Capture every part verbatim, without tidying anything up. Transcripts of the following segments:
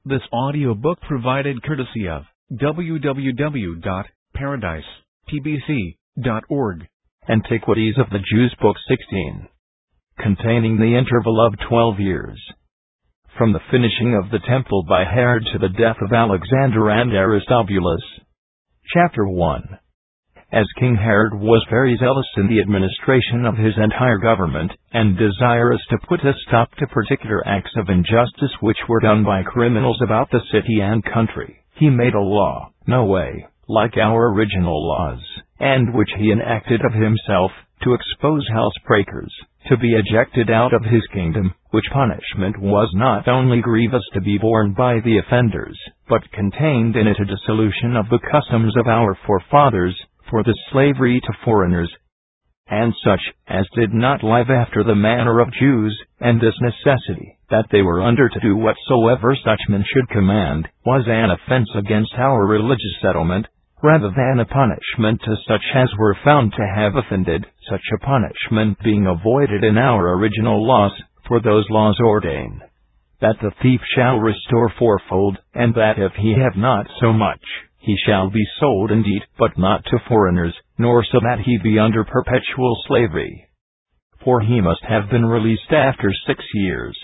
This audiobook provided courtesy of w w w dot paradise t b c dot org. Antiquities of the Jews, Book sixteen, containing the interval of twelve years, from the finishing of the temple by Herod to the death of Alexander and Aristobulus. Chapter one. As King Herod was very zealous in the administration of his entire government, and desirous to put a stop to particular acts of injustice which were done by criminals about the city and country, he made a law, no way like our original laws, and which he enacted of himself, to expose housebreakers, to be ejected out of his kingdom, which punishment was not only grievous to be borne by the offenders, but contained in it a dissolution of the customs of our forefathers, for the slavery to foreigners, and such as did not live after the manner of Jews, and this necessity, that they were under to do whatsoever such men should command, was an offense against our religious settlement, rather than a punishment to such as were found to have offended, such a punishment being avoided in our original laws, for those laws ordain that the thief shall restore fourfold, and that if he have not so much, he shall be sold indeed, but not to foreigners, nor so that he be under perpetual slavery. For he must have been released after six years.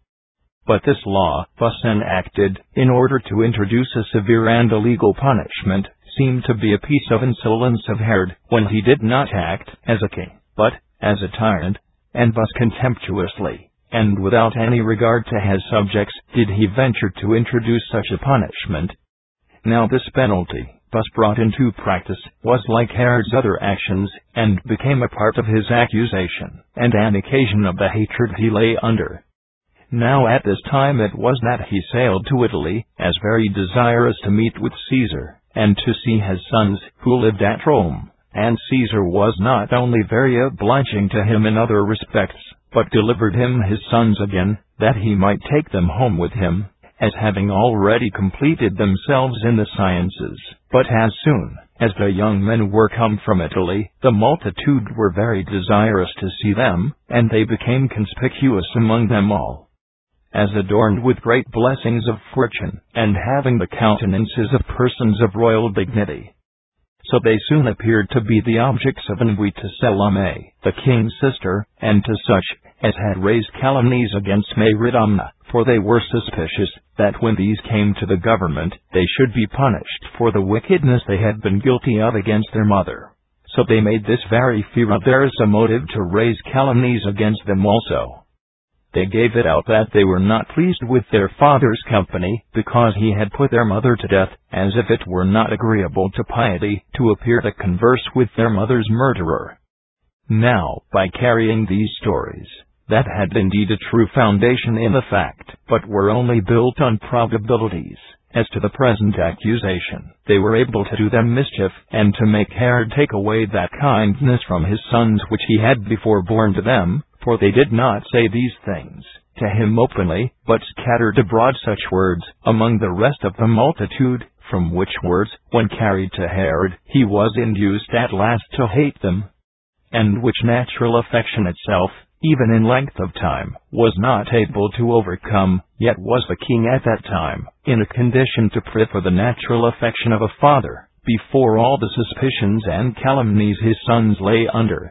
But this law, thus enacted, in order to introduce a severe and illegal punishment, seemed to be a piece of insolence of Herod, when he did not act as a king, but as a tyrant, and thus contemptuously, and without any regard to his subjects, did he venture to introduce such a punishment. Now this penalty, thus brought into practice, was like Herod's other actions, and became a part of his accusation, and an occasion of the hatred he lay under. Now at this time it was that he sailed to Italy, as very desirous to meet with Caesar, and to see his sons, who lived at Rome. And Caesar was not only very obliging to him in other respects, but delivered him his sons again, that he might take them home with him, as having already completed themselves in the sciences. But as soon as the young men were come from Italy, the multitude were very desirous to see them, and they became conspicuous among them all, as adorned with great blessings of fortune, and having the countenances of persons of royal dignity. So they soon appeared to be the objects of envy to Salome, the king's sister, and to such as had raised calumnies against Mariamna, for they were suspicious that when these came to the government, they should be punished for the wickedness they had been guilty of against their mother. So they made this very fear of theirs a motive to raise calumnies against them also. They gave it out that they were not pleased with their father's company, because he had put their mother to death, as if it were not agreeable to piety to appear to converse with their mother's murderer. Now, by carrying these stories, that had indeed a true foundation in the fact, but were only built on probabilities, as to the present accusation, they were able to do them mischief, and to make Herod take away that kindness from his sons which he had before borne to them, for they did not say these things to him openly, but scattered abroad such words among the rest of the multitude, from which words, when carried to Herod, he was induced at last to hate them, and which natural affection itself, even in length of time, was not able to overcome. Yet was the king at that time in a condition to pray for the natural affection of a father, before all the suspicions and calumnies his sons lay under.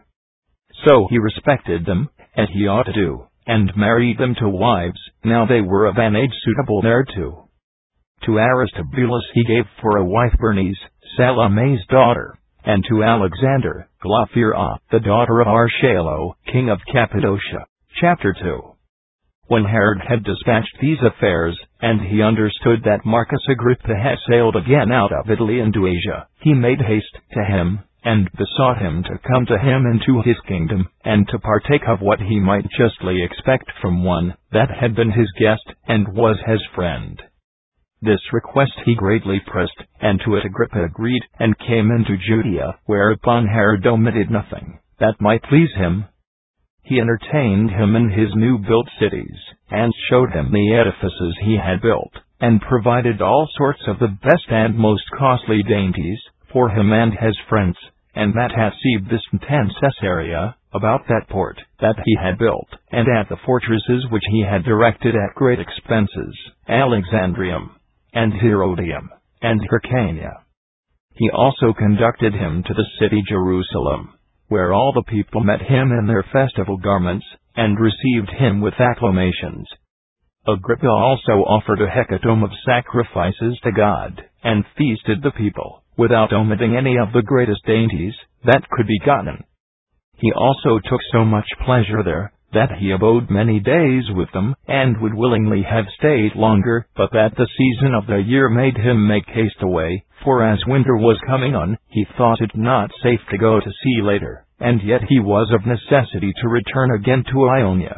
So he respected them, as he ought to do, and married them to wives, now they were of an age suitable thereto. To Aristobulus he gave for a wife Bernice, Salome's daughter, and to Alexander, Glaphyra, the daughter of Archelaus, king of Cappadocia. Chapter two. When Herod had dispatched these affairs, and he understood that Marcus Agrippa had sailed again out of Italy into Asia, he made haste to him, and besought him to come to him into his kingdom, and to partake of what he might justly expect from one that had been his guest, and was his friend. This request he greatly pressed, and to it Agrippa agreed, and came into Judea, whereupon Herod omitted nothing that might please him. He entertained him in his new-built cities, and showed him the edifices he had built, and provided all sorts of the best and most costly dainties for him and his friends, and that at Sebaste Caesarea, about that port that he had built, and at the fortresses which he had erected at great expenses, Alexandrium, and Herodium, and Hyrcania. He also conducted him to the city Jerusalem, where all the people met him in their festival garments, and received him with acclamations. Agrippa also offered a hecatomb of sacrifices to God, and feasted the people, without omitting any of the greatest dainties that could be gotten. He also took so much pleasure there, that he abode many days with them, and would willingly have stayed longer, but that the season of the year made him make haste away, for as winter was coming on, he thought it not safe to go to sea later, and yet he was of necessity to return again to Ionia.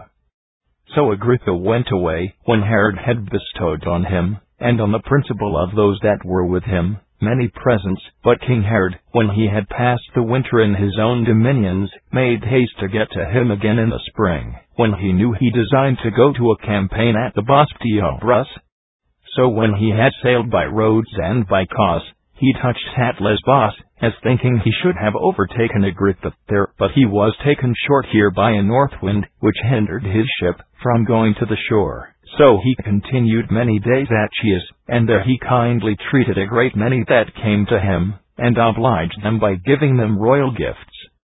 So Agrippa went away, when Herod had bestowed on him, and on the principal of those that were with him, many presents. But King Herod, when he had passed the winter in his own dominions, made haste to get to him again in the spring, when he knew he designed to go to a campaign at the Bosporus. So when he had sailed by Rhodes and by Cos, he touched at Lesbos, as thinking he should have overtaken Agrippa there, but he was taken short here by a north wind, which hindered his ship from going to the shore. So he continued many days at Chius, and there he kindly treated a great many that came to him, and obliged them by giving them royal gifts.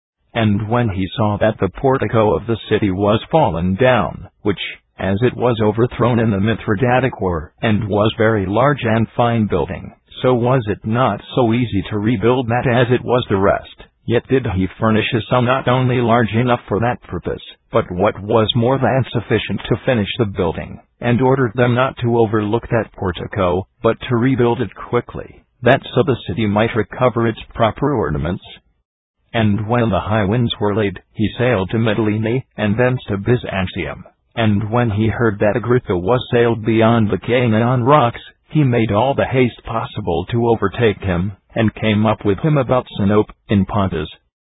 And when he saw that the portico of the city was fallen down, which, as it was overthrown in the Mithridatic war, and was very large and fine building, so was it not so easy to rebuild that as it was the rest. Yet did he furnish a sum not only large enough for that purpose, but what was more than sufficient to finish the building, and ordered them not to overlook that portico, but to rebuild it quickly, that so the city might recover its proper ornaments. And when the high winds were laid, he sailed to Mytilene, and thence to Byzantium. And when he heard that Agrippa was sailed beyond the Canaan rocks, he made all the haste possible to overtake him, and came up with him about Sinope, in Pontus.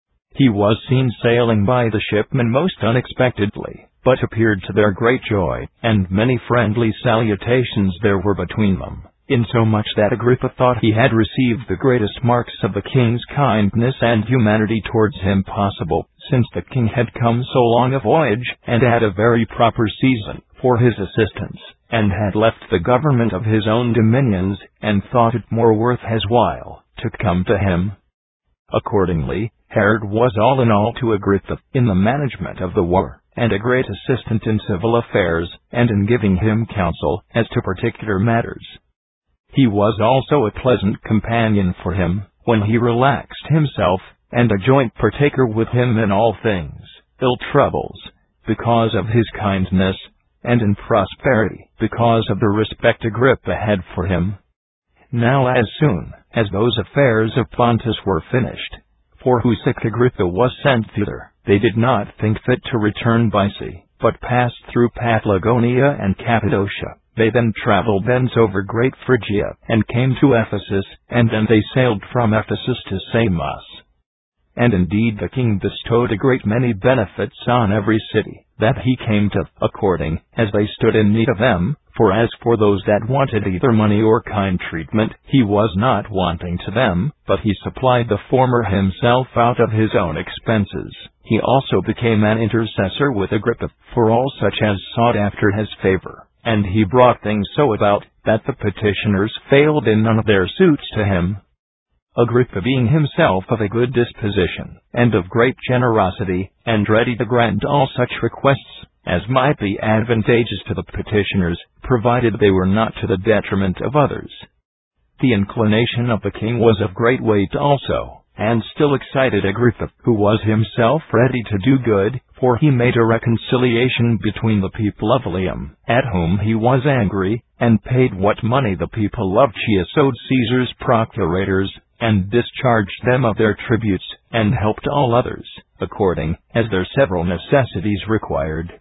He was seen sailing by the shipmen most unexpectedly, but appeared to their great joy, and many friendly salutations there were between them, insomuch that Agrippa thought he had received the greatest marks of the king's kindness and humanity towards him possible, since the king had come so long a voyage, and at a very proper season, for his assistance, and had left the government of his own dominions, and thought it more worth his while to come to him. Accordingly, Herod was all in all to Agrippa in the management of the war, and a great assistant in civil affairs, and in giving him counsel as to particular matters. He was also a pleasant companion for him, when he relaxed himself, and a joint partaker with him in all things, ill troubles, because of his kindness, and in prosperity, because of the respect Agrippa had for him. Now as soon as those affairs of Pontus were finished, for whose sake Agrippa was sent thither, they did not think fit to return by sea, but passed through Paphlagonia and Cappadocia. They then traveled thence over Great Phrygia, and came to Ephesus, and then they sailed from Ephesus to Samos. And indeed the king bestowed a great many benefits on every city that he came to, according as they stood in need of them. For as for those that wanted either money or kind treatment, he was not wanting to them, but he supplied the former himself out of his own expenses. He also became an intercessor with Agrippa for all such as sought after his favor, and he brought things so about that the petitioners failed in none of their suits to him. Agrippa being himself of a good disposition, and of great generosity, and ready to grant all such requests as might be advantageous to the petitioners, provided they were not to the detriment of others. The inclination of the king was of great weight also, and still excited Agrippa, who was himself ready to do good, for he made a reconciliation between the people of Ilium, at whom he was angry, and paid what money the people of Chius owed Caesar's procurators, and discharged them of their tributes, and helped all others, according as their several necessities required.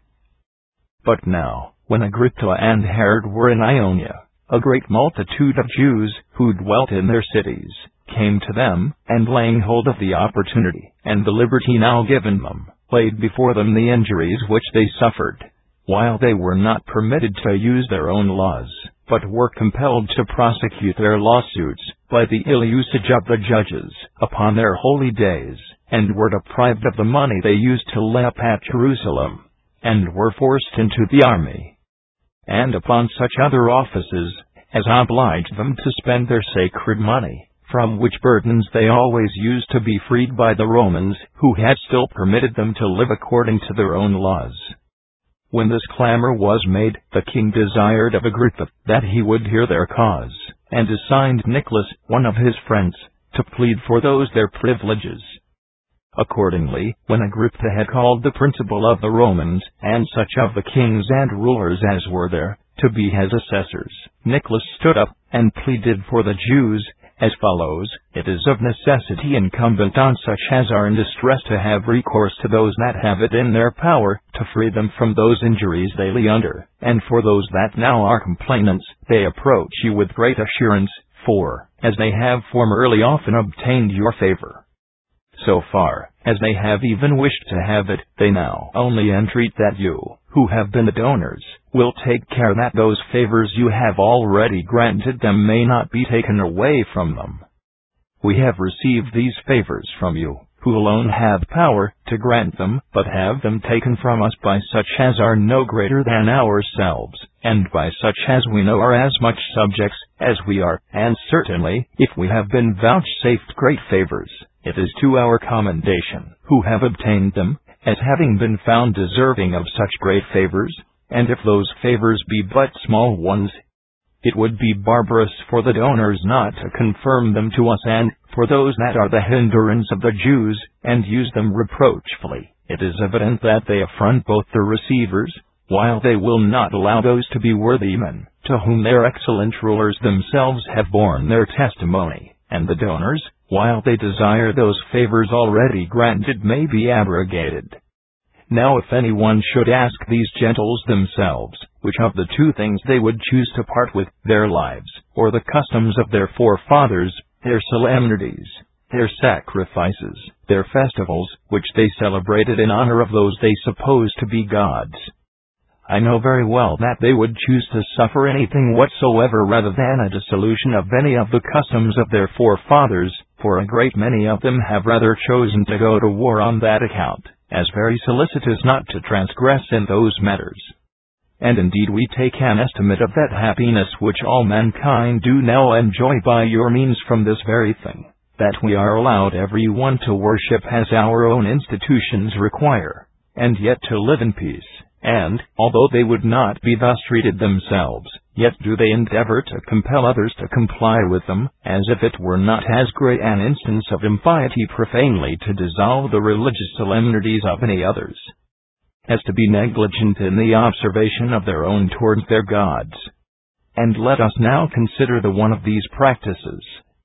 But now, when Agrippa and Herod were in Ionia, a great multitude of Jews, who dwelt in their cities, came to them, and laying hold of the opportunity, and the liberty now given them, laid before them the injuries which they suffered, while they were not permitted to use their own laws, but were compelled to prosecute their lawsuits, by the ill usage of the judges upon their holy days, and were deprived of the money they used to lay up at Jerusalem, and were forced into the army, and upon such other offices as obliged them to spend their sacred money, from which burdens they always used to be freed by the Romans, who had still permitted them to live according to their own laws. When this clamor was made, the king desired of Agrippa that he would hear their cause, and assigned Nicholas, one of his friends, to plead for those their privileges. Accordingly, when Agrippa had called the principal of the Romans, and such of the kings and rulers as were there, to be his assessors, Nicholas stood up, and pleaded for the Jews, as follows: "It is of necessity incumbent on such as are in distress to have recourse to those that have it in their power, to free them from those injuries they lay under, and for those that now are complainants, they approach you with great assurance, for, as they have formerly often obtained your favor, so far as they have even wished to have it, they now only entreat that you, who have been the donors, will take care that those favors you have already granted them may not be taken away from them. We have received these favors from you, who alone have power to grant them, but have them taken from us by such as are no greater than ourselves, and by such as we know are as much subjects as we are, and certainly, if we have been vouchsafed great favors, it is to our commendation, who have obtained them, as having been found deserving of such great favors, and if those favors be but small ones, it would be barbarous for the donors not to confirm them to us, and, for those that are the hindrance of the Jews, and use them reproachfully, it is evident that they affront both the receivers, while they will not allow those to be worthy men, to whom their excellent rulers themselves have borne their testimony, and the donors, while they desire those favors already granted may be abrogated. Now if anyone should ask these gentles themselves, which of the two things they would choose to part with, their lives, or the customs of their forefathers, their solemnities, their sacrifices, their festivals, which they celebrated in honor of those they suppose to be gods, I know very well that they would choose to suffer anything whatsoever rather than a dissolution of any of the customs of their forefathers, for a great many of them have rather chosen to go to war on that account, as very solicitous not to transgress in those matters. And indeed we take an estimate of that happiness which all mankind do now enjoy by your means from this very thing, that we are allowed every one to worship as our own institutions require, and yet to live in peace. And, although they would not be thus treated themselves, yet do they endeavor to compel others to comply with them, as if it were not as great an instance of impiety profanely to dissolve the religious solemnities of any others, as to be negligent in the observation of their own towards their gods. And let us now consider the one of these practices.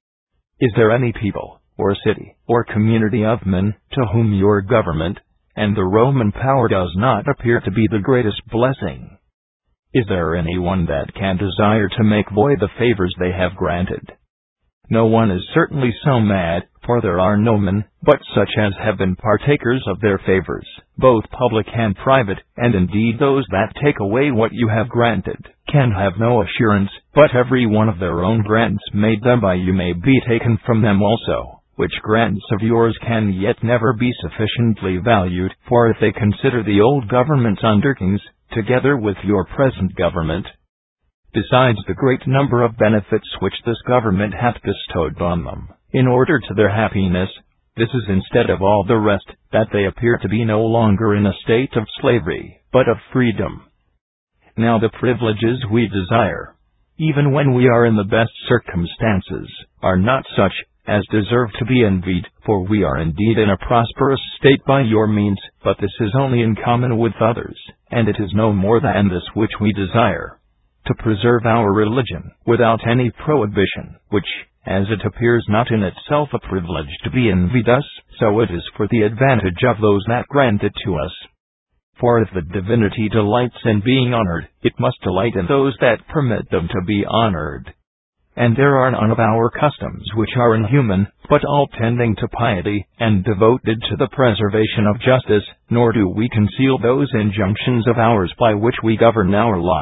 Is there any people, or city, or community of men, to whom your government, and the Roman power does not appear to be the greatest blessing? Is there any one that can desire to make void the favors they have granted? No one is certainly so mad, for there are no men, but such as have been partakers of their favors, both public and private, and indeed those that take away what you have granted, can have no assurance, but every one of their own grants made them by you may be taken from them also, which grants of yours can yet never be sufficiently valued, for if they consider the old government's undertakings, together with your present government, besides the great number of benefits which this government hath bestowed on them, in order to their happiness, this is instead of all the rest, that they appear to be no longer in a state of slavery, but of freedom. Now the privileges we desire, even when we are in the best circumstances, are not such as deserve to be envied, for we are indeed in a prosperous state by your means, but this is only in common with others, and it is no more than this which we desire, to preserve our religion, without any prohibition, which, as it appears not in itself a privilege to be envied us, so it is for the advantage of those that grant it to us. For if the divinity delights in being honored, it must delight in those that permit them to be honored. And there are none of our customs which are inhuman, but all tending to piety, and devoted to the preservation of justice, nor do we conceal those injunctions of ours by which we govern our lives,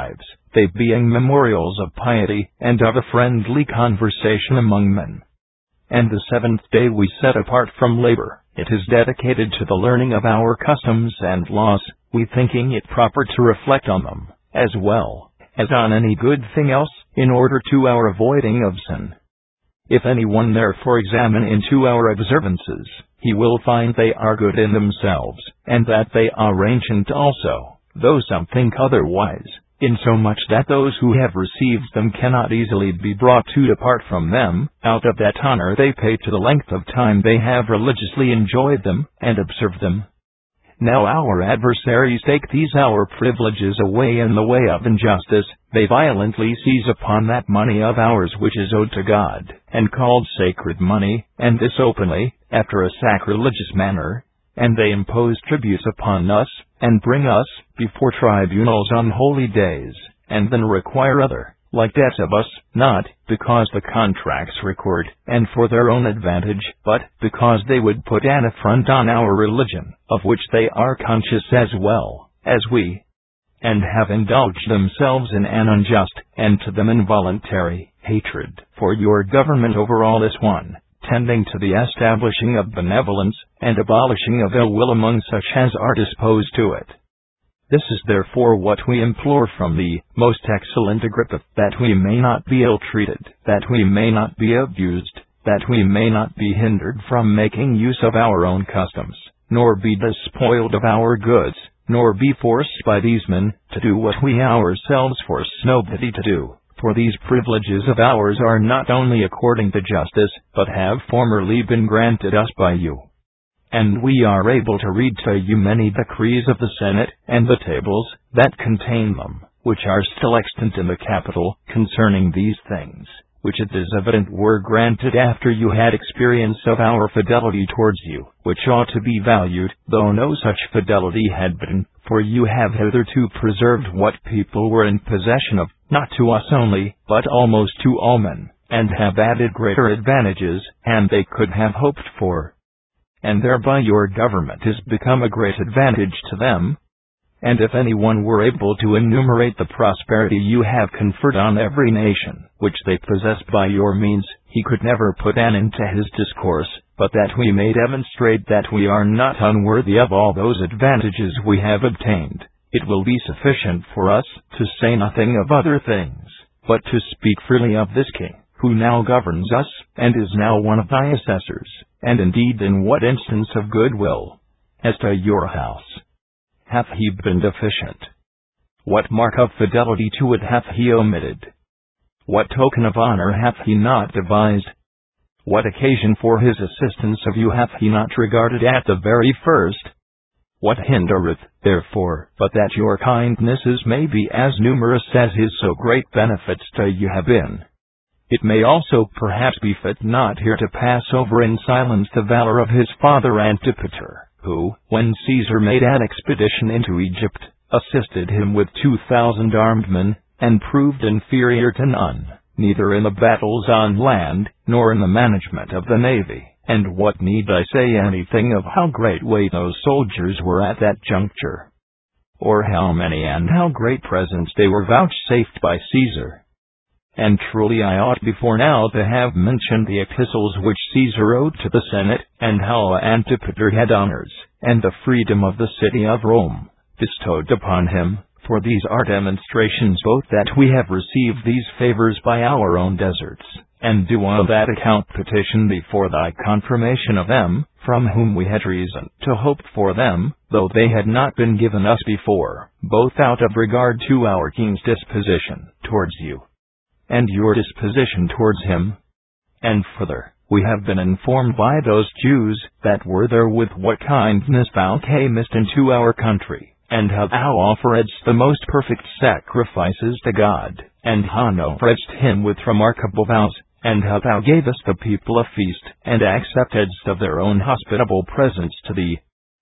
they being memorials of piety and of a friendly conversation among men. And the seventh day we set apart from labor, it is dedicated to the learning of our customs and laws, we thinking it proper to reflect on them, as well as on any good thing else, in order to our avoiding of sin. If any one therefore examine into our observances, he will find they are good in themselves, and that they are ancient also, though some think otherwise, insomuch that those who have received them cannot easily be brought to depart from them, out of that honor they pay to the length of time they have religiously enjoyed them, and observed them. Now our adversaries take these our privileges away in the way of injustice, they violently seize upon that money of ours which is owed to God, and called sacred money, and this openly, after a sacrilegious manner, and they impose tributes upon us, and bring us before tribunals on holy days, and then require other like debts of us, not because the contracts record, and for their own advantage, but because they would put an affront on our religion, of which they are conscious as well as we, and have indulged themselves in an unjust, and to them involuntary, hatred for your government over all is one, tending to the establishing of benevolence, and abolishing of ill will among such as are disposed to it. This is therefore what we implore from thee, most excellent Agrippa, that we may not be ill-treated, that we may not be abused, that we may not be hindered from making use of our own customs, nor be despoiled of our goods, nor be forced by these men to do what we ourselves force nobody to do. For these privileges of ours are not only according to justice, but have formerly been granted us by you. And we are able to read to you many decrees of the Senate, and the tables that contain them, which are still extant in the Capitol, concerning these things, which it is evident were granted after you had experience of our fidelity towards you, which ought to be valued, though no such fidelity had been, for you have hitherto preserved what people were in possession of, not to us only, but almost to all men, and have added greater advantages, and they could have hoped for. And thereby your government is become a great advantage to them. And if anyone were able to enumerate the prosperity you have conferred on every nation, which they possess by your means, he could never put an end to his discourse, but that we may demonstrate that we are not unworthy of all those advantages we have obtained, it will be sufficient for us to say nothing of other things, but to speak freely of this king, who now governs us, and is now one of thy assessors, and indeed in what instance of goodwill, as to your house, hath he been deficient? What mark of fidelity to it hath he omitted? What token of honor hath he not devised? What occasion for his assistance of you hath he not regarded at the very first? What hindereth, therefore, but that your kindnesses may be as numerous as his so great benefits to you have been? It may also perhaps be fit not here to pass over in silence the valor of his father Antipater, who, when Caesar made an expedition into Egypt, assisted him with two thousand armed men, and proved inferior to none, neither in the battles on land, nor in the management of the navy. And what need I say anything of how great weight those soldiers were at that juncture? Or how many and how great presents they were vouchsafed by Caesar? And truly I ought before now to have mentioned the epistles which Caesar wrote to the Senate, and how Antipater had honors, and the freedom of the city of Rome, bestowed upon him, for these are demonstrations both that we have received these favors by our own deserts, and do on that account petition thee for thy confirmation of them, from whom we had reason to hope for them, though they had not been given us before, both out of regard to our king's disposition towards you, and your disposition towards him. And further, we have been informed by those Jews that were there with what kindness thou camest into our country, and how thou offeredst the most perfect sacrifices to God, and how honoredst him with remarkable vows, and how thou gavest the people a feast, and acceptedst of their own hospitable presents to thee.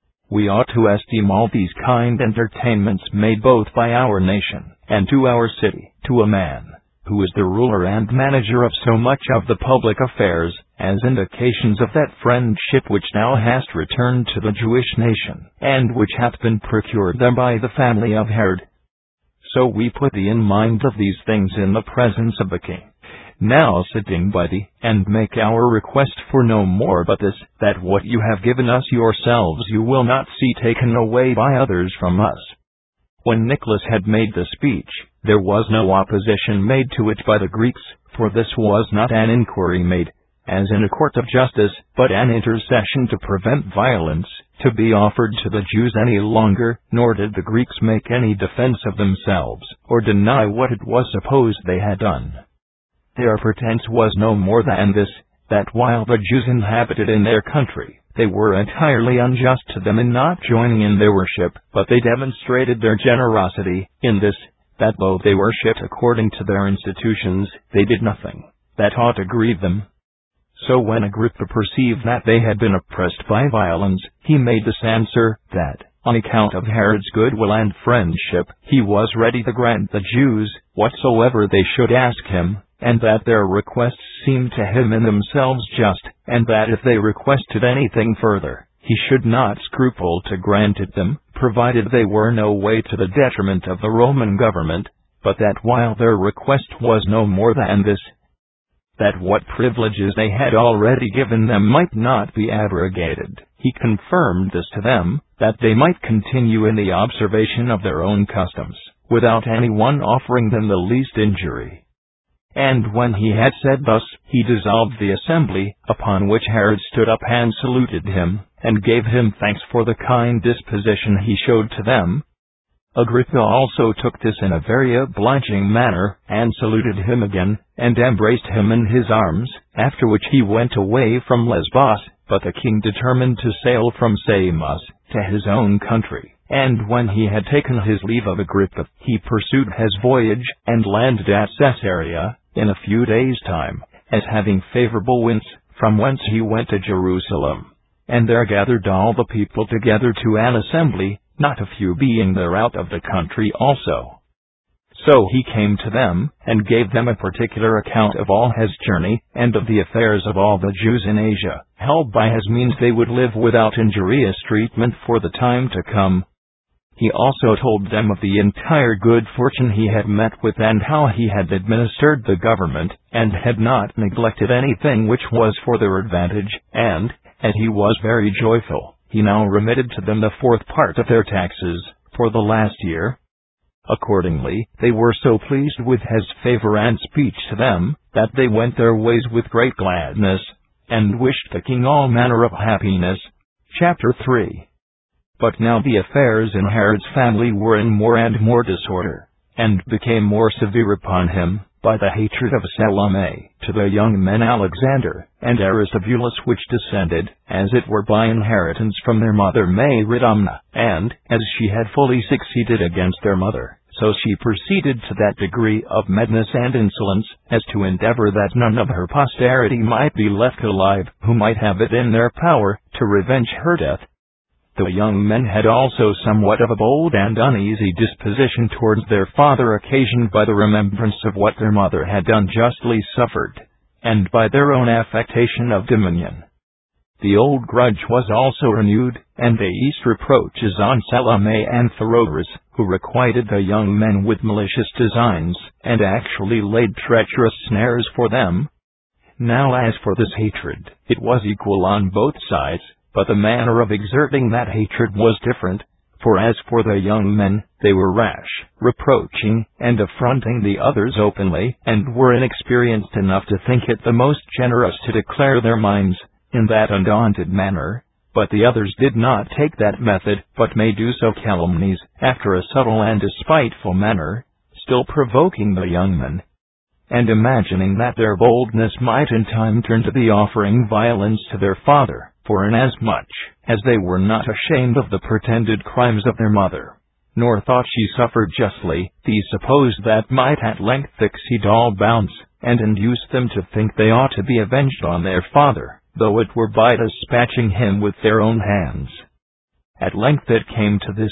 We ought to esteem all these kind entertainments made both by our nation, and to our city, to a man who is the ruler and manager of so much of the public affairs, as indications of that friendship which thou hast returned to the Jewish nation, and which hath been procured them by the family of Herod. So we put thee in mind of these things in the presence of the king, now sitting by thee, and make our request for no more but this, that what you have given us yourselves you will not see taken away by others from us. When Nicholas had made the speech, there was no opposition made to it by the Greeks, for this was not an inquiry made, as in a court of justice, but an intercession to prevent violence to be offered to the Jews any longer, nor did the Greeks make any defense of themselves, or deny what it was supposed they had done. Their pretense was no more than this, that while the Jews inhabited in their country, they were entirely unjust to them in not joining in their worship, but they demonstrated their generosity in this, that though they worshipped according to their institutions, they did nothing that ought to grieve them. So when Agrippa perceived that they had been oppressed by violence, he made this answer, that, on account of Herod's goodwill and friendship, he was ready to grant the Jews whatsoever they should ask him, and that their requests seemed to him in themselves just, and that if they requested anything further, he should not scruple to grant it them, provided they were no way to the detriment of the Roman government, but that while their request was no more than this, that what privileges they had already given them might not be abrogated, he confirmed this to them, that they might continue in the observation of their own customs, without any one offering them the least injury. And when he had said thus, he dissolved the assembly, upon which Herod stood up and saluted him, and gave him thanks for the kind disposition he showed to them. Agrippa also took this in a very obliging manner, and saluted him again, and embraced him in his arms, after which he went away from Lesbos, but the king determined to sail from Samos to his own country. And when he had taken his leave of Agrippa, he pursued his voyage, and landed at Caesarea, in a few days' time, as having favorable winds, from whence he went to Jerusalem. And there gathered all the people together to an assembly, not a few being there out of the country also. So he came to them, and gave them a particular account of all his journey, and of the affairs of all the Jews in Asia, how by his means they would live without injurious treatment for the time to come. He also told them of the entire good fortune he had met with, and how he had administered the government, and had not neglected anything which was for their advantage, and, as he was very joyful, he now remitted to them the fourth part of their taxes, for the last year. Accordingly, they were so pleased with his favor and speech to them, that they went their ways with great gladness, and wished the king all manner of happiness. Chapter three. But now the affairs in Herod's family were in more and more disorder, and became more severe upon him, by the hatred of Salome to the young men Alexander and Aristobulus, which descended, as it were by inheritance, from their mother Mariamna, and, as she had fully succeeded against their mother, so she proceeded to that degree of madness and insolence, as to endeavor that none of her posterity might be left alive, who might have it in their power to revenge her death. The young men had also somewhat of a bold and uneasy disposition towards their father, occasioned by the remembrance of what their mother had unjustly suffered, and by their own affectation of dominion. The old grudge was also renewed, and they east reproaches on Salome and Pheroras, who requited the young men with malicious designs, and actually laid treacherous snares for them. Now as for this hatred, it was equal on both sides, but the manner of exerting that hatred was different, for as for the young men, they were rash, reproaching and affronting the others openly, and were inexperienced enough to think it the most generous to declare their minds, in that undaunted manner, but the others did not take that method, but made use of calumnies, after a subtle and despiteful manner, still provoking the young men, and imagining that their boldness might in time turn to the offering violence to their father. For inasmuch as they were not ashamed of the pretended crimes of their mother, nor thought she suffered justly, these supposed that might at length exceed all bounds, and induce them to think they ought to be avenged on their father, though it were by dispatching him with their own hands. At length it came to this,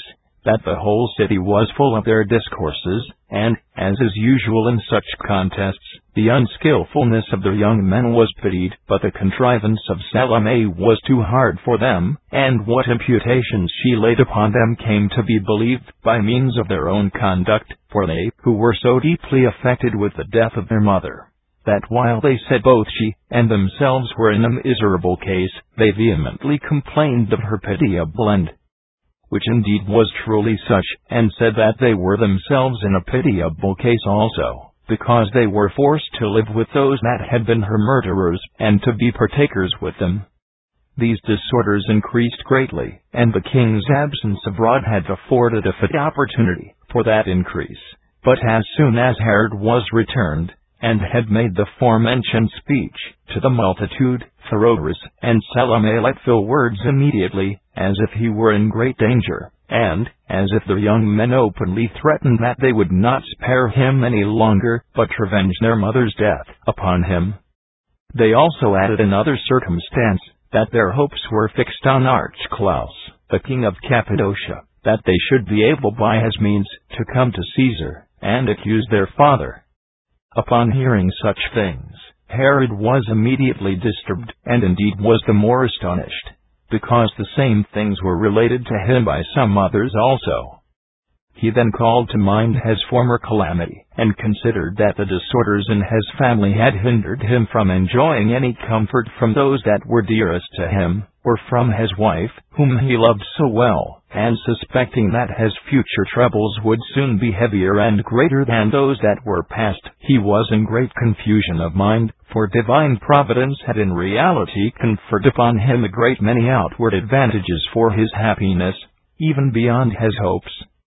that the whole city was full of their discourses, and, as is usual in such contests, the unskillfulness of the young men was pitied, but the contrivance of Salome was too hard for them, and what imputations she laid upon them came to be believed by means of their own conduct, for they, who were so deeply affected with the death of their mother, that while they said both she and themselves were in a miserable case, they vehemently complained of her pitiable end, which indeed was truly such, and said that they were themselves in a pitiable case also, because they were forced to live with those that had been her murderers, and to be partakers with them. These disorders increased greatly, and the king's absence abroad had afforded a fit opportunity for that increase. But as soon as Herod was returned, and had made the forementioned speech to the multitude, Pheroras and Salome let fill words immediately, as if he were in great danger, and, as if the young men openly threatened that they would not spare him any longer, but revenge their mother's death upon him. They also added another circumstance, that their hopes were fixed on Archelaus, the king of Cappadocia, that they should be able by his means to come to Caesar, and accuse their father. Upon hearing such things, Herod was immediately disturbed, and indeed was the more astonished, because the same things were related to him by some others also. He then called to mind his former calamity, and considered that the disorders in his family had hindered him from enjoying any comfort from those that were dearest to him, or from his wife, whom he loved so well, and suspecting that his future troubles would soon be heavier and greater than those that were past, he was in great confusion of mind, for divine providence had in reality conferred upon him a great many outward advantages for his happiness, even beyond his hopes.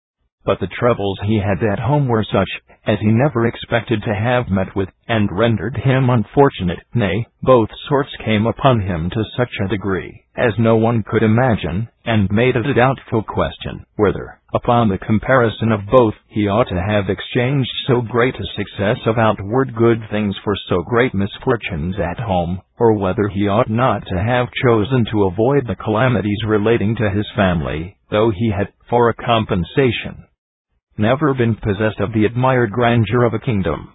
But the troubles he had at home were such, as he never expected to have met with, and rendered him unfortunate, nay, both sorts came upon him to such a degree, as no one could imagine, and made it a doubtful question, whether, upon the comparison of both, he ought to have exchanged so great a success of outward good things for so great misfortunes at home, or whether he ought not to have chosen to avoid the calamities relating to his family, though he had, for a compensation, never been possessed of the admired grandeur of a kingdom.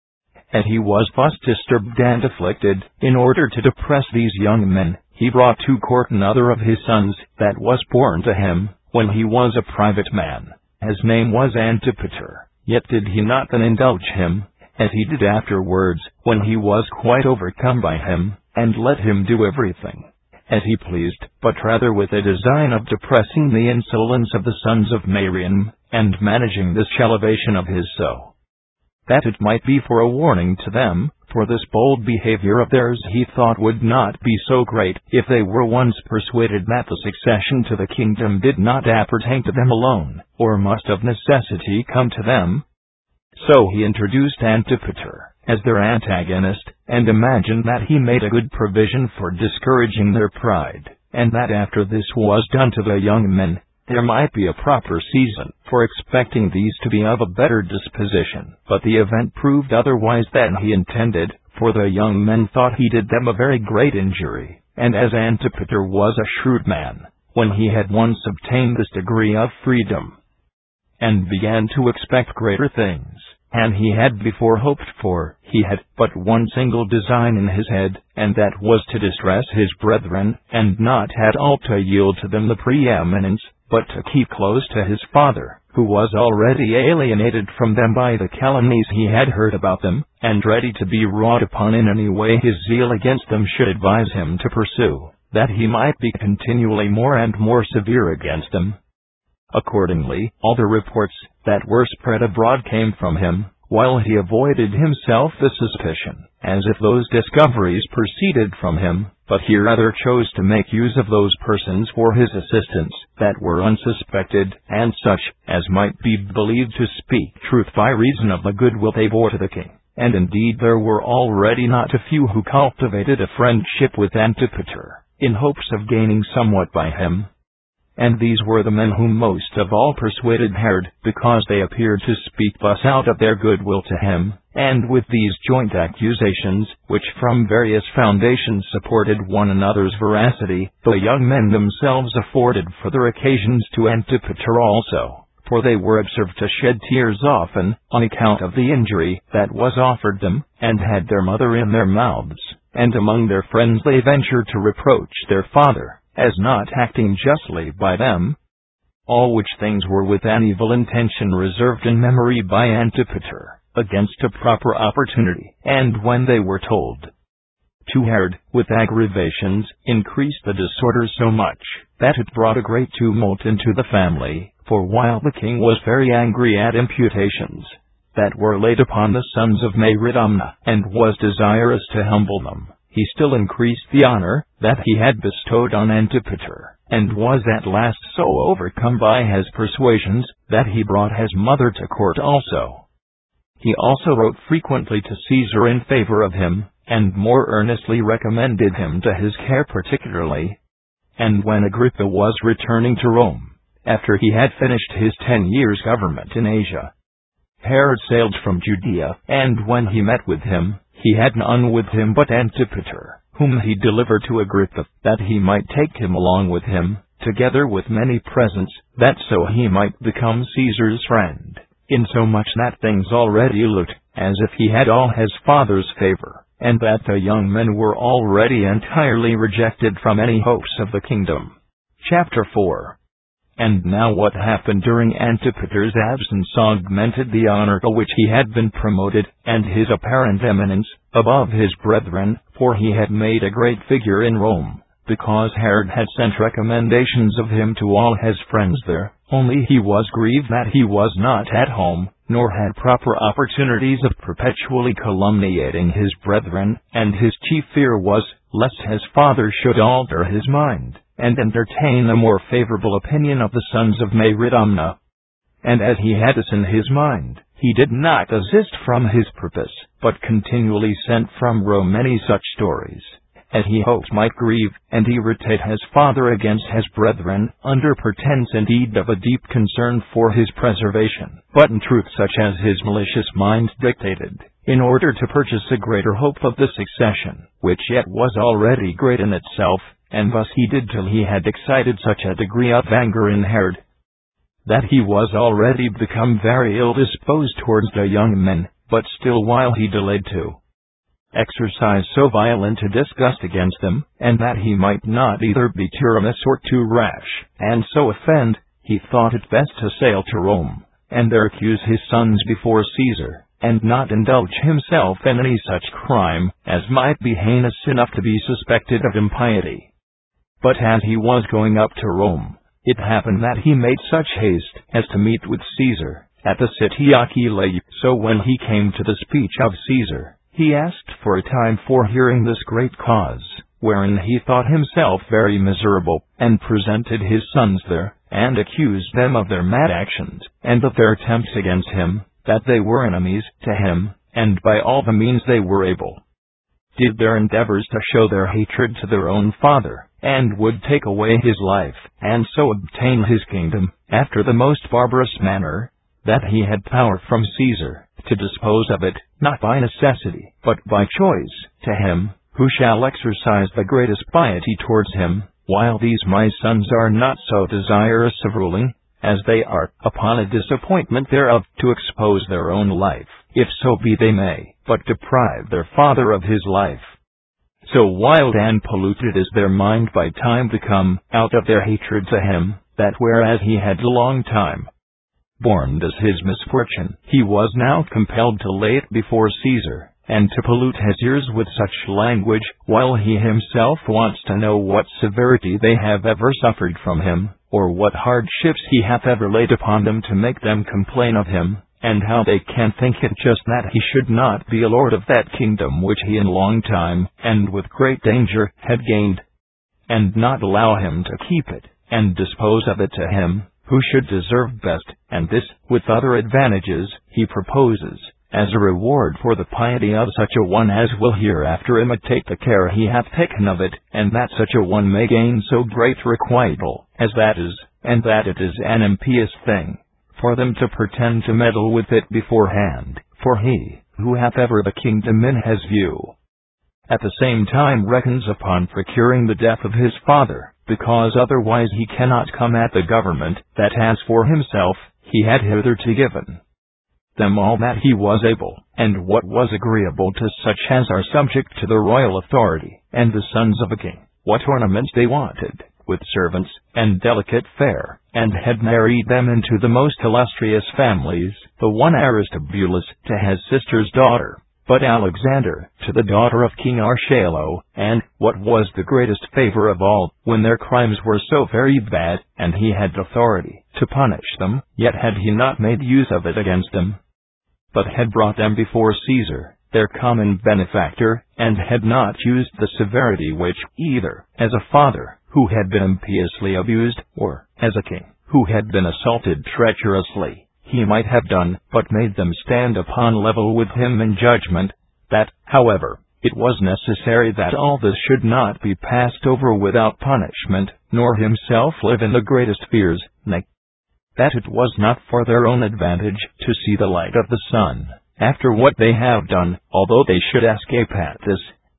And he was thus disturbed and afflicted. In order to depress these young men, he brought to court another of his sons, that was born to him, when he was a private man. His name was Antipater, yet did he not then indulge him, as he did afterwards, when he was quite overcome by him, and let him do everything as he pleased, but rather with a design of depressing the insolence of the sons of Mariam, and managing this elevation of his so that it might be for a warning to them, for this bold behavior of theirs he thought would not be so great, if they were once persuaded that the succession to the kingdom did not appertain to them alone, or must of necessity come to them. So he introduced Antipater as their antagonist, and imagined that he made a good provision for discouraging their pride, and that after this was done to the young men, there might be a proper season for expecting these to be of a better disposition. But the event proved otherwise than he intended, for the young men thought he did them a very great injury, and as Antipater was a shrewd man, when he had once obtained this degree of freedom, and began to expect greater things, and he had before hoped for, he had but one single design in his head, and that was to distress his brethren, and not at all to yield to them the preeminence, but to keep close to his father, who was already alienated from them by the calumnies he had heard about them, and ready to be wrought upon in any way his zeal against them should advise him to pursue, that he might be continually more and more severe against them. Accordingly, all the reports that were spread abroad came from him, while he avoided himself the suspicion, as if those discoveries proceeded from him, but he rather chose to make use of those persons for his assistance, that were unsuspected, and such as might be believed to speak truth by reason of the goodwill they bore to the king. And indeed there were already not a few who cultivated a friendship with Antipater, in hopes of gaining somewhat by him. And these were the men whom most of all persuaded Herod, because they appeared to speak thus out of their goodwill to him. And with these joint accusations, which from various foundations supported one another's veracity, the young men themselves afforded further occasions to Antipater also, for they were observed to shed tears often, on account of the injury that was offered them, and had their mother in their mouths. And among their friends they ventured to reproach their father, as not acting justly by them. All which things were with an evil intention reserved in memory by Antipater, against a proper opportunity, and when they were told to Herod, with aggravations, increased the disorder so much, that it brought a great tumult into the family, for while the king was very angry at imputations that were laid upon the sons of Meridamna, and was desirous to humble them, he still increased the honor that he had bestowed on Antipater, and was at last so overcome by his persuasions, that he brought his mother to court also. He also wrote frequently to Caesar in favor of him, and more earnestly recommended him to his care particularly. And when Agrippa was returning to Rome, after he had finished his ten years' government in Asia, Herod sailed from Judea, and when he met with him, he had none with him but Antipater, whom he delivered to Agrippa, that he might take him along with him, together with many presents, that so he might become Caesar's friend, insomuch that things already looked as if he had all his father's favor, and that the young men were already entirely rejected from any hopes of the kingdom. Chapter four. And now what happened during Antipater's absence augmented the honor to which he had been promoted, and his apparent eminence, above his brethren, for he had made a great figure in Rome, because Herod had sent recommendations of him to all his friends there, only he was grieved that he was not at home, nor had proper opportunities of perpetually calumniating his brethren, and his chief fear was, lest his father should alter his mind, and entertain a more favorable opinion of the sons of Meridamna. And as he had this in his mind, he did not desist from his purpose, but continually sent from Rome many such stories, as he hoped might grieve and irritate his father against his brethren, under pretence indeed of a deep concern for his preservation, but in truth such as his malicious mind dictated, in order to purchase a greater hope of the succession, which yet was already great in itself. And thus he did till he had excited such a degree of anger in Herod, that he was already become very ill disposed towards the young men, but still while he delayed to exercise so violent a disgust against them, and that he might not either be tyrannous or too rash, and so offend, he thought it best to sail to Rome, and there accuse his sons before Caesar, and not indulge himself in any such crime as might be heinous enough to be suspected of impiety. But as he was going up to Rome, it happened that he made such haste as to meet with Caesar at the city Aquileia. So when he came to the speech of Caesar, he asked for a time for hearing this great cause, wherein he thought himself very miserable, and presented his sons there, and accused them of their mad actions, and of their attempts against him, that they were enemies to him, and by all the means they were able, did their endeavors to show their hatred to their own father, and would take away his life, and so obtain his kingdom, after the most barbarous manner, that he had power from Caesar, to dispose of it, not by necessity, but by choice, to him, who shall exercise the greatest piety towards him, while these my sons are not so desirous of ruling, as they are, upon a disappointment thereof, to expose their own life, if so be they may, but deprive their father of his life. So wild and polluted is their mind by time to come, out of their hatred to him, that whereas he had a long time borne as his misfortune, he was now compelled to lay it before Caesar, and to pollute his ears with such language, while he himself wants to know what severity they have ever suffered from him, or what hardships he hath ever laid upon them to make them complain of him, and how they can think it just that he should not be a lord of that kingdom which he in long time, and with great danger, had gained, and not allow him to keep it, and dispose of it to him, who should deserve best, and this, with other advantages, he proposes, as a reward for the piety of such a one as will hereafter imitate the care he hath taken of it, and that such a one may gain so great requital, as that is, and that it is an impious thing for them to pretend to meddle with it beforehand, for he, who hath ever the kingdom in his view, at the same time reckons upon procuring the death of his father, because otherwise he cannot come at the government, that as for himself, he had hitherto given them all that he was able, and what was agreeable to such as are subject to the royal authority, and the sons of a king, what ornaments they wanted, with servants, and delicate fare, and had married them into the most illustrious families, the one Aristobulus to his sister's daughter, but Alexander to the daughter of King Archelaus, and, what was the greatest favor of all, when their crimes were so very bad, and he had authority to punish them, yet had he not made use of it against them, but had brought them before Caesar, their common benefactor, and had not used the severity which, either as a father, who had been impiously abused, or as a king, who had been assaulted treacherously, he might have done, but made them stand upon level with him in judgment, that, however, it was necessary that all this should not be passed over without punishment, nor himself live in the greatest fears, nay, that it was not for their own advantage to see the light of the sun, after what they have done, although they should escape at this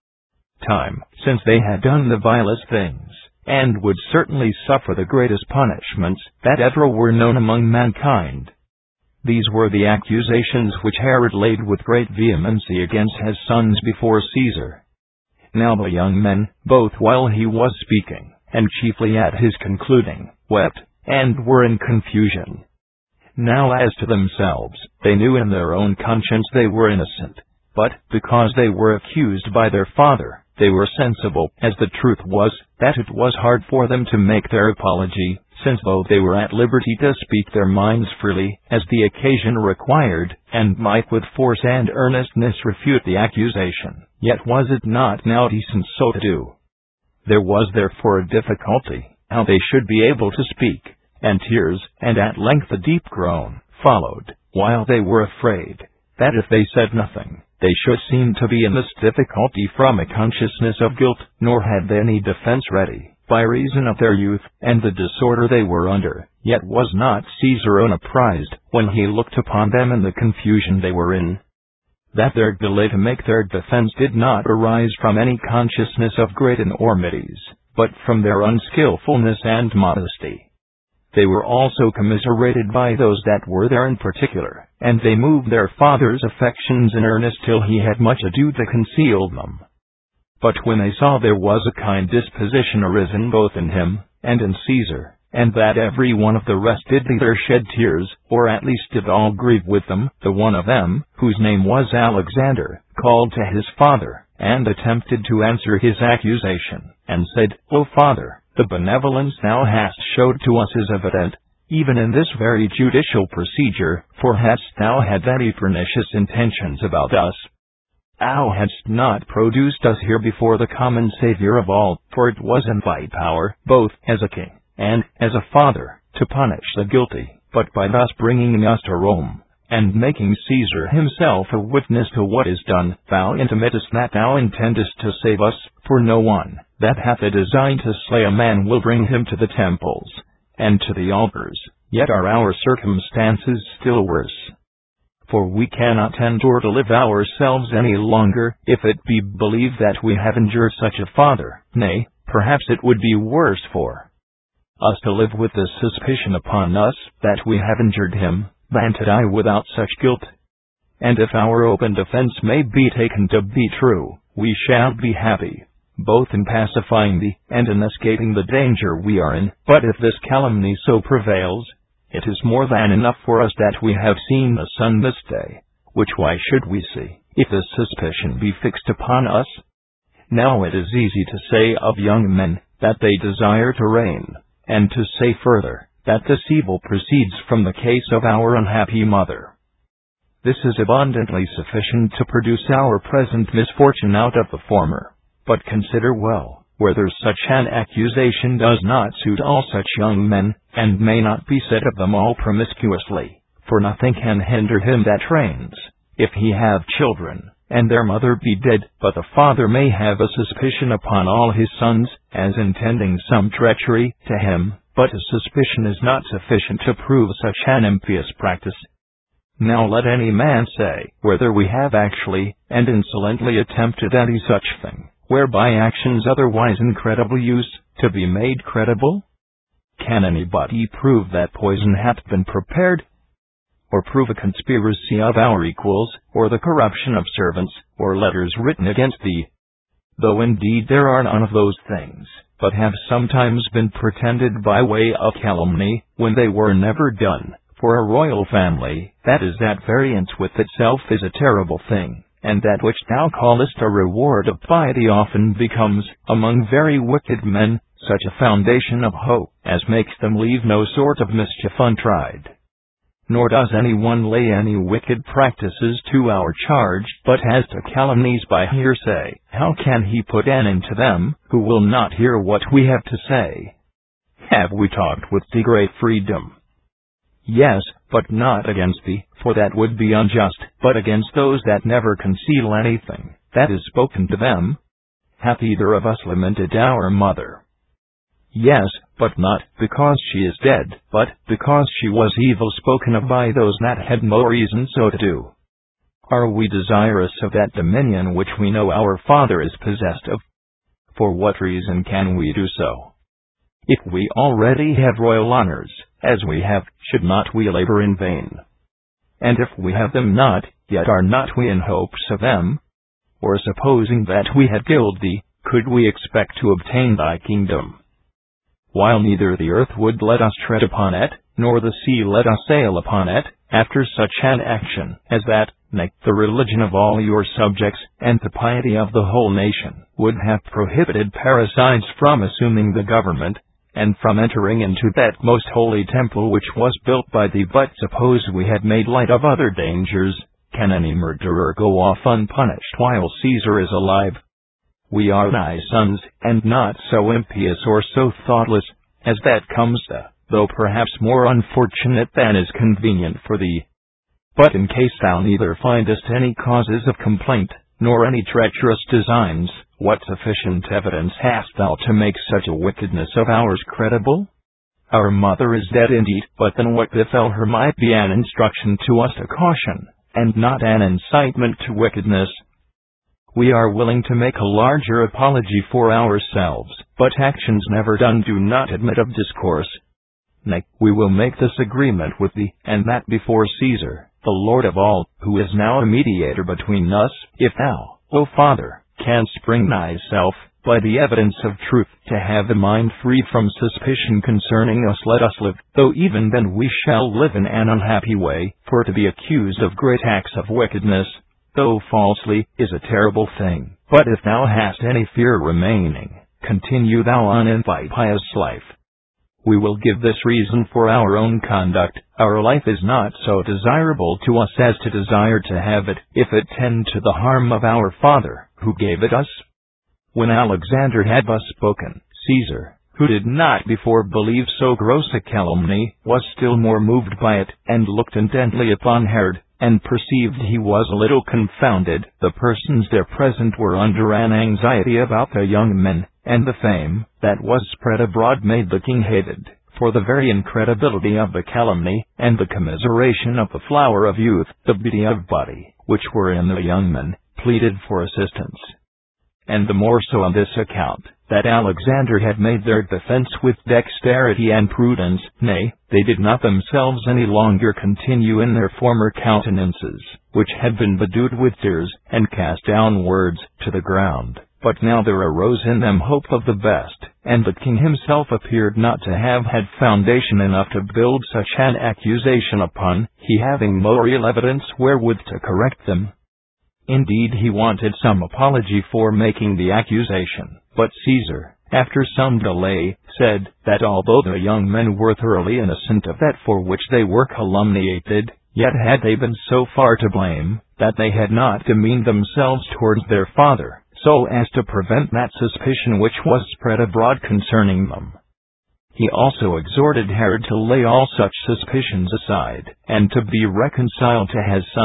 time, since they had done the vilest things, and would certainly suffer the greatest punishments that ever were known among mankind. These were the accusations which Herod laid with great vehemency against his sons before Caesar. Now the young men, both while he was speaking, and chiefly at his concluding, wept, and were in confusion. Now as to themselves, they knew in their own conscience they were innocent, but, because they were accused by their father, they were sensible, as the truth was, that it was hard for them to make their apology, since though they were at liberty to speak their minds freely, as the occasion required, and might with force and earnestness refute the accusation, yet was it not now decent so to do. There was therefore a difficulty, how they should be able to speak, and tears, and at length a deep groan, followed, while they were afraid, that if they said nothing, they should seem to be in this difficulty from a consciousness of guilt, nor had they any defense ready, by reason of their youth, and the disorder they were under. Yet was not Caesar unapprised, when he looked upon them in the confusion they were in, that their delay to make their defense did not arise from any consciousness of great enormities, but from their unskillfulness and modesty. They were also commiserated by those that were there in particular, and they moved their father's affections in earnest till he had much ado to conceal them. But when they saw there was a kind disposition arisen both in him, and in Caesar, and that every one of the rest did either shed tears, or at least did all grieve with them, the one of them, whose name was Alexander, called to his father, and attempted to answer his accusation, and said, O father, the benevolence thou hast showed to us is evident, even in this very judicial procedure, for hadst thou had any pernicious intentions about us, thou hadst not produced us here before the common Saviour of all, for it was in thy power, both as a king, and as a father, to punish the guilty, but by thus bringing us to Rome, and making Caesar himself a witness to what is done, thou intimatest that thou intendest to save us, for no one that hath a design to slay a man will bring him to the temples, and to the altars, yet are our circumstances still worse. For we cannot endure to live ourselves any longer, if it be believed that we have injured such a father, nay, perhaps it would be worse for us to live with this suspicion upon us, that we have injured him, than to die without such guilt. And if our open defense may be taken to be true, we shall be happy, both in pacifying thee, and in escaping the danger we are in. But if this calumny so prevails, it is more than enough for us that we have seen the sun this day, which why should we see, if this suspicion be fixed upon us? Now it is easy to say of young men, that they desire to reign, and to say further, that this evil proceeds from the case of our unhappy mother. This is abundantly sufficient to produce our present misfortune out of the former. But consider well, whether such an accusation does not suit all such young men, and may not be said of them all promiscuously, for nothing can hinder him that reigns, if he have children, and their mother be dead, but the father may have a suspicion upon all his sons, as intending some treachery to him, but a suspicion is not sufficient to prove such an impious practice. Now let any man say whether we have actually and insolently attempted any such thing, whereby actions otherwise incredible used to be made credible? Can anybody prove that poison hath been prepared? Or prove a conspiracy of our equals, or the corruption of servants, or letters written against thee? Though indeed there are none of those things, but have sometimes been pretended by way of calumny, when they were never done. For a royal family, that is at variance with itself, is a terrible thing, and that which thou callest a reward of piety often becomes, among very wicked men, such a foundation of hope as makes them leave no sort of mischief untried. Nor does any one lay any wicked practices to our charge, but as to calumnies by hearsay, how can he put an end to them, who will not hear what we have to say? Have we talked with thee great freedom? Yes, but not against thee, for that would be unjust, but against those that never conceal anything that is spoken to them. Hath either of us lamented our mother? Yes, but not because she is dead, but because she was evil spoken of by those that had no reason so to do. Are we desirous of that dominion which we know our Father is possessed of? For what reason can we do so? If we already have royal honors, as we have, should not we labor in vain? And if we have them not, yet are not we in hopes of them? Or supposing that we had killed thee, could we expect to obtain thy kingdom? While neither the earth would let us tread upon it, nor the sea let us sail upon it, after such an action as that, nay, the religion of all your subjects, and the piety of the whole nation, would have prohibited parricides from assuming the government, and from entering into that most holy temple which was built by thee. But suppose we had made light of other dangers, can any murderer go off unpunished while Caesar is alive? We are thy sons, and not so impious or so thoughtless, as that comes to, though perhaps more unfortunate than is convenient for thee. But in case thou neither findest any causes of complaint, nor any treacherous designs, what sufficient evidence hast thou to make such a wickedness of ours credible? Our mother is dead indeed, but then what befell her might be an instruction to us to caution, and not an incitement to wickedness. We are willing to make a larger apology for ourselves, but actions never done do not admit of discourse. Nay, we will make this agreement with thee, and that before Caesar, the Lord of all, who is now a mediator between us, if thou, O Father, canst bring thyself, by the evidence of truth, to have a mind free from suspicion concerning us, let us live, though even then we shall live in an unhappy way, for to be accused of great acts of wickedness, though falsely, is a terrible thing. But if thou hast any fear remaining, continue thou on in thy pious life. We will give this reason for our own conduct: our life is not so desirable to us as to desire to have it, if it tend to the harm of our Father, who gave it us. When Alexander had thus spoken, Caesar, who did not before believe so gross a calumny, was still more moved by it, and looked intently upon Herod, and perceived he was a little confounded. The persons there present were under an anxiety about the young men, and the fame that was spread abroad made the king hated, for the very incredibility of the calumny, and the commiseration of the flower of youth, the beauty of body, which were in the young men, pleaded for assistance. And the more so on this account, that Alexander had made their defense with dexterity and prudence. Nay, they did not themselves any longer continue in their former countenances, which had been bedewed with tears, and cast downwards to the ground, but now there arose in them hope of the best, and the king himself appeared not to have had foundation enough to build such an accusation upon, he having no real evidence wherewith to correct them. Indeed, he wanted some apology for making the accusation, but Caesar, after some delay, said that although the young men were thoroughly innocent of that for which they were calumniated, yet had they been so far to blame, that they had not demeaned themselves towards their father, so as to prevent that suspicion which was spread abroad concerning them. He also exhorted Herod to lay all such suspicions aside, and to be reconciled to his sons,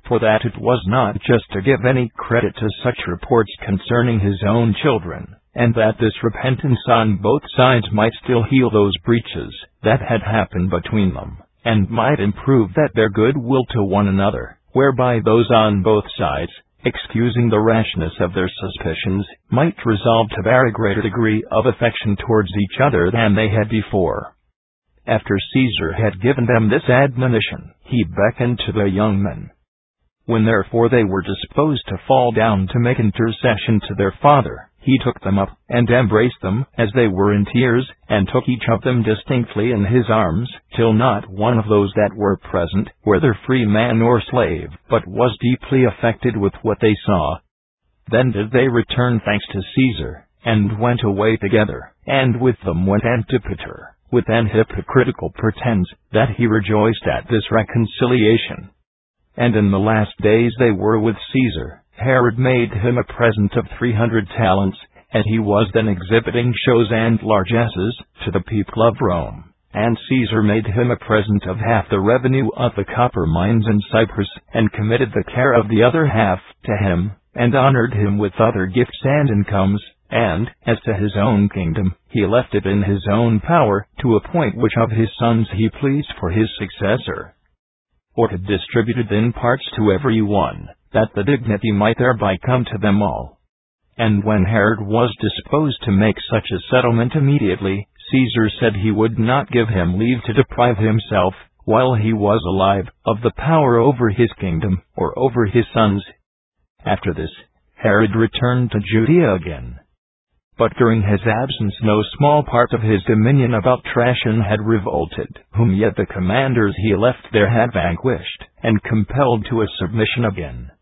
for that it was not just to give any credit to such reports concerning his own children, and that this repentance on both sides might still heal those breaches that had happened between them, and might improve that their good will to one another, whereby those on both sides, excusing the rashness of their suspicions, might resolve to bear a greater degree of affection towards each other than they had before. After Caesar had given them this admonition, he beckoned to the young men. When therefore they were disposed to fall down to make intercession to their father, he took them up, and embraced them, as they were in tears, and took each of them distinctly in his arms, till not one of those that were present, whether free man or slave, but was deeply affected with what they saw. Then did they return thanks to Caesar, and went away together, and with them went Antipater, with an hypocritical pretense, that he rejoiced at this reconciliation. And in the last days they were with Caesar. Herod made him a present of three hundred talents, and he was then exhibiting shows and largesses to the people of Rome. And Caesar made him a present of half the revenue of the copper mines in Cyprus, and committed the care of the other half to him, and honored him with other gifts and incomes. And, as to his own kingdom, he left it in his own power, to appoint which of his sons he pleased for his successor, or to distribute it in parts to every one, that the dignity might thereby come to them all. And when Herod was disposed to make such a settlement immediately, Caesar said he would not give him leave to deprive himself, while he was alive, of the power over his kingdom, or over his sons. After this, Herod returned to Judea again. But during his absence no small part of his dominion about Trajan had revolted, whom yet the commanders he left there had vanquished, and compelled to a submission again.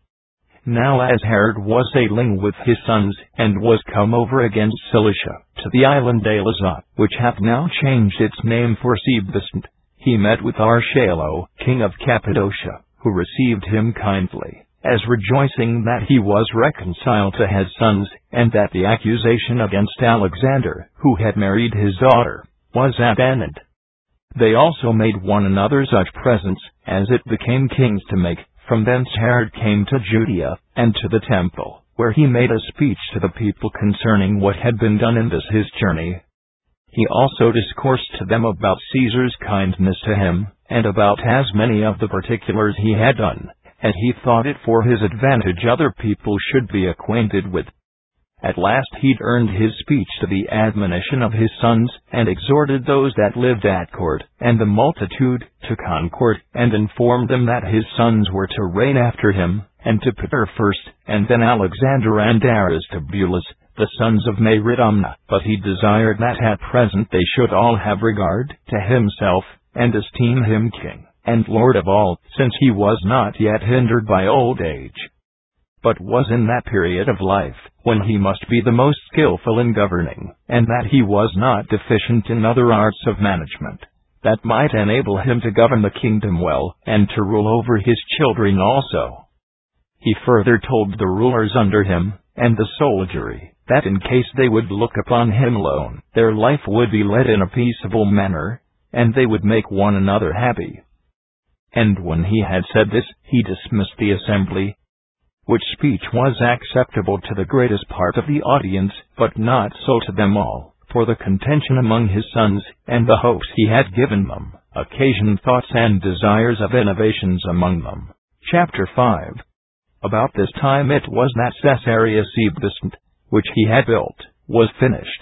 Now as Herod was sailing with his sons, and was come over against Cilicia, to the island Elazar, which hath now changed its name for Sebastant, he met with Archelaus, king of Cappadocia, who received him kindly, as rejoicing that he was reconciled to his sons, and that the accusation against Alexander, who had married his daughter, was at an end. They also made one another such presents, as it became kings to make. From thence Herod came to Judea, and to the temple, where he made a speech to the people concerning what had been done in this his journey. He also discoursed to them about Caesar's kindness to him, and about as many of the particulars he had done, and he thought it for his advantage other people should be acquainted with. At last he turned his speech to the admonition of his sons, and exhorted those that lived at court, and the multitude, to concord, and informed them that his sons were to reign after him, Antipater first, and then Alexander and Aristobulus, the sons of Mariamna. But he desired that at present they should all have regard to himself, and esteem him king and Lord of all, since he was not yet hindered by old age, but was in that period of life when he must be the most skillful in governing, and that he was not deficient in other arts of management, that might enable him to govern the kingdom well, and to rule over his children also. He further told the rulers under him, and the soldiery, that in case they would look upon him alone, their life would be led in a peaceable manner, and they would make one another happy. And when he had said this, he dismissed the assembly, which speech was acceptable to the greatest part of the audience, but not so to them all, for the contention among his sons, and the hopes he had given them, occasioned thoughts and desires of innovations among them. Chapter five. About this time it was that Caesarea Sebastant, which he had built, was finished,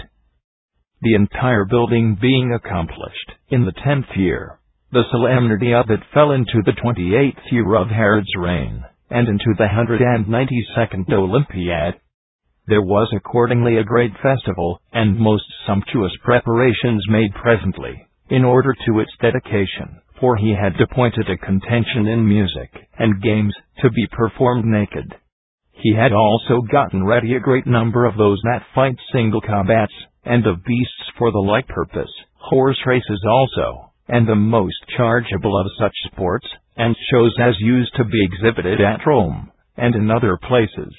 the entire building being accomplished in the tenth year. The solemnity of it fell into the twenty-eighth year of Herod's reign, and into the hundred and ninety-second Olympiad. There was accordingly a great festival, and most sumptuous preparations made presently, in order to its dedication, for he had appointed a contention in music and games, to be performed naked. He had also gotten ready a great number of those that fight single combats, and of beasts for the like purpose, horse races also, and the most chargeable of such sports, and shows as used to be exhibited at Rome, and in other places.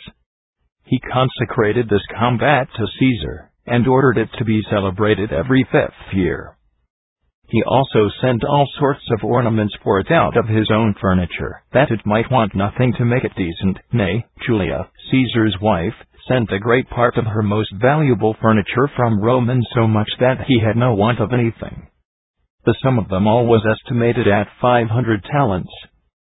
He consecrated this combat to Caesar, and ordered it to be celebrated every fifth year. He also sent all sorts of ornaments for it out of his own furniture, that it might want nothing to make it decent. Nay, Julia, Caesar's wife, sent a great part of her most valuable furniture from Rome, and so much that he had no want of anything. The sum of them all was estimated at five hundred talents.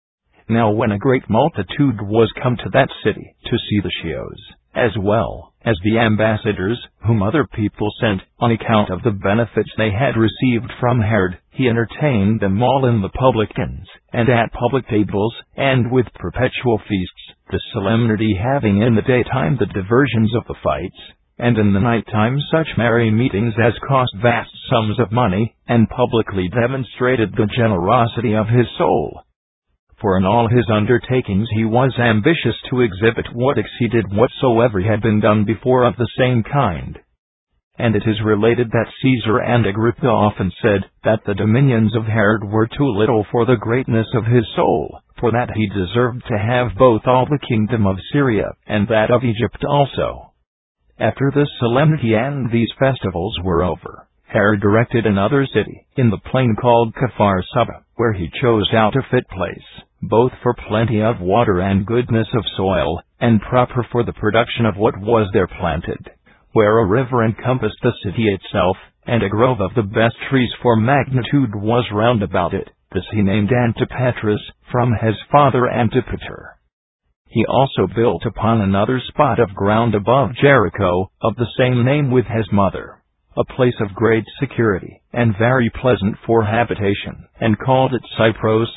Now when a great multitude was come to that city to see the shows, as well as the ambassadors, whom other people sent, on account of the benefits they had received from Herod, he entertained them all in the public inns, and at public tables, and with perpetual feasts, the solemnity having in the daytime the diversions of the fights, and in the night time such merry meetings as cost vast sums of money, and publicly demonstrated the generosity of his soul. For in all his undertakings he was ambitious to exhibit what exceeded whatsoever had been done before of the same kind. And it is related that Caesar and Agrippa often said that the dominions of Herod were too little for the greatness of his soul, for that he deserved to have both all the kingdom of Syria and that of Egypt also. After this solemnity and these festivals were over, Herod directed another city, in the plain called Capharsaum, where he chose out a fit place, both for plenty of water and goodness of soil, and proper for the production of what was there planted, where a river encompassed the city itself, and a grove of the best trees for magnitude was round about it. This he named Antipatris, from his father Antipater. He also built upon another spot of ground above Jericho, of the same name with his mother, a place of great security, and very pleasant for habitation, and called it Cypros.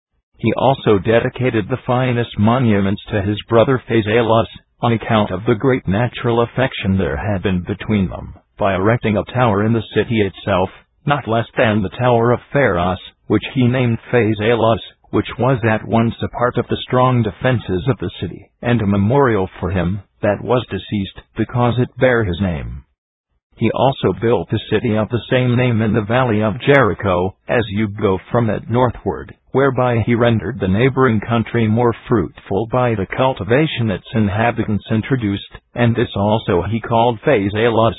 He also dedicated the finest monuments to his brother Phasaelus, on account of the great natural affection there had been between them, by erecting a tower in the city itself, not less than the Tower of Pharos, which he named Phasaelus, which was at once a part of the strong defenses of the city, and a memorial for him that was deceased, because it bare his name. He also built the city of the same name in the valley of Jericho, as you go from it northward, whereby he rendered the neighboring country more fruitful by the cultivation its inhabitants introduced, and this also he called Phasaelus.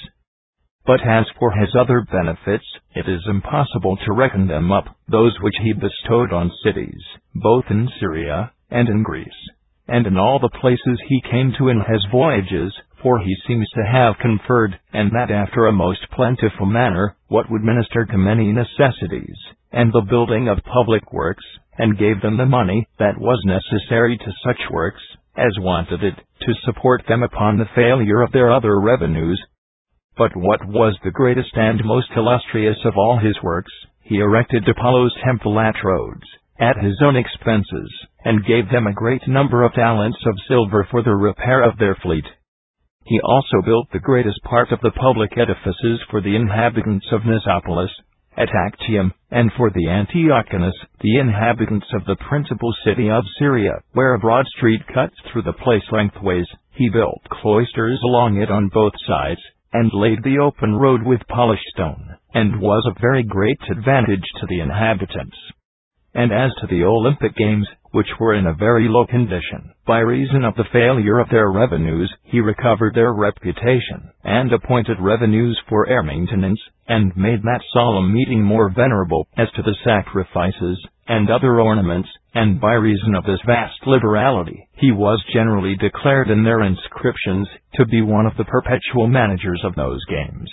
But as for his other benefits, it is impossible to reckon them up, those which he bestowed on cities, both in Syria, and in Greece, and in all the places he came to in his voyages, for he seems to have conferred, and that after a most plentiful manner, what would minister to many necessities, and the building of public works, and gave them the money that was necessary to such works, as wanted it, to support them upon the failure of their other revenues. But what was the greatest and most illustrious of all his works, he erected Apollo's temple at Rhodes, at his own expenses, and gave them a great number of talents of silver for the repair of their fleet. He also built the greatest part of the public edifices for the inhabitants of Nicopolis, at Actium, and for the Antiochus, the inhabitants of the principal city of Syria, where a broad street cuts through the place lengthways. He built cloisters along it on both sides, and laid the open road with polished stone, and was of very great advantage to the inhabitants. And as to the Olympic games, which were in a very low condition, by reason of the failure of their revenues, he recovered their reputation, and appointed revenues for air maintenance, and made that solemn meeting more venerable, as to the sacrifices, and other ornaments, and by reason of this vast liberality, he was generally declared in their inscriptions to be one of the perpetual managers of those games.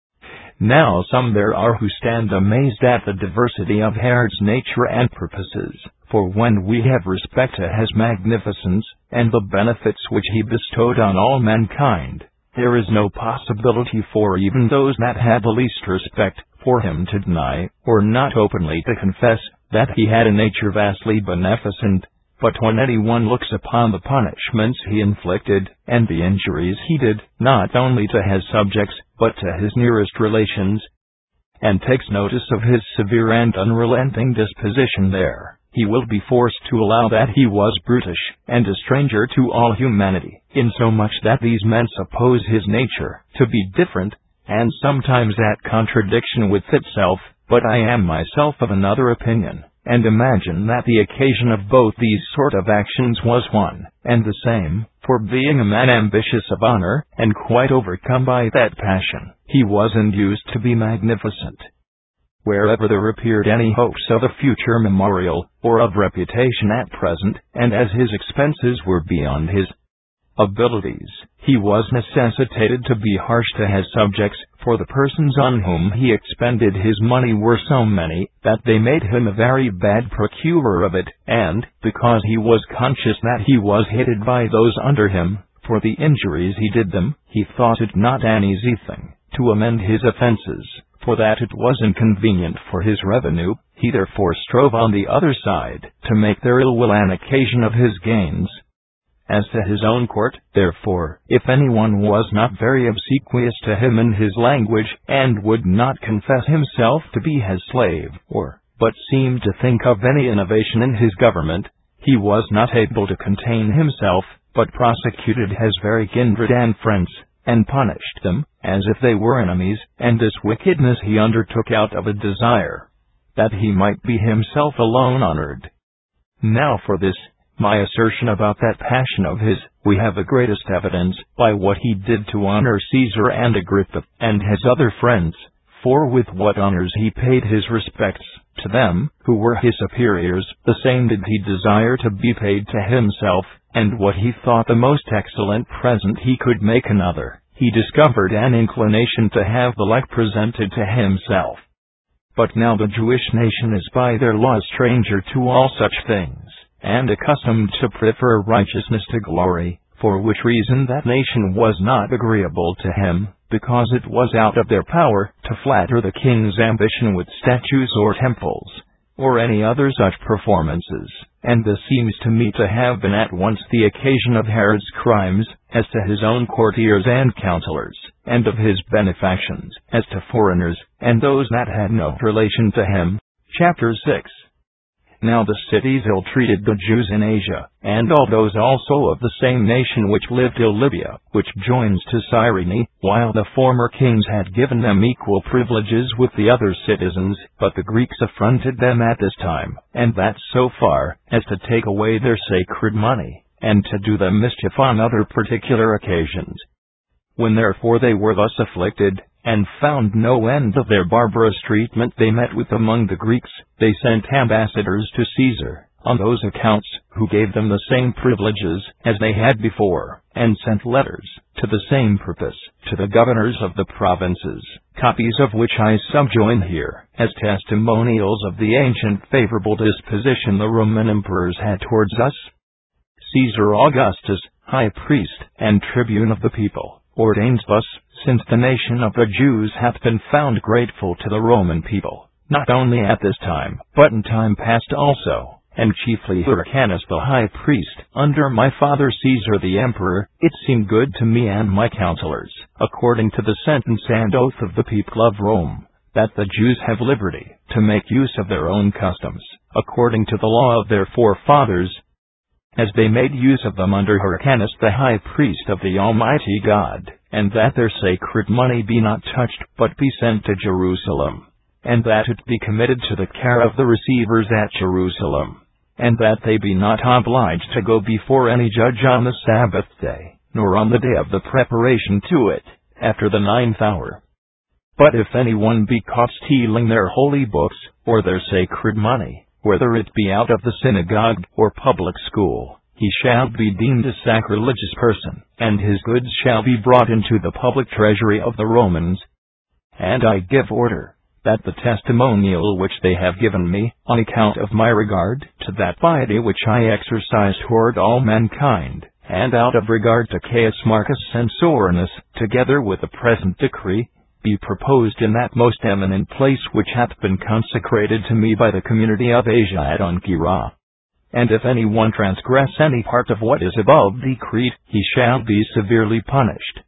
Now some there are who stand amazed at the diversity of Herod's nature and purposes, for when we have respect to his magnificence, and the benefits which he bestowed on all mankind, there is no possibility for even those that had the least respect for him to deny, or not openly to confess, that he had a nature vastly beneficent. But when anyone looks upon the punishments he inflicted, and the injuries he did, not only to his subjects, but to his nearest relations, and takes notice of his severe and unrelenting disposition there, he will be forced to allow that he was brutish, and a stranger to all humanity, insomuch that these men suppose his nature to be different, and sometimes at contradiction with itself. But I am myself of another opinion, and imagine that the occasion of both these sort of actions was one and the same, for being a man ambitious of honor, and quite overcome by that passion, he was induced to be magnificent. wherever there appeared any hopes of a future memorial, or of reputation at present, and as his expenses were beyond his abilities, he was necessitated to be harsh to his subjects, for the persons on whom he expended his money were so many, that they made him a very bad procurer of it, and, because he was conscious that he was hated by those under him, for the injuries he did them, he thought it not an easy thing to amend his offences, for that it was inconvenient for his revenue. He therefore strove on the other side to make their ill will an occasion of his gains. As to his own court, therefore, if anyone was not very obsequious to him in his language, and would not confess himself to be his slave, or but seemed to think of any innovation in his government, he was not able to contain himself, but prosecuted his very kindred and friends, and punished them, as if they were enemies, and this wickedness he undertook out of a desire that he might be himself alone honored. Now for this, my assertion about that passion of his, we have the greatest evidence, by what he did to honor Caesar and Agrippa, and his other friends, for with what honors he paid his respects to them, who were his superiors, the same did he desire to be paid to himself, and what he thought the most excellent present he could make another, he discovered an inclination to have the like presented to himself. But now the Jewish nation is by their law stranger to all such things, and accustomed to prefer righteousness to glory, for which reason that nation was not agreeable to him, because it was out of their power to flatter the king's ambition with statues or temples, or any other such performances, and this seems to me to have been at once the occasion of Herod's crimes, as to his own courtiers and counselors, and of his benefactions, as to foreigners, and those that had no relation to him. Chapter six. Now the cities ill-treated the Jews in Asia, and all those also of the same nation which lived in Libya, which joins to Cyrene, while the former kings had given them equal privileges with the other citizens, but the Greeks affronted them at this time, and that so far, as to take away their sacred money, and to do them mischief on other particular occasions. When therefore they were thus afflicted, and found no end of their barbarous treatment they met with among the Greeks, they sent ambassadors to Caesar, on those accounts, who gave them the same privileges as they had before, and sent letters, to the same purpose, to the governors of the provinces, copies of which I subjoin here, as testimonials of the ancient favorable disposition the Roman emperors had towards us. Caesar Augustus, high priest, and tribune of the people, ordains thus, since the nation of the Jews hath been found grateful to the Roman people, not only at this time, but in time past also, and chiefly Hyrcanus the high priest, under my father Caesar the emperor, it seemed good to me and my counselors, according to the sentence and oath of the people of Rome, that the Jews have liberty to make use of their own customs, according to the law of their forefathers, as they made use of them under Hyrcanus the high priest of the Almighty God, and that their sacred money be not touched, but be sent to Jerusalem, and that it be committed to the care of the receivers at Jerusalem, and that they be not obliged to go before any judge on the Sabbath day, nor on the day of the preparation to it, after the ninth hour. But if any one be caught stealing their holy books, or their sacred money, whether it be out of the synagogue or public school, he shall be deemed a sacrilegious person, and his goods shall be brought into the public treasury of the Romans. And I give order, that the testimonial which they have given me, on account of my regard to that piety which I exercise toward all mankind, and out of regard to Caius Marcus Censorinus, together with the present decree, be proposed in that most eminent place which hath been consecrated to me by the community of Asia at Ancyra. And if any one transgress any part of what is above decreed, he shall be severely punished.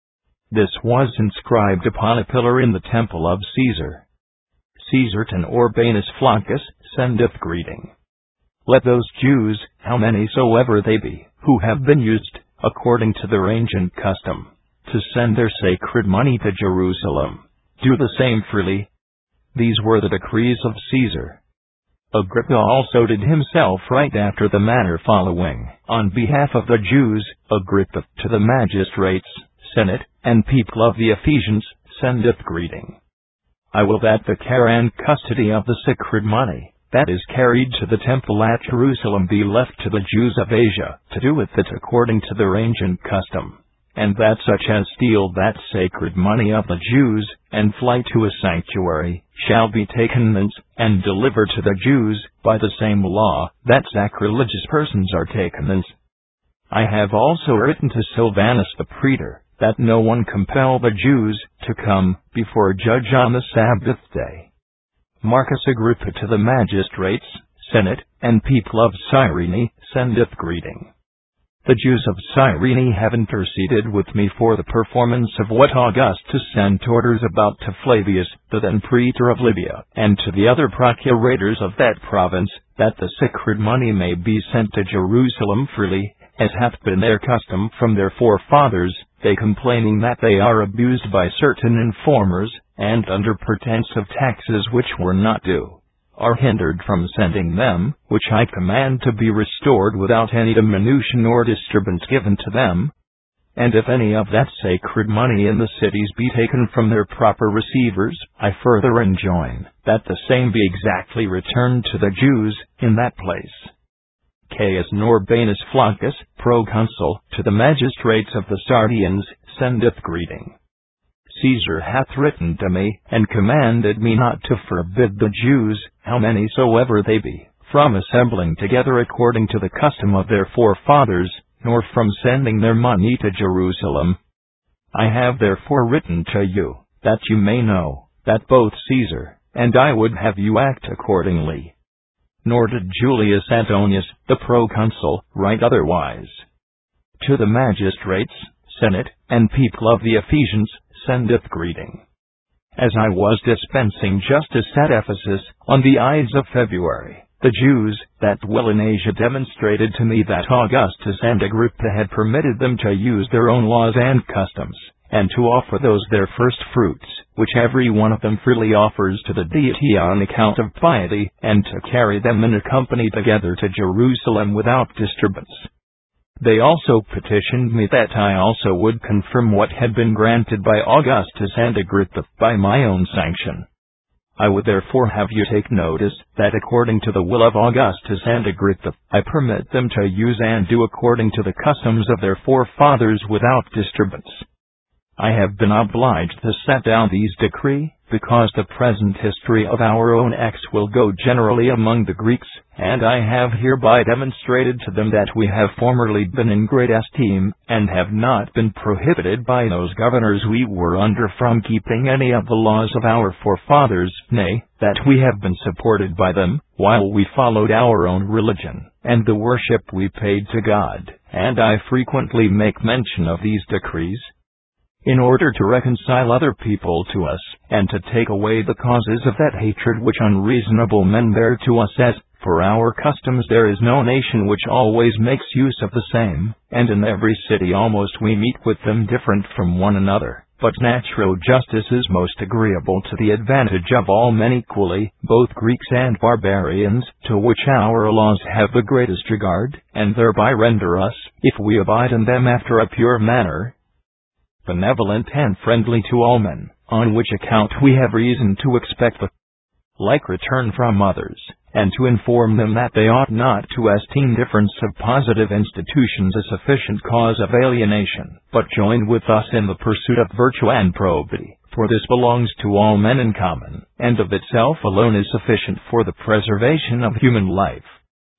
This was inscribed upon a pillar in the temple of Caesar. Caesar to Urbanus Flaccus sendeth greeting. Let those Jews, how many soever they be, who have been used, according to their ancient custom, to send their sacred money to Jerusalem, do the same freely. These were the decrees of Caesar. Agrippa also did himself write after the manner following, on behalf of the Jews, Agrippa to the magistrates, senate, and people of the Ephesians, sendeth greeting. I will that the care and custody of the sacred money that is carried to the temple at Jerusalem be left to the Jews of Asia, to do with it according to their ancient custom, and that such as steal that sacred money of the Jews, and fly to a sanctuary, shall be taken thence, and delivered to the Jews, by the same law, that sacrilegious persons are taken thence. I have also written to Silvanus the praetor, that no one compel the Jews to come before a judge on the Sabbath day. Marcus Agrippa to the magistrates, senate, and people of Cyrene, sendeth greeting. The Jews of Cyrene have interceded with me for the performance of what Augustus sent orders about to Flavius, the then praetor of Libya, and to the other procurators of that province, that the sacred money may be sent to Jerusalem freely, as hath been their custom from their forefathers, they complaining that they are abused by certain informers, and under pretense of taxes which were not due, are hindered from sending them, which I command to be restored without any diminution or disturbance given to them. And if any of that sacred money in the cities be taken from their proper receivers, I further enjoin that the same be exactly returned to the Jews in that place. Caius Norbanus Flaccus, proconsul, to the magistrates of the Sardians, sendeth greeting. Caesar hath written to me, and commanded me not to forbid the Jews, how many soever they be, from assembling together according to the custom of their forefathers, nor from sending their money to Jerusalem. I have therefore written to you, that you may know, that both Caesar and I would have you act accordingly. Nor did Julius Antonius, the proconsul, write otherwise. To the magistrates, senate, and people of the Ephesians, sendeth greeting. As I was dispensing justice at Ephesus, on the Ides of February, the Jews that dwell in Asia demonstrated to me that Augustus and Agrippa had permitted them to use their own laws and customs, and to offer those their first fruits, which every one of them freely offers to the deity on account of piety, and to carry them in a company together to Jerusalem without disturbance. They also petitioned me that I also would confirm what had been granted by Augustus and Agrippa by my own sanction. I would therefore have you take notice, that according to the will of Augustus and Agrippa, I permit them to use and do according to the customs of their forefathers without disturbance. I have been obliged to set down these decree, because the present history of our own acts will go generally among the Greeks, and I have hereby demonstrated to them that we have formerly been in great esteem, and have not been prohibited by those governors we were under from keeping any of the laws of our forefathers, nay, that we have been supported by them, while we followed our own religion, and the worship we paid to God, and I frequently make mention of these decrees, in order to reconcile other people to us, and to take away the causes of that hatred which unreasonable men bear to us, as, for our customs there is no nation which always makes use of the same, and in every city almost we meet with them different from one another, but natural justice is most agreeable to the advantage of all men equally, both Greeks and barbarians, to which our laws have the greatest regard, and thereby render us, if we abide in them after a pure manner, benevolent and friendly to all men, on which account we have reason to expect the like return from others, and to inform them that they ought not to esteem difference of positive institutions a sufficient cause of alienation, but join with us in the pursuit of virtue and probity, for this belongs to all men in common, and of itself alone is sufficient for the preservation of human life.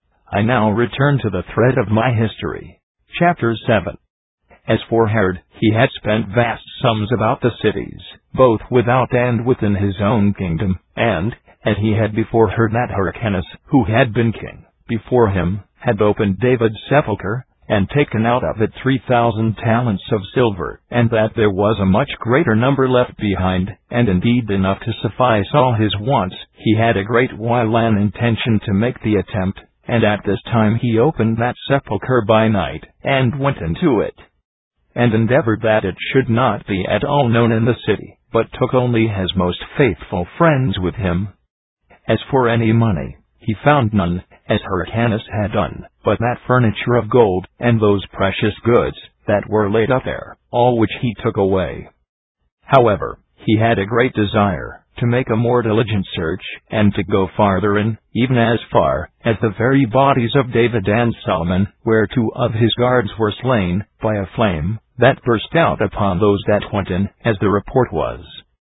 I now return to the thread of my history. Chapter seven. As for Herod, he had spent vast sums about the cities, both without and within his own kingdom, and, as he had before heard that Hyrcanus, who had been king before him, had opened David's sepulchre, and taken out of it three thousand talents of silver, and that there was a much greater number left behind, and indeed enough to suffice all his wants, he had a great while an intention to make the attempt, and at this time he opened that sepulchre by night, and went into it, and endeavored that it should not be at all known in the city, but took only his most faithful friends with him. As for any money, he found none, as Hyrcanus had done, but that furniture of gold, and those precious goods, that were laid up there, all which he took away. However, he had a great desire to make a more diligent search, and to go farther in, even as far as the very bodies of David and Solomon, where two of his guards were slain by a flame that burst out upon those that went in, as the report was.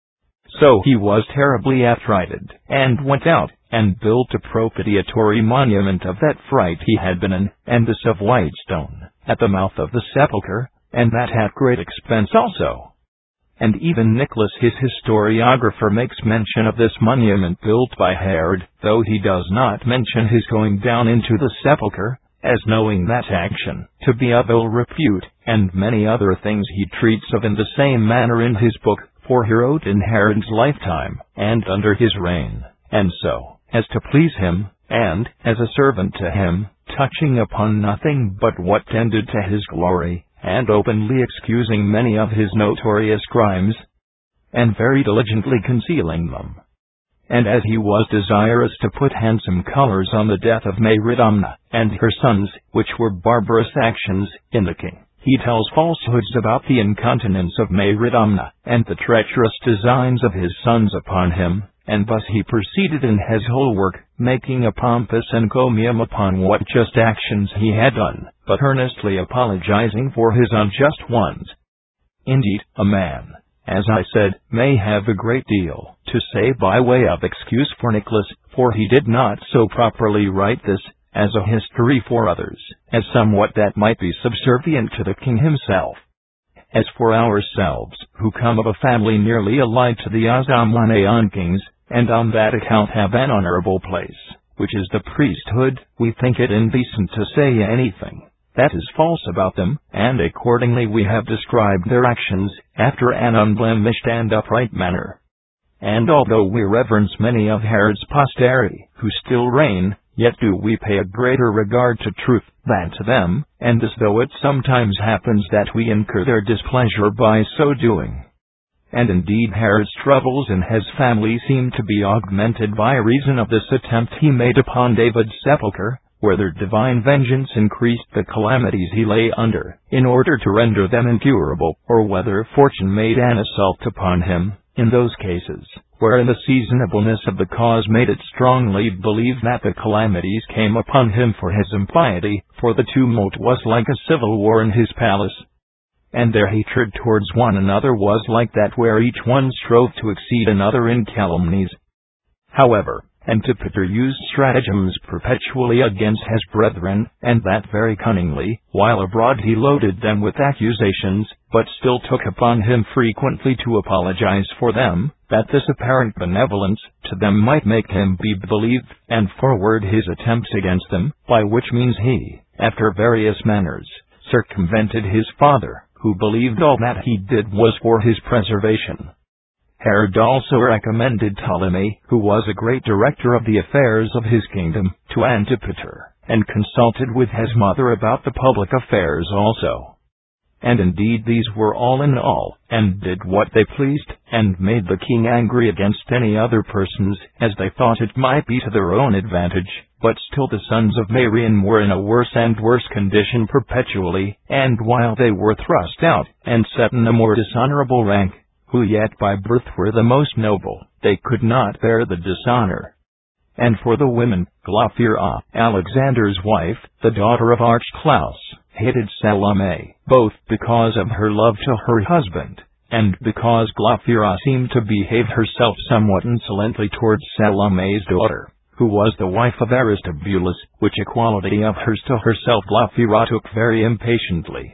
So he was terribly affrighted, and went out, and built a propitiatory monument of that fright he had been in, and this of white stone, at the mouth of the sepulchre, and that at great expense also. And even Nicholas his historiographer makes mention of this monument built by Herod, though he does not mention his going down into the sepulchre, as knowing that action to be of ill repute, and many other things he treats of in the same manner in his book, for he wrote in Herod's lifetime, and under his reign, and so, as to please him, and, as a servant to him, touching upon nothing but what tended to his glory, and openly excusing many of his notorious crimes, and very diligently concealing them. And as he was desirous to put handsome colors on the death of Mariamna, and her sons, which were barbarous actions in the king, he tells falsehoods about the incontinence of Mariamna, and the treacherous designs of his sons upon him, and thus he proceeded in his whole work, making a pompous encomium upon what just actions he had done, but earnestly apologizing for his unjust ones. Indeed, a man, as I said, may have a great deal to say by way of excuse for Nicholas, for he did not so properly write this as a history for others, as somewhat that might be subservient to the king himself. As for ourselves, who come of a family nearly allied to the Azamanayan kings, and on that account have an honorable place, which is the priesthood, we think it indecent to say anything that is false about them, and accordingly we have described their actions after an unblemished and upright manner. And although we reverence many of Herod's posterity, who still reign, yet do we pay a greater regard to truth than to them, and as though it sometimes happens that we incur their displeasure by so doing. And indeed Herod's troubles in his family seem to be augmented by reason of this attempt he made upon David's sepulchre, whether divine vengeance increased the calamities he lay under, in order to render them incurable, or whether fortune made an assault upon him, in those cases, wherein the seasonableness of the cause made it strongly believed that the calamities came upon him for his impiety, for the tumult was like a civil war in his palace, and their hatred towards one another was like that where each one strove to exceed another in calumnies. However, Antipater used stratagems perpetually against his brethren, and that very cunningly. While abroad he loaded them with accusations, but still took upon him frequently to apologize for them, that this apparent benevolence to them might make him be believed, and forward his attempts against them, by which means he, after various manners, circumvented his father, who believed all that he did was for his preservation. Herod also recommended Ptolemy, who was a great director of the affairs of his kingdom, to Antipater, and consulted with his mother about the public affairs also. And indeed these were all in all, and did what they pleased, and made the king angry against any other persons, as they thought it might be to their own advantage. But still the sons of Mariam were in a worse and worse condition perpetually, and while they were thrust out, and set in a more dishonorable rank, who yet by birth were the most noble, they could not bear the dishonor. And for the women, Glaphyra, Alexander's wife, the daughter of Archelaus, hated Salome, both because of her love to her husband, and because Glaphyra seemed to behave herself somewhat insolently towards Salome's daughter, who was the wife of Aristobulus, which equality of hers to herself Glaphyra took very impatiently.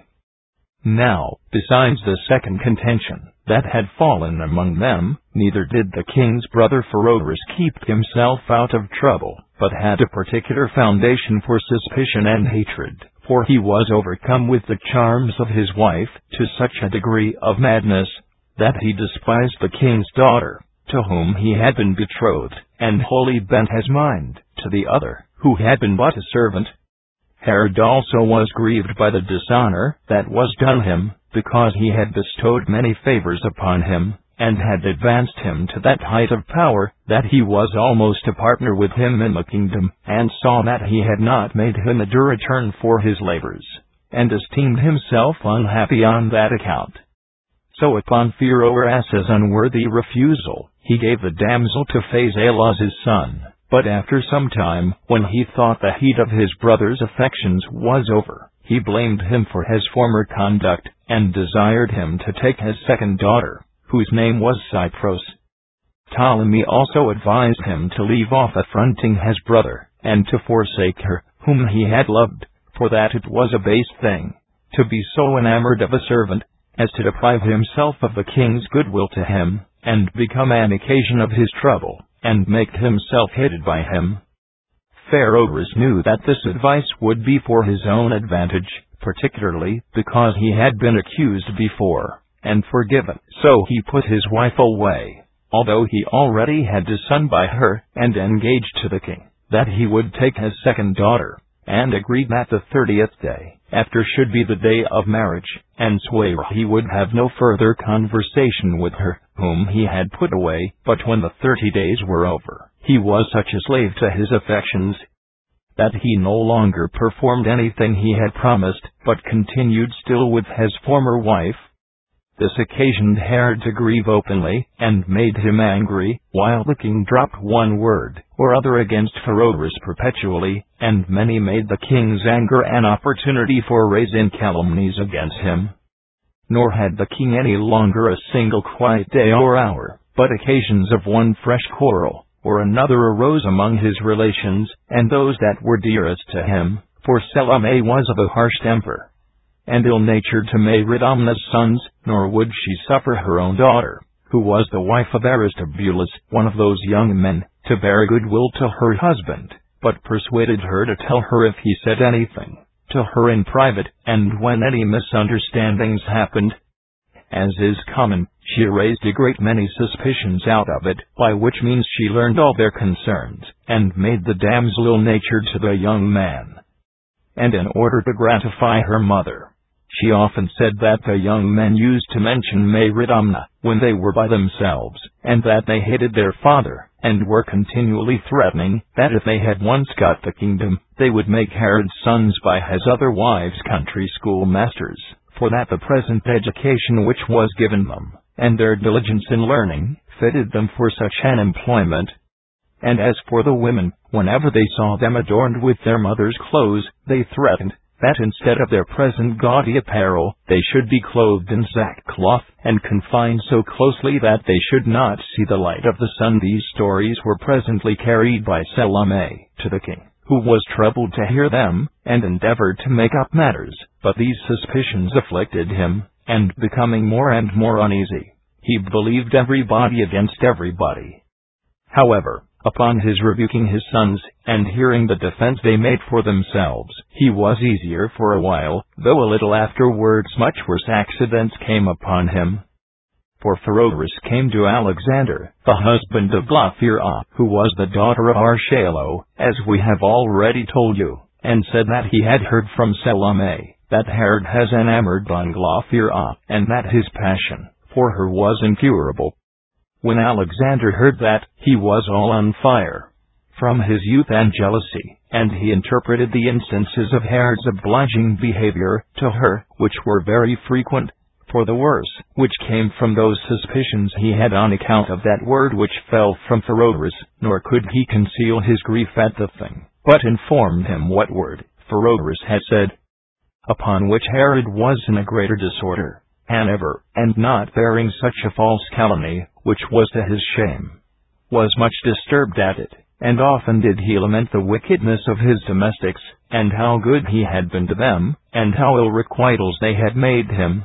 Now, besides the second contention that had fallen among them, neither did the king's brother Pheroras keep himself out of trouble, but had a particular foundation for suspicion and hatred, for he was overcome with the charms of his wife, to such a degree of madness, that he despised the king's daughter, to whom he had been betrothed, and wholly bent his mind to the other, who had been but a servant. Herod also was grieved by the dishonor that was done him, because he had bestowed many favors upon him, and had advanced him to that height of power, that he was almost a partner with him in the kingdom, and saw that he had not made him a due return for his labors, and esteemed himself unhappy on that account. So upon Pheroras's unworthy refusal, he gave the damsel to Phasaelus his son. But after some time, when he thought the heat of his brother's affections was over, he blamed him for his former conduct, and desired him to take his second daughter, whose name was Cypros. Ptolemy also advised him to leave off affronting his brother, and to forsake her, whom he had loved, for that it was a base thing, to be so enamored of a servant, as to deprive himself of the king's goodwill to him, and become an occasion of his trouble, and make himself hated by him. Pheroras knew that this advice would be for his own advantage, particularly because he had been accused before, and forgiven. So he put his wife away, although he already had a son by her, and engaged to the king that he would take his second daughter, and agreed that the thirtieth day after should be the day of marriage, and swore he would have no further conversation with her, whom he had put away. But when the thirty days were over, he was such a slave to his affections that he no longer performed anything he had promised, but continued still with his former wife. This occasioned Herod to grieve openly, and made him angry, while the king dropped one word or other against Pheroras perpetually, and many made the king's anger an opportunity for raising calumnies against him. Nor had the king any longer a single quiet day or hour, but occasions of one fresh quarrel or another arose among his relations, and those that were dearest to him, for Salome was of a harsh temper, and ill-natured to Meridomna's sons, nor would she suffer her own daughter, who was the wife of Aristobulus, one of those young men, to bear goodwill to her husband, but persuaded her to tell her if he said anything to her in private, and when any misunderstandings happened, as is common, she raised a great many suspicions out of it, by which means she learned all their concerns, and made the damsel ill-natured to the young man. And in order to gratify her mother, she often said that the young men used to mention Meridomna when they were by themselves, and that they hated their father, and were continually threatening that if they had once got the kingdom, they would make Herod's sons by his other wives country schoolmasters, for that the present education which was given them, and their diligence in learning, fitted them for such an employment. And as for the women, whenever they saw them adorned with their mother's clothes, they threatened that instead of their present gaudy apparel, they should be clothed in sackcloth, and confined so closely that they should not see the light of the sun. These stories were presently carried by Salome to the king, who was troubled to hear them, and endeavored to make up matters. But these suspicions afflicted him, and becoming more and more uneasy, he believed everybody against everybody. However, upon his rebuking his sons, and hearing the defense they made for themselves, he was easier for a while, though a little afterwards much worse accidents came upon him. For Pheroras came to Alexander, the husband of Glaphyra, who was the daughter of Archelaus, as we have already told you, and said that he had heard from Salome that Herod has enamored on Glaphyra, and that his passion for her was incurable. When Alexander heard that, he was all on fire from his youth and jealousy, and he interpreted the instances of Herod's obliging behavior to her, which were very frequent, for the worse, which came from those suspicions he had on account of that word which fell from Pheroras, nor could he conceal his grief at the thing, but informed him what word Pheroras had said. Upon which Herod was in a greater disorder, and ever, and not bearing such a false calumny, which was to his shame, was much disturbed at it, and often did he lament the wickedness of his domestics, and how good he had been to them, and how ill requitals they had made him.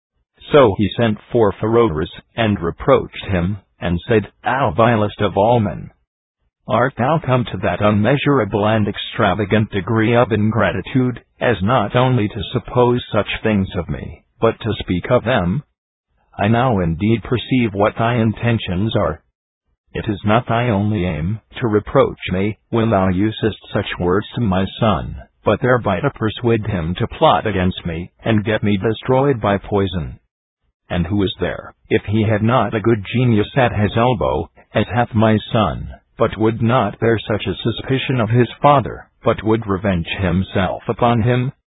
So he sent for Pheroras, and reproached him, and said, Thou vilest of all men, art thou come to that unmeasurable and extravagant degree of ingratitude, as not only to suppose such things of me, but to speak of them? I now indeed perceive what thy intentions are. It is not thy only aim to reproach me when thou usest such words to my son, but thereby to persuade him to plot against me, and get me destroyed by poison. And who is there, if he had not a good genius at his elbow, as hath my son, but would not bear such a suspicion of his father, but would revenge himself upon him?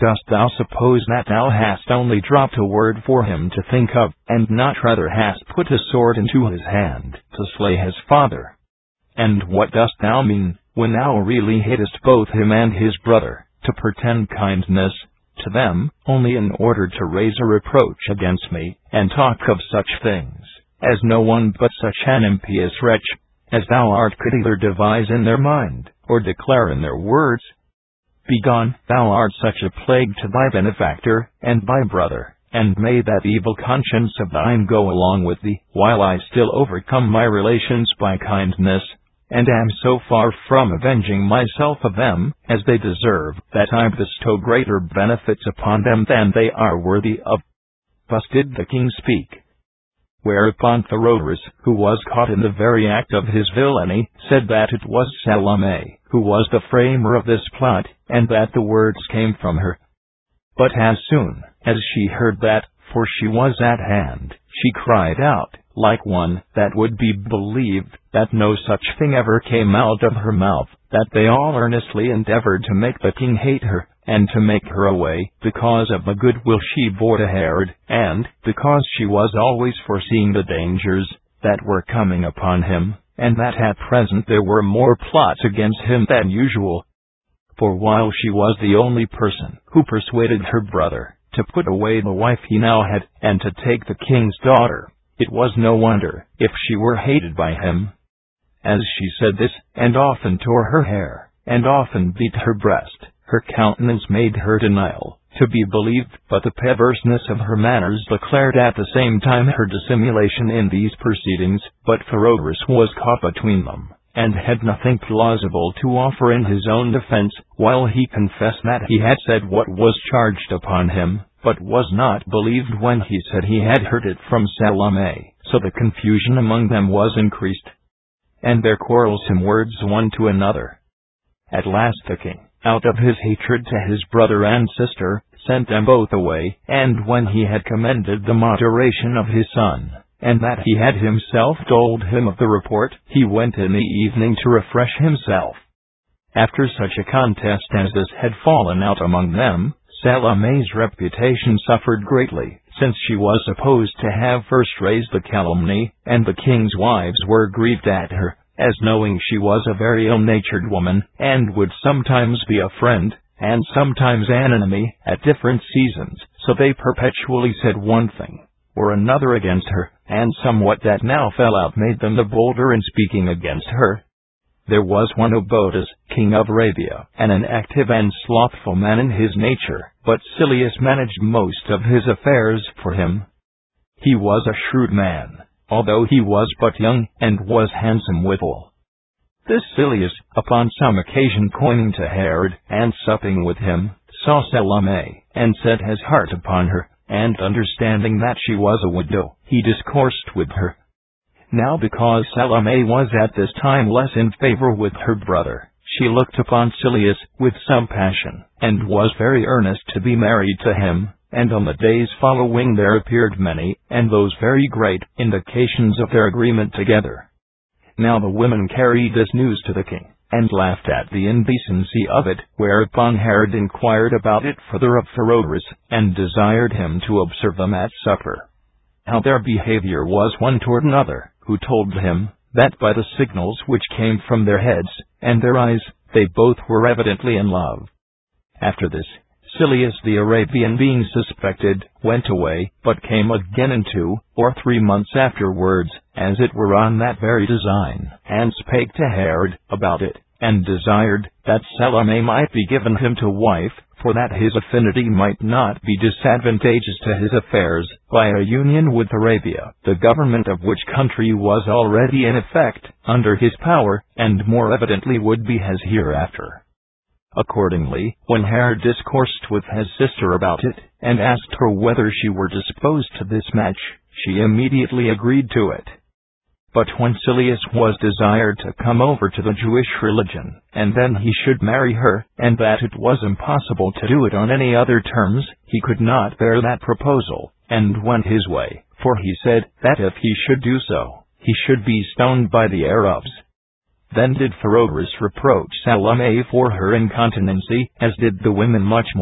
Dost thou suppose that thou hast only dropped a word for him to think of, and not rather hast put a sword into his hand to slay his father? And what dost thou mean, when thou really hatest both him and his brother, to pretend kindness to them, only in order to raise a reproach against me, and talk of such things, as no one but such an impious wretch as thou art could either devise in their mind, or declare in their words? Begone, thou art such a plague to thy benefactor, and thy brother, and may that evil conscience of thine go along with thee, while I still overcome my relations by kindness, and am so far from avenging myself of them, as they deserve, that I bestow greater benefits upon them than they are worthy of. Thus did the king speak. Whereupon Pheroras, who was caught in the very act of his villainy, said that it was Salome, who was the framer of this plot, and that the words came from her. But as soon as she heard that, for she was at hand, she cried out, like one that would be believed, that no such thing ever came out of her mouth, that they all earnestly endeavored to make the king hate her, and to make her away, because of the goodwill she bore to Herod, and because she was always foreseeing the dangers that were coming upon him, and that at present there were more plots against him than usual. For while she was the only person who persuaded her brother to put away the wife he now had, and to take the king's daughter, it was no wonder if she were hated by him. As she said this, and often tore her hair, and often beat her breast, her countenance made her denial to be believed, but the perverseness of her manners declared at the same time her dissimulation in these proceedings. But Pheroras was caught between them, and had nothing plausible to offer in his own defense, while he confessed that he had said what was charged upon him, but was not believed when he said he had heard it from Salome. So the confusion among them was increased, and their quarrelsome words one to another. At last the king, out of his hatred to his brother and sister, sent them both away, and when he had commended the moderation of his son, and that he had himself told him of the report, he went in the evening to refresh himself. After such a contest as this had fallen out among them, Salome's reputation suffered greatly, since she was supposed to have first raised the calumny, and the king's wives were grieved at her, as knowing she was a very ill-natured woman, and would sometimes be a friend, and sometimes an enemy, at different seasons, so they perpetually said one thing or another against her, and somewhat that now fell out made them the bolder in speaking against her. There was one Obodas, king of Arabia, and an active and slothful man in his nature, but Silius managed most of his affairs for him. He was a shrewd man, although he was but young, and was handsome withal. This Silius, upon some occasion coining to Herod, and supping with him, saw Salome, and set his heart upon her, and understanding that she was a widow, he discoursed with her. Now because Salome was at this time less in favor with her brother, she looked upon Silius with some passion, and was very earnest to be married to him, and on the days following there appeared many, and those very great, indications of their agreement together. Now the women carried this news to the king, and laughed at the indecency of it, whereupon Herod inquired about it further of Pheroras, and desired him to observe them at supper, how their behavior was one toward another, who told him that by the signals which came from their heads and their eyes, they both were evidently in love. After this, Silius the Arabian, being suspected, went away, but came again in two or three months afterwards, as it were on that very design, and spake to Herod about it, and desired that Salome might be given him to wife, for that his affinity might not be disadvantageous to his affairs, by a union with Arabia, the government of which country was already in effect under his power, and more evidently would be his hereafter. Accordingly, when Herod discoursed with his sister about it, and asked her whether she were disposed to this match, she immediately agreed to it. But when Silius was desired to come over to the Jewish religion, and then he should marry her, and that it was impossible to do it on any other terms, he could not bear that proposal, and went his way, for he said that if he should do so, he should be stoned by the Arabs. Then did Pheroras reproach Salome for her incontinency, as did the women much more,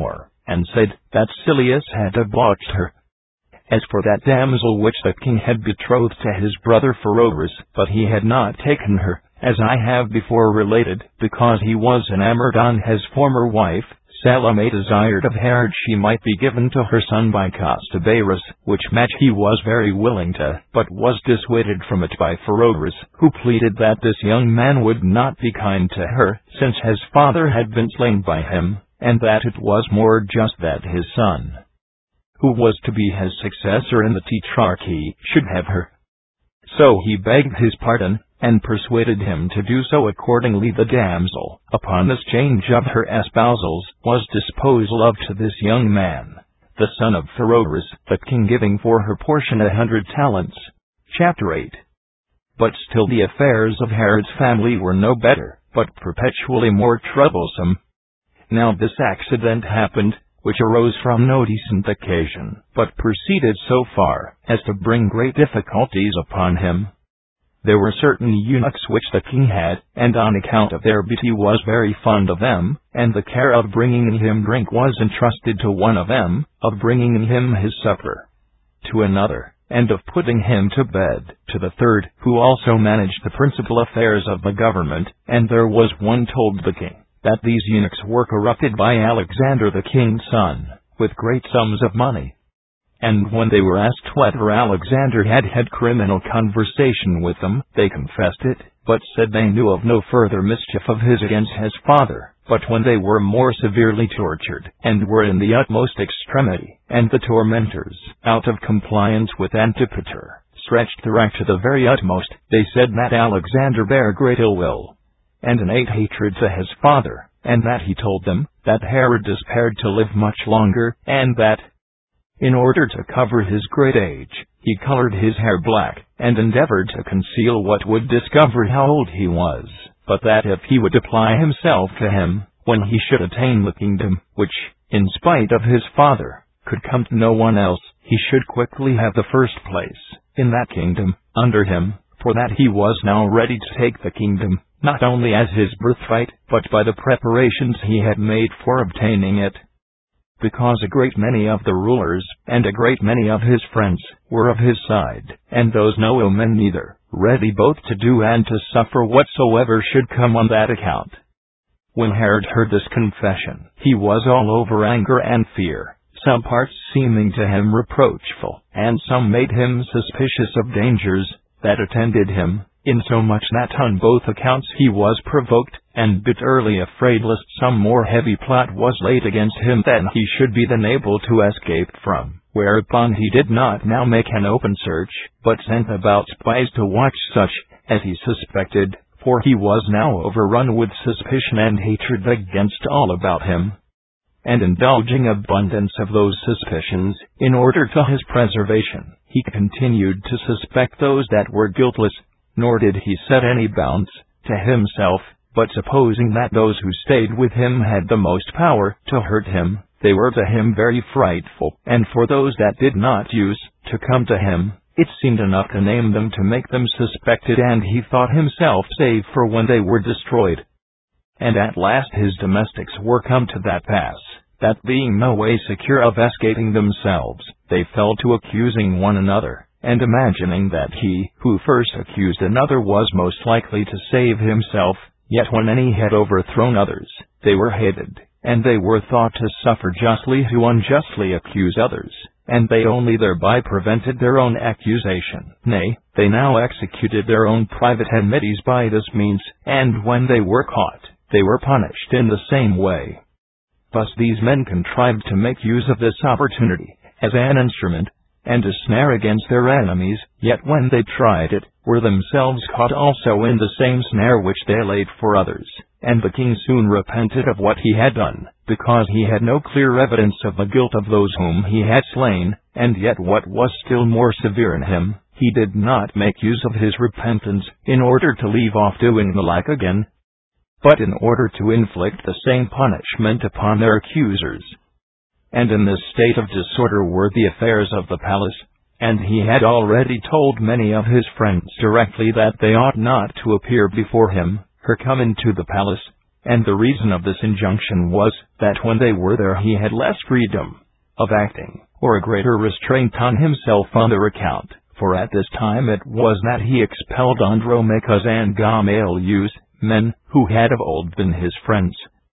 and said that Silius had debauched her. As for that damsel which the king had betrothed to his brother Pheroras, but he had not taken her, as I have before related, because he was enamored on his former wife, Salome desired of Herod she might be given to her son by Costobarus, which match he was very willing to, but was dissuaded from it by Pheroras, who pleaded that this young man would not be kind to her, since his father had been slain by him, and that it was more just that his son, who was to be his successor in the tetrarchy, should have her. So he begged his pardon, and persuaded him to do so. Accordingly the damsel, upon this change of her espousals, was disposed of to this young man, the son of Pheroras, the king giving for her portion a hundred talents. Chapter eight. But still the affairs of Herod's family were no better, but perpetually more troublesome. Now this accident happened, which arose from no decent occasion, but proceeded so far as to bring great difficulties upon him. There were certain eunuchs which the king had, and on account of their beauty was very fond of them, and the care of bringing him drink was entrusted to one of them, of bringing him his supper, to another, and of putting him to bed, to the third, who also managed the principal affairs of the government. And there was one told the king, that these eunuchs were corrupted by Alexander the king's son, with great sums of money. And when they were asked whether Alexander had had criminal conversation with them, they confessed it, but said they knew of no further mischief of his against his father. But when they were more severely tortured, and were in the utmost extremity, and the tormentors, out of compliance with Antipater, stretched the rack to the very utmost, they said that Alexander bare great ill will, and innate hatred to his father, and that he told them that Herod despaired to live much longer, and that, in order to cover his great age, he colored his hair black, and endeavored to conceal what would discover how old he was, but that if he would apply himself to him, when he should attain the kingdom, which, in spite of his father, could come to no one else, he should quickly have the first place in that kingdom, under him, for that he was now ready to take the kingdom, not only as his birthright, but by the preparations he had made for obtaining it. Because a great many of the rulers, and a great many of his friends, were of his side, and those no ill men neither, ready both to do and to suffer whatsoever should come on that account. When Herod heard this confession, he was all over anger and fear, some parts seeming to him reproachful, and some made him suspicious of dangers that attended him, insomuch that on both accounts he was provoked, and bitterly afraid lest some more heavy plot was laid against him than he should be then able to escape from, whereupon he did not now make an open search, but sent about spies to watch such as he suspected, for he was now overrun with suspicion and hatred against all about him. And indulging abundance of those suspicions, in order to his preservation, he continued to suspect those that were guiltless, nor did he set any bounds to himself, but supposing that those who stayed with him had the most power to hurt him, they were to him very frightful, and for those that did not use to come to him, it seemed enough to name them to make them suspected, and he thought himself safe for when they were destroyed. And at last his domestics were come to that pass, that being no way secure of escaping themselves, they fell to accusing one another, and imagining that he who first accused another was most likely to save himself, yet when any had overthrown others, they were hated, and they were thought to suffer justly who unjustly accuse others, and they only thereby prevented their own accusation. Nay, they now executed their own private enmities by this means, and when they were caught, they were punished in the same way. Thus these men contrived to make use of this opportunity, as an instrument, and a snare against their enemies, yet when they tried it, were themselves caught also in the same snare which they laid for others. And the king soon repented of what he had done, because he had no clear evidence of the guilt of those whom he had slain, and yet what was still more severe in him, he did not make use of his repentance, in order to leave off doing the like again, but in order to inflict the same punishment upon their accusers. And in this state of disorder were the affairs of the palace, and he had already told many of his friends directly that they ought not to appear before him, or come into the palace, and the reason of this injunction was that when they were there he had less freedom of acting, or a greater restraint on himself on their account, for at this time it was that he expelled Andromachus and Gamaliel, men who had of old been his friends,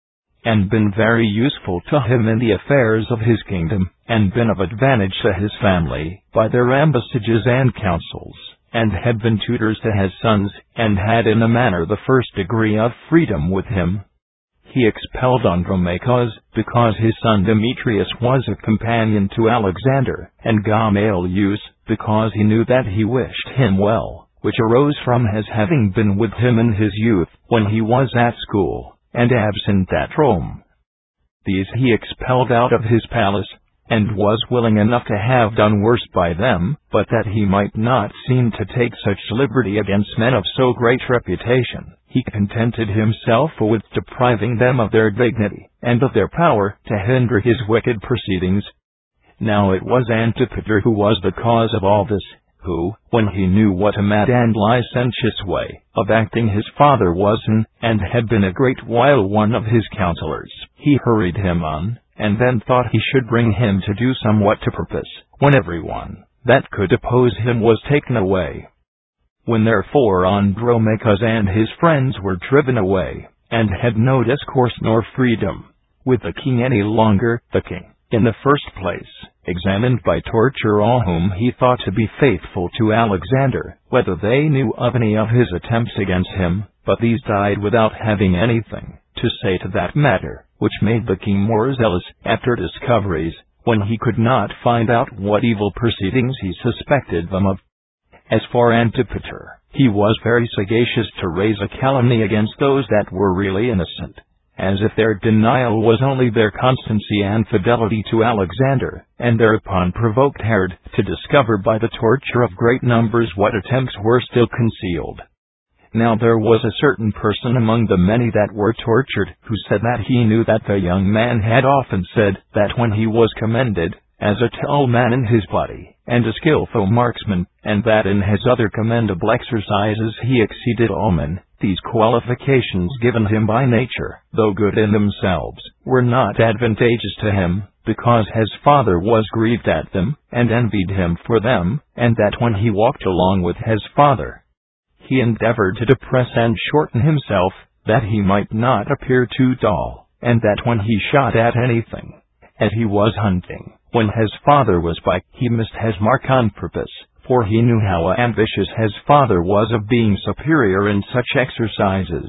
and been very useful to him in the affairs of his kingdom, and been of advantage to his family by their ambassages and counsels, and had been tutors to his sons, and had in a manner the first degree of freedom with him. He expelled Andromachus, because his son Demetrius was a companion to Alexander, and Gamaliel, because he knew that he wished him well, which arose from his having been with him in his youth, when he was at school, and absent at Rome. These he expelled out of his palace, and was willing enough to have done worse by them, but that he might not seem to take such liberty against men of so great reputation, he contented himself with depriving them of their dignity, and of their power to hinder his wicked proceedings. Now it was Antipater who was the cause of all this, who, when he knew what a mad and licentious way of acting his father was in, and had been a great while one of his counselors, he hurried him on, and then thought he should bring him to do somewhat to purpose, when every one that could oppose him was taken away. When therefore Andromachus and his friends were driven away, and had no discourse nor freedom with the king any longer, the king, in the first place, examined by torture all whom he thought to be faithful to Alexander, whether they knew of any of his attempts against him, but these died without having anything to say to that matter, which made the king more zealous after discoveries, when he could not find out what evil proceedings he suspected them of. As for Antipater, he was very sagacious to raise a calumny against those that were really innocent, as if their denial was only their constancy and fidelity to Alexander, and thereupon provoked Herod to discover by the torture of great numbers what attempts were still concealed. Now there was a certain person among the many that were tortured, who said that he knew that the young man had often said that when he was commended as a tall man in his body, and a skillful marksman, and that in his other commendable exercises he exceeded all men, these qualifications given him by nature, though good in themselves, were not advantageous to him, because his father was grieved at them, and envied him for them, and that when he walked along with his father, he endeavored to depress and shorten himself, that he might not appear too dull, and that when he shot at anything, as he was hunting, when his father was by, he missed his mark on purpose, for he knew how ambitious his father was of being superior in such exercises.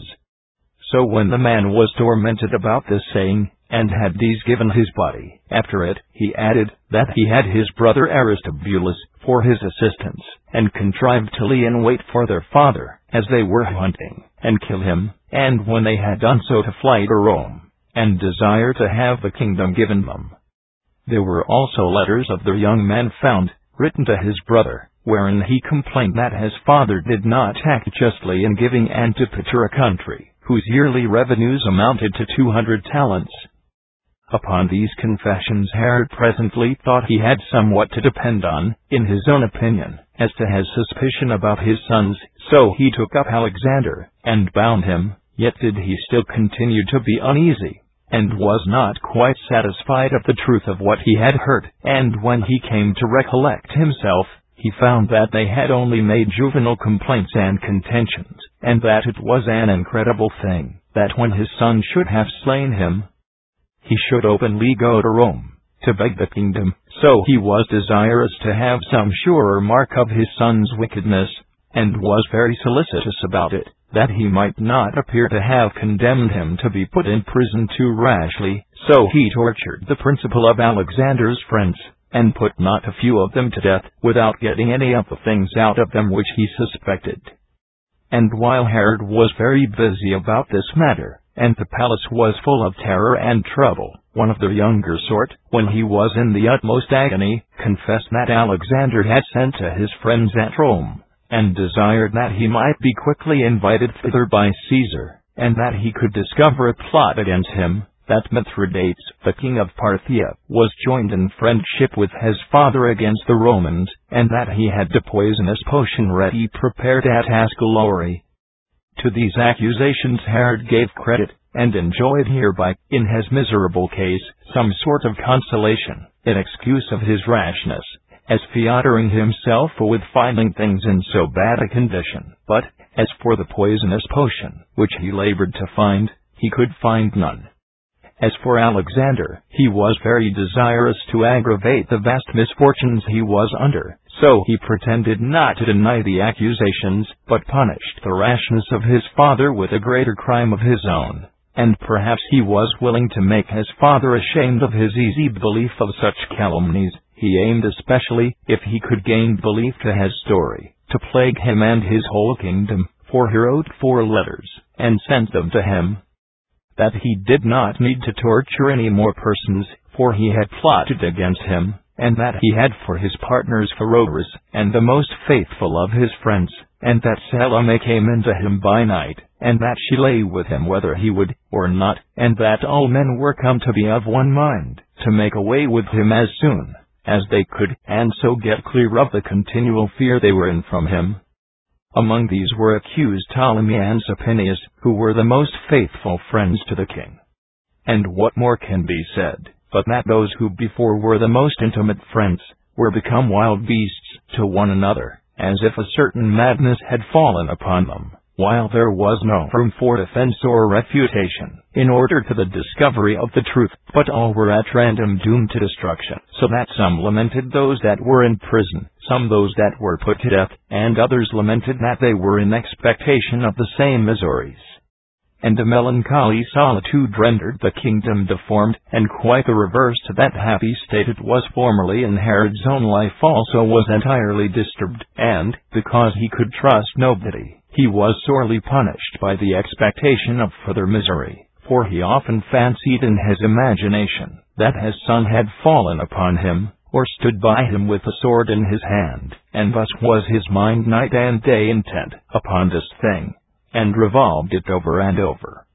So when the man was tormented about this saying, and had these given his body, after it, he added, that he had his brother Aristobulus for his assistance, and contrived to lie in wait for their father, as they were hunting, and kill him, and when they had done so to fly to Rome, and desire to have the kingdom given them. There were also letters of the young man found, written to his brother, wherein he complained that his father did not act justly in giving Antipater a country, whose yearly revenues amounted to two hundred talents. Upon these confessions Herod presently thought he had somewhat to depend on, in his own opinion, as to his suspicion about his sons, so he took up Alexander, and bound him, yet did he still continue to be uneasy, and was not quite satisfied of the truth of what he had heard, and when he came to recollect himself, he found that they had only made juvenile complaints and contentions, and that it was an incredible thing, that when his son should have slain him, he should openly go to Rome, to beg the kingdom. So he was desirous to have some surer mark of his son's wickedness, and was very solicitous about it, that he might not appear to have condemned him to be put in prison too rashly. So he tortured the principal of Alexander's friends, and put not a few of them to death, without getting any of the things out of them which he suspected. And while Herod was very busy about this matter, and the palace was full of terror and trouble, one of the younger sort, when he was in the utmost agony, confessed that Alexander had sent to his friends at Rome, and desired that he might be quickly invited thither by Caesar, and that he could discover a plot against him, that Mithridates, the king of Parthia, was joined in friendship with his father against the Romans, and that he had the poisonous potion ready prepared at Ascalori. To these accusations Herod gave credit, and enjoyed hereby, in his miserable case, some sort of consolation, in excuse of his rashness, as flattering himself with finding things in so bad a condition. But, as for the poisonous potion, which he labored to find, he could find none. As for Alexander, he was very desirous to aggravate the vast misfortunes he was under, so he pretended not to deny the accusations, but punished the rashness of his father with a greater crime of his own. And perhaps he was willing to make his father ashamed of his easy belief of such calumnies. He aimed especially, if he could gain belief to his story, to plague him and his whole kingdom, for he wrote four letters, and sent them to him, that he did not need to torture any more persons, for he had plotted against him, and that he had for his partners Pheroras, and the most faithful of his friends, and that Salome came into him by night, and that she lay with him whether he would or not, and that all men were come to be of one mind, to make away with him as soon as they could, and so get clear of the continual fear they were in from him. Among these were accused Ptolemy and Sapinius, who were the most faithful friends to the king. And what more can be said, but that those who before were the most intimate friends, were become wild beasts to one another, as if a certain madness had fallen upon them, while there was no room for defense or refutation, in order to the discovery of the truth, but all were at random doomed to destruction, so that some lamented those that were in prison, some those that were put to death, and others lamented that they were in expectation of the same miseries. And a melancholy solitude rendered the kingdom deformed, and quite the reverse to that happy state it was formerly in Herod's own life also was entirely disturbed, and, because he could trust nobody, he was sorely punished by the expectation of further misery, for he often fancied in his imagination that his son had fallen upon him, or stood by him with a sword in his hand, and thus was his mind night and day intent upon this thing, and revolved it over and over.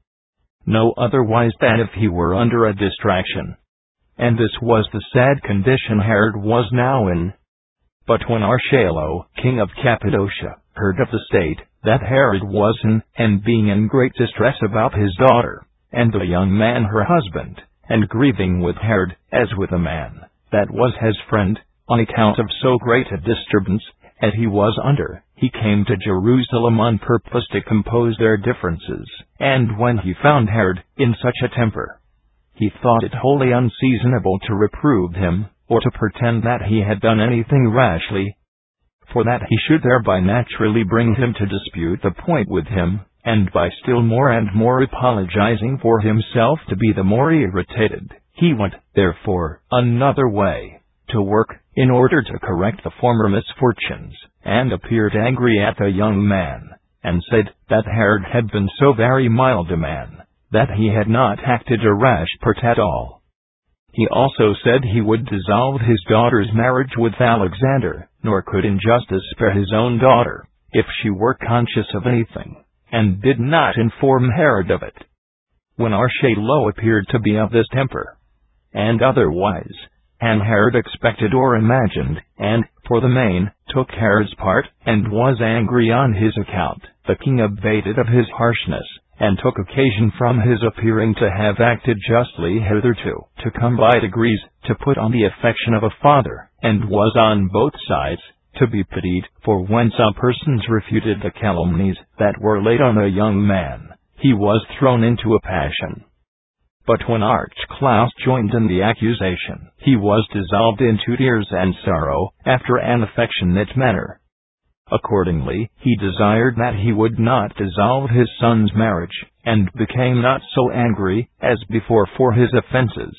No otherwise than if he were under a distraction. And this was the sad condition Herod was now in. But when Archelaus, king of Cappadocia, heard of the state that Herod was in, and being in great distress about his daughter, and the young man her husband, and grieving with Herod, as with a man that was his friend, on account of so great a disturbance as he was under, he came to Jerusalem on purpose to compose their differences. And when he found Herod in such a temper, he thought it wholly unseasonable to reprove him, or to pretend that he had done anything rashly, for that he should thereby naturally bring him to dispute the point with him, and by still more and more apologizing for himself to be the more irritated, he went, therefore, another way, to work, in order to correct the former misfortunes, and appeared angry at the young man, and said that Herod had been so very mild a man, that he had not acted a rash part at all. He also said he would dissolve his daughter's marriage with Alexander, nor could in justice spare his own daughter, if she were conscious of anything, and did not inform Herod of it. When Archelaus appeared to be of this temper, and otherwise, and Herod expected or imagined, and, for the main, took Herod's part, and was angry on his account, the king abated of his harshness, and took occasion from his appearing to have acted justly hitherto, to come by degrees, to put on the affection of a father, and was on both sides to be pitied, for when some persons refuted the calumnies that were laid on the young man, he was thrown into a passion. But when Archelaus joined in the accusation, he was dissolved into tears and sorrow, after an affectionate manner. Accordingly, he desired that he would not dissolve his son's marriage, and became not so angry as before for his offenses.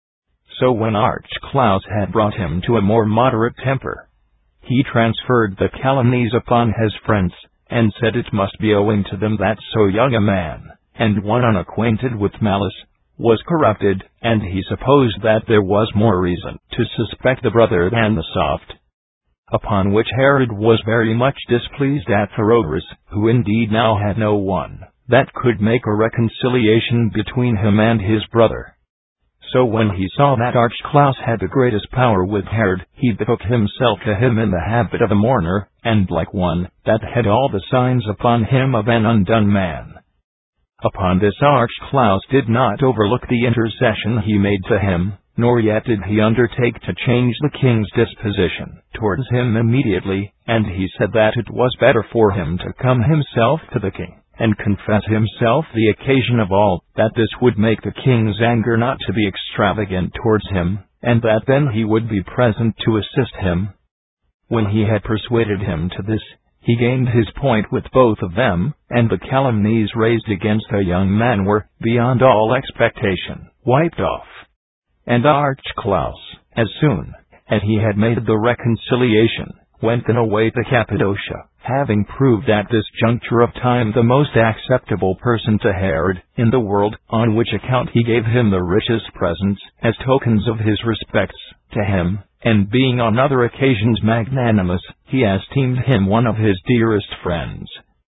So when Archelaus had brought him to a more moderate temper, he transferred the calumnies upon his friends, and said it must be owing to them that so young a man, and one unacquainted with malice, was corrupted, and he supposed that there was more reason to suspect the brother than the soft. Upon which Herod was very much displeased at Pheroras, who indeed now had no one that could make a reconciliation between him and his brother. So when he saw that Archelaus had the greatest power with Herod, he betook himself to him in the habit of a mourner, and like one that had all the signs upon him of an undone man. Upon this Archelaus did not overlook the intercession he made to him, nor yet did he undertake to change the king's disposition towards him immediately, and he said that it was better for him to come himself to the king, and confess himself the occasion of all, that this would make the king's anger not to be extravagant towards him, and that then he would be present to assist him. When he had persuaded him to this, he gained his point with both of them, and the calumnies raised against the young man were, beyond all expectation, wiped off. And Archelaus, as soon as he had made the reconciliation, went then away to Cappadocia, having proved at this juncture of time the most acceptable person to Herod in the world, on which account he gave him the richest presents, as tokens of his respects to him, and being on other occasions magnanimous, he esteemed him one of his dearest friends.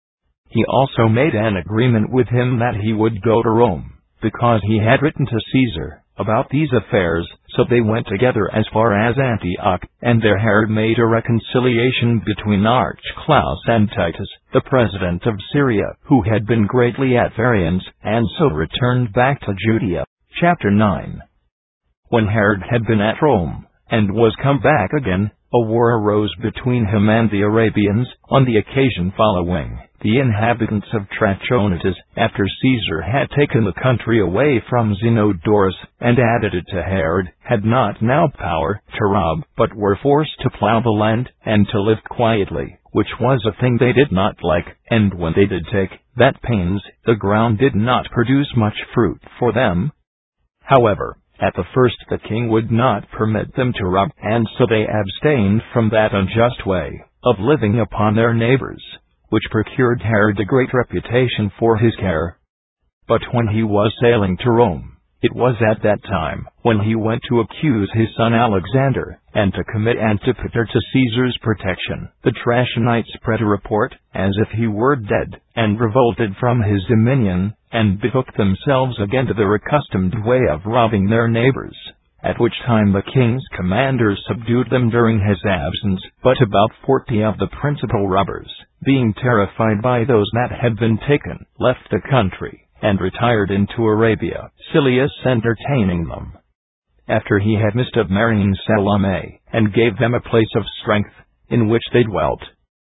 He also made an agreement with him that he would go to Rome, because he had written to Caesar about these affairs, so they went together as far as Antioch, and there Herod made a reconciliation between Archelaus and Titus, the president of Syria, who had been greatly at variance, and so returned back to Judea. Chapter nine. When Herod had been at Rome, and was come back again, a war arose between him and the Arabians. On the occasion following, the inhabitants of Trachonitis, after Caesar had taken the country away from Zenodorus, and added it to Herod, had not now power to rob, but were forced to plough the land, and to live quietly, which was a thing they did not like, and when they did take that pains, the ground did not produce much fruit for them. However, at the first the king would not permit them to rob, and so they abstained from that unjust way of living upon their neighbors, which procured Herod a great reputation for his care. But when he was sailing to Rome, it was at that time when he went to accuse his son Alexander, and to commit Antipater to Caesar's protection. The Trachonites spread a report, as if he were dead, and revolted from his dominion, and betook themselves again to their accustomed way of robbing their neighbors, at which time the king's commanders subdued them during his absence. But about forty of the principal robbers, being terrified by those that had been taken, left the country, and retired into Arabia, Silius entertaining them. After he had missed of marrying Salome, and gave them a place of strength, in which they dwelt.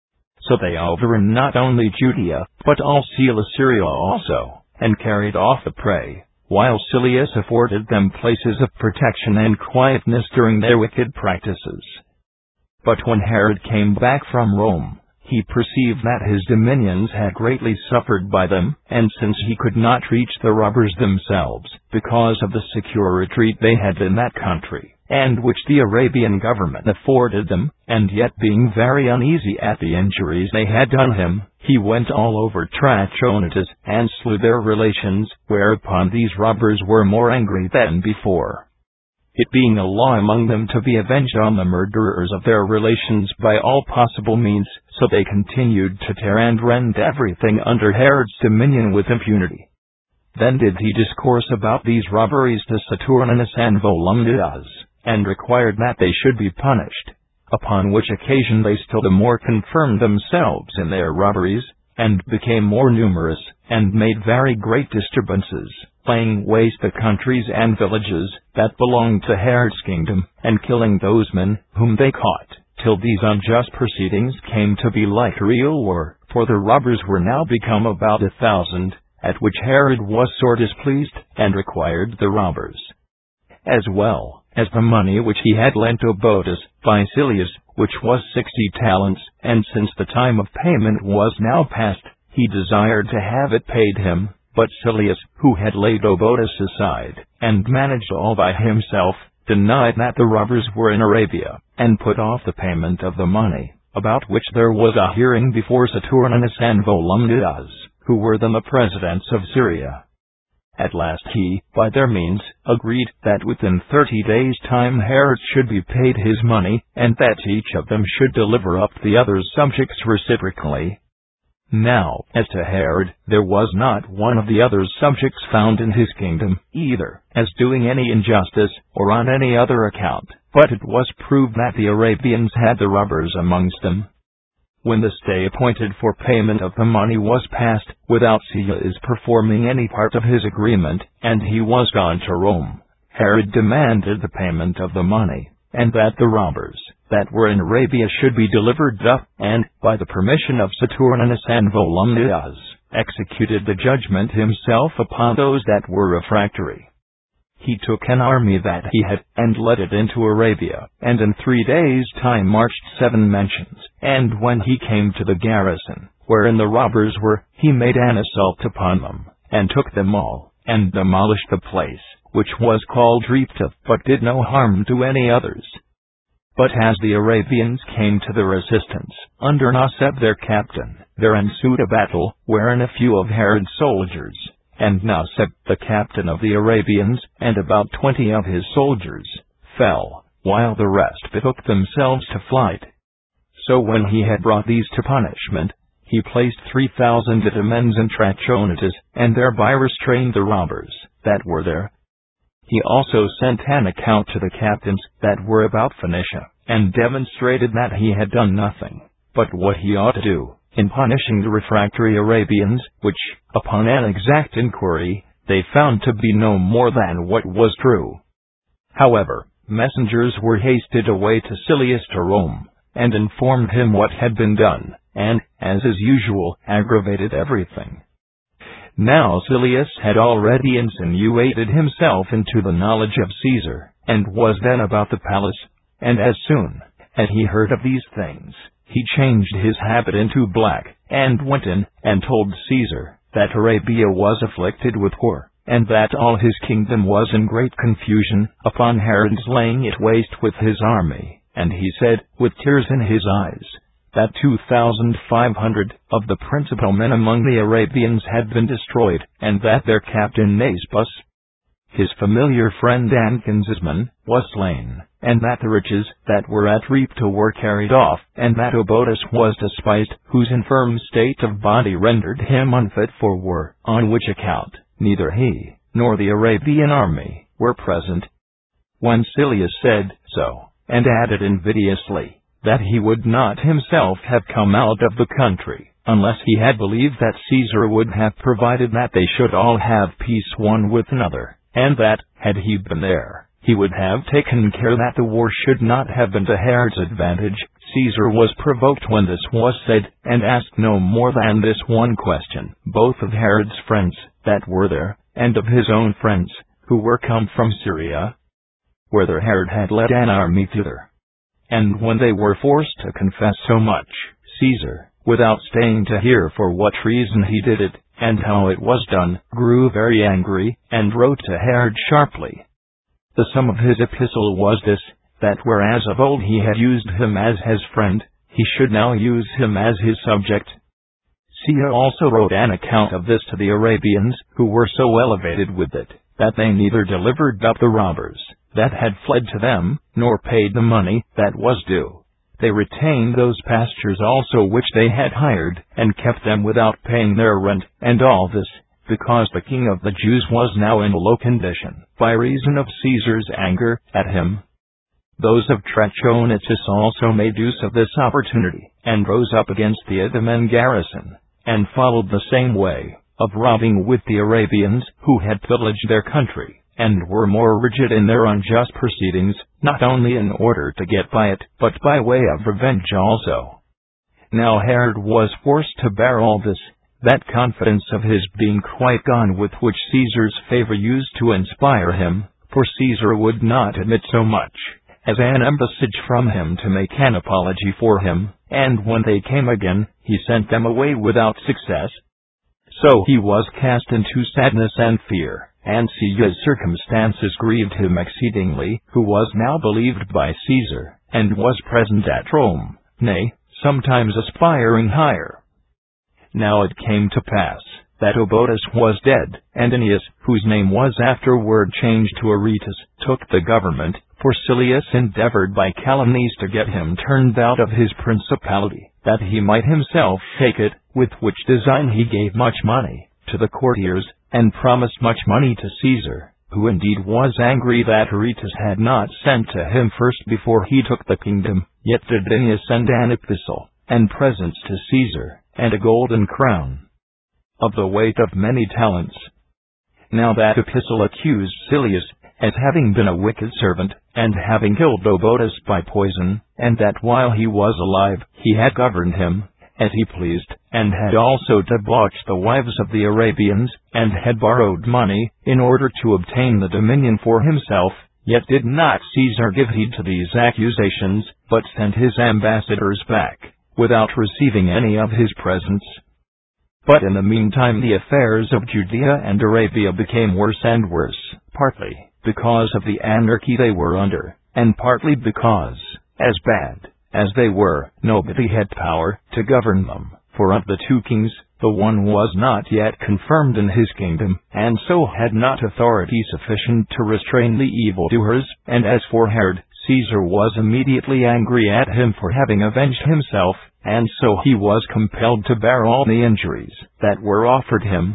So they overran not only Judea, but all Cilicia also, and carried off the prey, while Silius afforded them places of protection and quietness during their wicked practices. But when Herod came back from Rome, he perceived that his dominions had greatly suffered by them, and since he could not reach the robbers themselves, because of the secure retreat they had in that country, and which the Arabian government afforded them, and yet being very uneasy at the injuries they had done him, he went all over Trachonitis, and slew their relations, whereupon these robbers were more angry than before. It being a law among them to be avenged on the murderers of their relations by all possible means, so they continued to tear and rend everything under Herod's dominion with impunity. Then did he discourse about these robberies to Saturninus and Volumnius, and required that they should be punished, upon which occasion they still the more confirmed themselves in their robberies, and became more numerous, and made very great disturbances, laying waste the countries and villages that belonged to Herod's kingdom, and killing those men whom they caught, till these unjust proceedings came to be like real war, for the robbers were now become about a thousand, at which Herod was sore displeased, and required the robbers, as well as the money which he had lent Obotus by Silius, which was sixty talents, and since the time of payment was now past, he desired to have it paid him. But Silius, who had laid Obotus aside, and managed all by himself, denied that the robbers were in Arabia, and put off the payment of the money, about which there was a hearing before Saturninus and Volumnius, who were then the presidents of Syria. At last he, by their means, agreed that within thirty days' time Herod should be paid his money, and that each of them should deliver up the other's subjects reciprocally. Now, as to Herod, there was not one of the other's subjects found in his kingdom, either as doing any injustice, or on any other account, but it was proved that the Arabians had the robbers amongst them. when the stay appointed for payment of the money was passed, without Caesar's performing any part of his agreement, and he was gone to Rome, Herod demanded the payment of the money, and that the robbers that were in Arabia should be delivered up, and, by the permission of Saturninus and Volumnius, executed the judgment himself upon those that were refractory. He took an army that he had, and led it into Arabia, and in three days' time marched seven mansions. And when he came to the garrison, wherein the robbers were, he made an assault upon them, and took them all, and demolished the place, which was called Repta, but did no harm to any others. But as the Arabians came to their assistance, under Naseb their captain, there ensued a battle, wherein a few of Herod's soldiers, and Naseb, the captain of the Arabians, and about twenty of his soldiers, fell, while the rest betook themselves to flight. So when he had brought these to punishment, he placed three thousand Idumeans in Trachonitis, and thereby restrained the robbers that were there. He also sent an account to the captains that were about Phoenicia, and demonstrated that he had done nothing but what he ought to do in punishing the refractory Arabians, which, upon an exact inquiry, they found to be no more than what was true. However, messengers were hasted away to Silius to Rome, and informed him what had been done, and, as is usual, aggravated everything. Now Silius had already insinuated himself into the knowledge of Caesar, and was then about the palace, and as soon as he heard of these things, he changed his habit into black, and went in, and told Caesar that Arabia was afflicted with war, and that all his kingdom was in great confusion, upon Herod's laying it waste with his army. And he said, with tears in his eyes, that two thousand five hundred of the principal men among the Arabians had been destroyed, and that their captain Nasebus, his familiar friend Anchinsisman, was slain, and that the riches that were at Repta were carried off, and that Obotus was despised, whose infirm state of body rendered him unfit for war, on which account neither he nor the Arabian army were present. When Silius said so, and added invidiously that he would not himself have come out of the country, unless he had believed that Caesar would have provided that they should all have peace one with another, and that, had he been there, he would have taken care that the war should not have been to Herod's advantage, Caesar was provoked when this was said, and asked no more than this one question, both of Herod's friends that were there, and of his own friends, who were come from Syria, whether Herod had led an army thither. And when they were forced to confess so much, Caesar, without staying to hear for what reason he did it, and how it was done, grew very angry, and wrote to Herod sharply. The sum of his epistle was this, that whereas of old he had used him as his friend, he should now use him as his subject. Caesar also wrote an account of this to the Arabians, who were so elevated with it, that they neither delivered up the robbers that had fled to them, nor paid the money that was due. They retained those pastures also which they had hired, and kept them without paying their rent, and all this, because the king of the Jews was now in a low condition, by reason of Caesar's anger at him. Those of Trachonitis also made use of this opportunity, and rose up against the Idumean garrison, and followed the same way, of robbing with the Arabians, who had pillaged their country, and were more rigid in their unjust proceedings, not only in order to get by it, but by way of revenge also. Now Herod was forced to bear all this, that confidence of his being quite gone with which Caesar's favor used to inspire him, for Caesar would not admit so much as an embassage from him to make an apology for him, and when they came again, he sent them away without success. So he was cast into sadness and fear, and Caesar's circumstances grieved him exceedingly, who was now believed by Caesar, and was present at Rome, nay, sometimes aspiring higher. Now it came to pass that Obotus was dead, and Aeneas, whose name was afterward changed to Aretas, took the government, for Silius endeavored by calumnies to get him turned out of his principality, that he might himself take it, with which design he gave much money to the courtiers, and promised much money to Caesar, who indeed was angry that Aretas had not sent to him first before he took the kingdom, yet did Aeneas send an epistle, and presents to Caesar, and a golden crown, of the weight of many talents. Now that epistle accused Silius, as having been a wicked servant, and having killed Obotus by poison, and that while he was alive he had governed him as he pleased, and had also debauched the wives of the Arabians, and had borrowed money, in order to obtain the dominion for himself. Yet did not Caesar give heed to these accusations, but sent his ambassadors back, without receiving any of his presents. But in the meantime the affairs of Judea and Arabia became worse and worse, partly because of the anarchy they were under, and partly because, as bad as they were, nobody had power to govern them. For of the two kings, the one was not yet confirmed in his kingdom, and so had not authority sufficient to restrain the evildoers. And as for Herod, Caesar was immediately angry at him for having avenged himself, and so he was compelled to bear all the injuries that were offered him.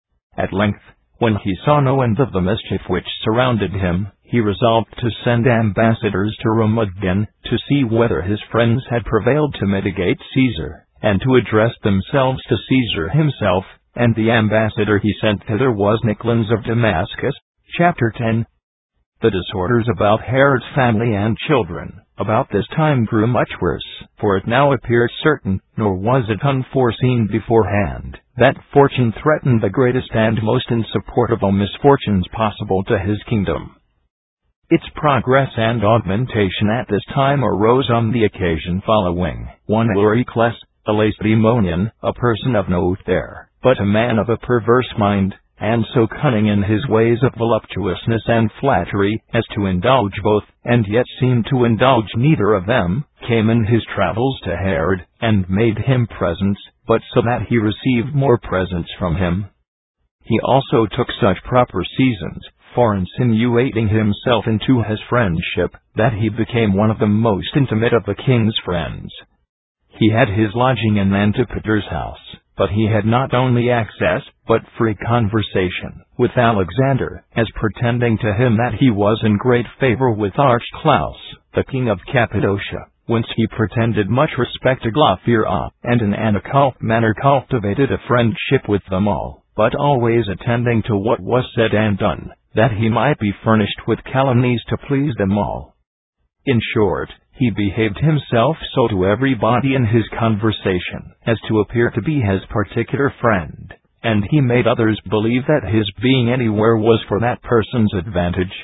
At length, when he saw no end of the mischief which surrounded him, he resolved to send ambassadors to Rome again, to see whether his friends had prevailed to mitigate Caesar, and to address themselves to Caesar himself. And the ambassador he sent thither was Nicolaus of Damascus. Chapter ten. The disorders about Herod's family and children about this time grew much worse, for it now appeared certain, nor was it unforeseen beforehand, that fortune threatened the greatest and most insupportable misfortunes possible to his kingdom. Its progress and augmentation at this time arose on the occasion following. One Eurycles, a Lacedaemonian, a person of note there, but a man of a perverse mind, and so cunning in his ways of voluptuousness and flattery as to indulge both, and yet seem to indulge neither of them, came in his travels to Herod, and made him presents, but so that he received more presents from him. He also took such proper seasons for insinuating himself into his friendship, that he became one of the most intimate of the king's friends. He had his lodging in Antipater's house, but he had not only access, but free conversation, with Alexander, as pretending to him that he was in great favor with Archelaus, the king of Cappadocia, whence he pretended much respect to Glaphyra, and in an occult manner cultivated a friendship with them all, but always attending to what was said and done, that he might be furnished with calumnies to please them all. In short, he behaved himself so to everybody in his conversation as to appear to be his particular friend, and he made others believe that his being anywhere was for that person's advantage.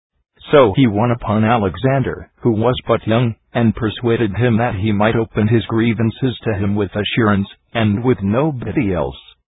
So he won upon Alexander, who was but young, and persuaded him that he might open his grievances to him with assurance, and with nobody else.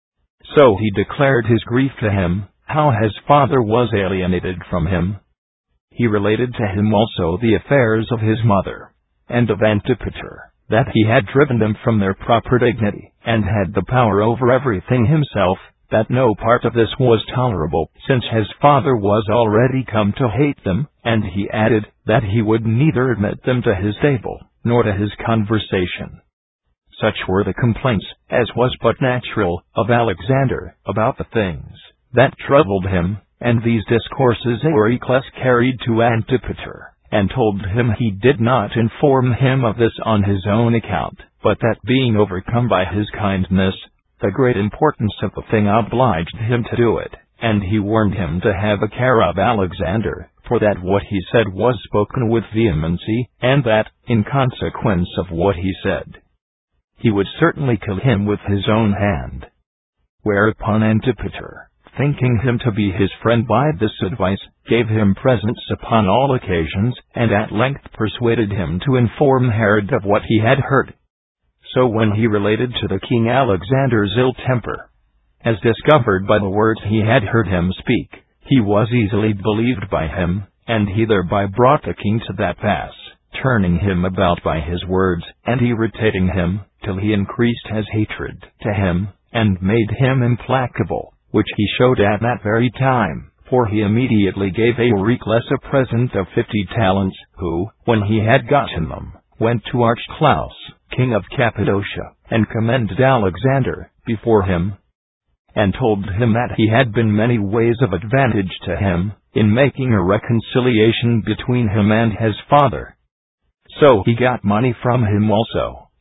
So he declared his grief to him, how his father was alienated from him. He related to him also the affairs of his mother, and of Antipater, that he had driven them from their proper dignity, and had the power over everything himself, that no part of this was tolerable, since his father was already come to hate them, and he added, that he would neither admit them to his table, nor to his conversation. Such were the complaints, as was but natural, of Alexander, about the things that troubled him, and these discourses Eurycles carried to Antipater, and told him he did not inform him of this on his own account, but that being overcome by his kindness, the great importance of the thing obliged him to do it, and he warned him to have a care of Alexander, for that what he said was spoken with vehemency, and that, in consequence of what he said, he would certainly kill him with his own hand. Whereupon Antipater, thinking him to be his friend by this advice, gave him presents upon all occasions, and at length persuaded him to inform Herod of what he had heard. So when he related to the king Alexander's ill temper, as discovered by the words he had heard him speak, he was easily believed by him, and he thereby brought the king to that pass, turning him about by his words, and irritating him, till he increased his hatred to him, and made him implacable, which he showed at that very time, for he immediately gave Eurycles a present of fifty talents, who, when he had gotten them, went to Archelaus, king of Cappadocia, and commended Alexander before him, and told him that he had been many ways of advantage to him, in making a reconciliation between him and his father. So he got money from him also,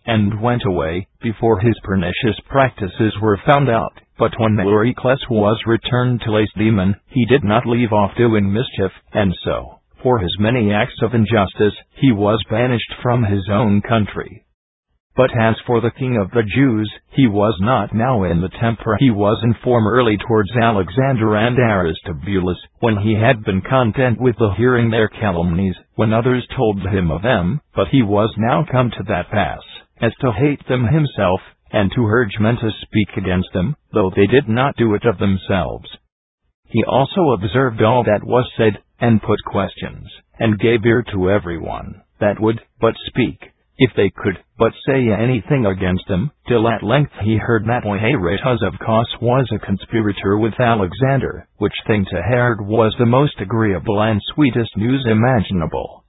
and went away, before his pernicious practices were found out. But when Eurycles was returned to Lacedaemon, he did not leave off doing mischief, and so, for his many acts of injustice, he was banished from his own country. But as for the king of the Jews, he was not now in the temper he was in formerly towards Alexander and Aristobulus, when he had been content with the hearing their calumnies, when others told him of them, but he was now come to that pass, as to hate them himself, and to urge men to speak against them, though they did not do it of themselves. He also observed all that was said, and put questions, and gave ear to every one that would but speak, if they could but say anything against them, till at length he heard that Aretas of Cos was a conspirator with Alexander, which thing to Herod was the most agreeable and sweetest news imaginable.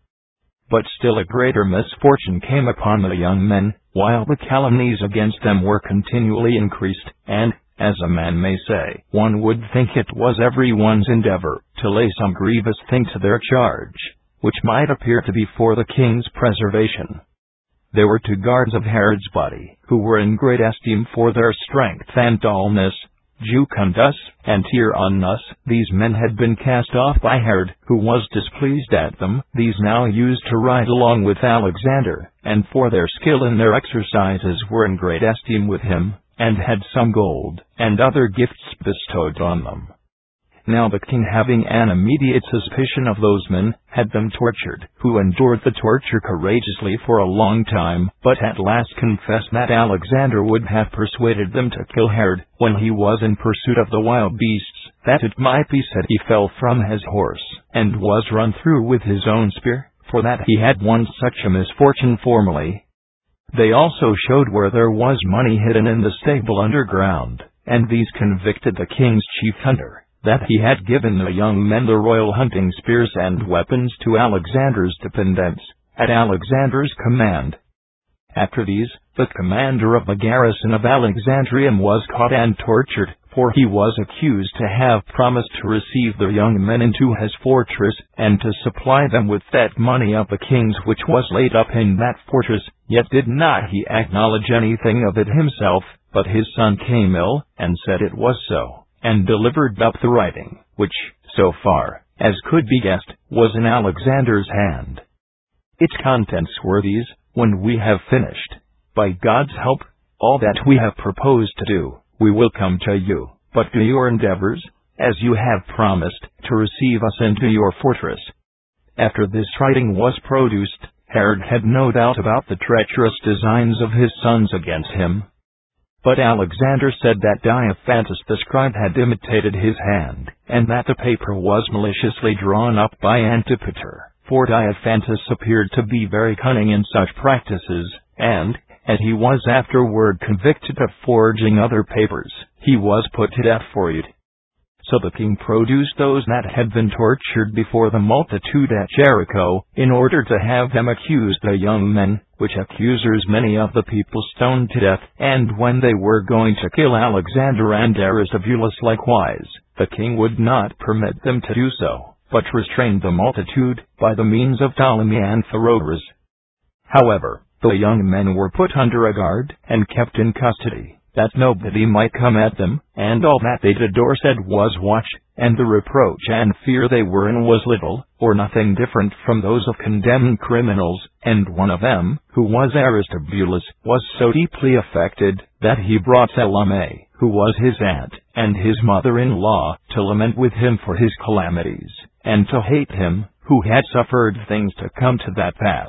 But still a greater misfortune came upon the young men, while the calumnies against them were continually increased, and, as a man may say, one would think it was every one's endeavor to lay some grievous thing to their charge, which might appear to be for the king's preservation. There were two guards of Herod's body, who were in great esteem for their strength and dullness, Jucundus and Tyrannus. These men had been cast off by Herod, who was displeased at them. These now used to ride along with Alexander, and for their skill in their exercises were in great esteem with him, and had some gold and other gifts bestowed on them. Now the king, having an immediate suspicion of those men, had them tortured, who endured the torture courageously for a long time, but at last confessed that Alexander would have persuaded them to kill Herod, when he was in pursuit of the wild beasts, that it might be said he fell from his horse, and was run through with his own spear, for that he had won such a misfortune formerly. They also showed where there was money hidden in the stable underground, and these convicted the king's chief hunter, that he had given the young men the royal hunting spears and weapons to Alexander's dependents, at Alexander's command. After these, the commander of the garrison of Alexandrium was caught and tortured, for he was accused to have promised to receive the young men into his fortress, and to supply them with that money of the king's which was laid up in that fortress, yet did not he acknowledge anything of it himself, but his son came ill, and said it was so, and delivered up the writing, which, so far as could be guessed, was in Alexander's hand. Its contents were these: when we have finished, by God's help, all that we have proposed to do, we will come to you, but do your endeavors, as you have promised, to receive us into your fortress. After this writing was produced, Herod had no doubt about the treacherous designs of his sons against him. But Alexander said that Diophantus the scribe had imitated his hand, and that the paper was maliciously drawn up by Antipater, for Diophantus appeared to be very cunning in such practices, and, as he was afterward convicted of forging other papers, he was put to death for it. So the king produced those that had been tortured before the multitude at Jericho, in order to have them accuse the young men, which accusers many of the people stoned to death. And when they were going to kill Alexander and Aristobulus likewise, the king would not permit them to do so, but restrained the multitude by the means of Ptolemy and Pheroras. However, the young men were put under a guard, and kept in custody, that nobody might come at them, and all that they did or said was watched, and the reproach and fear they were in was little, or nothing different from those of condemned criminals, and one of them, who was Aristobulus, was so deeply affected, that he brought Salome, who was his aunt, and his mother-in-law, to lament with him for his calamities, and to hate him, who had suffered things to come to that pass.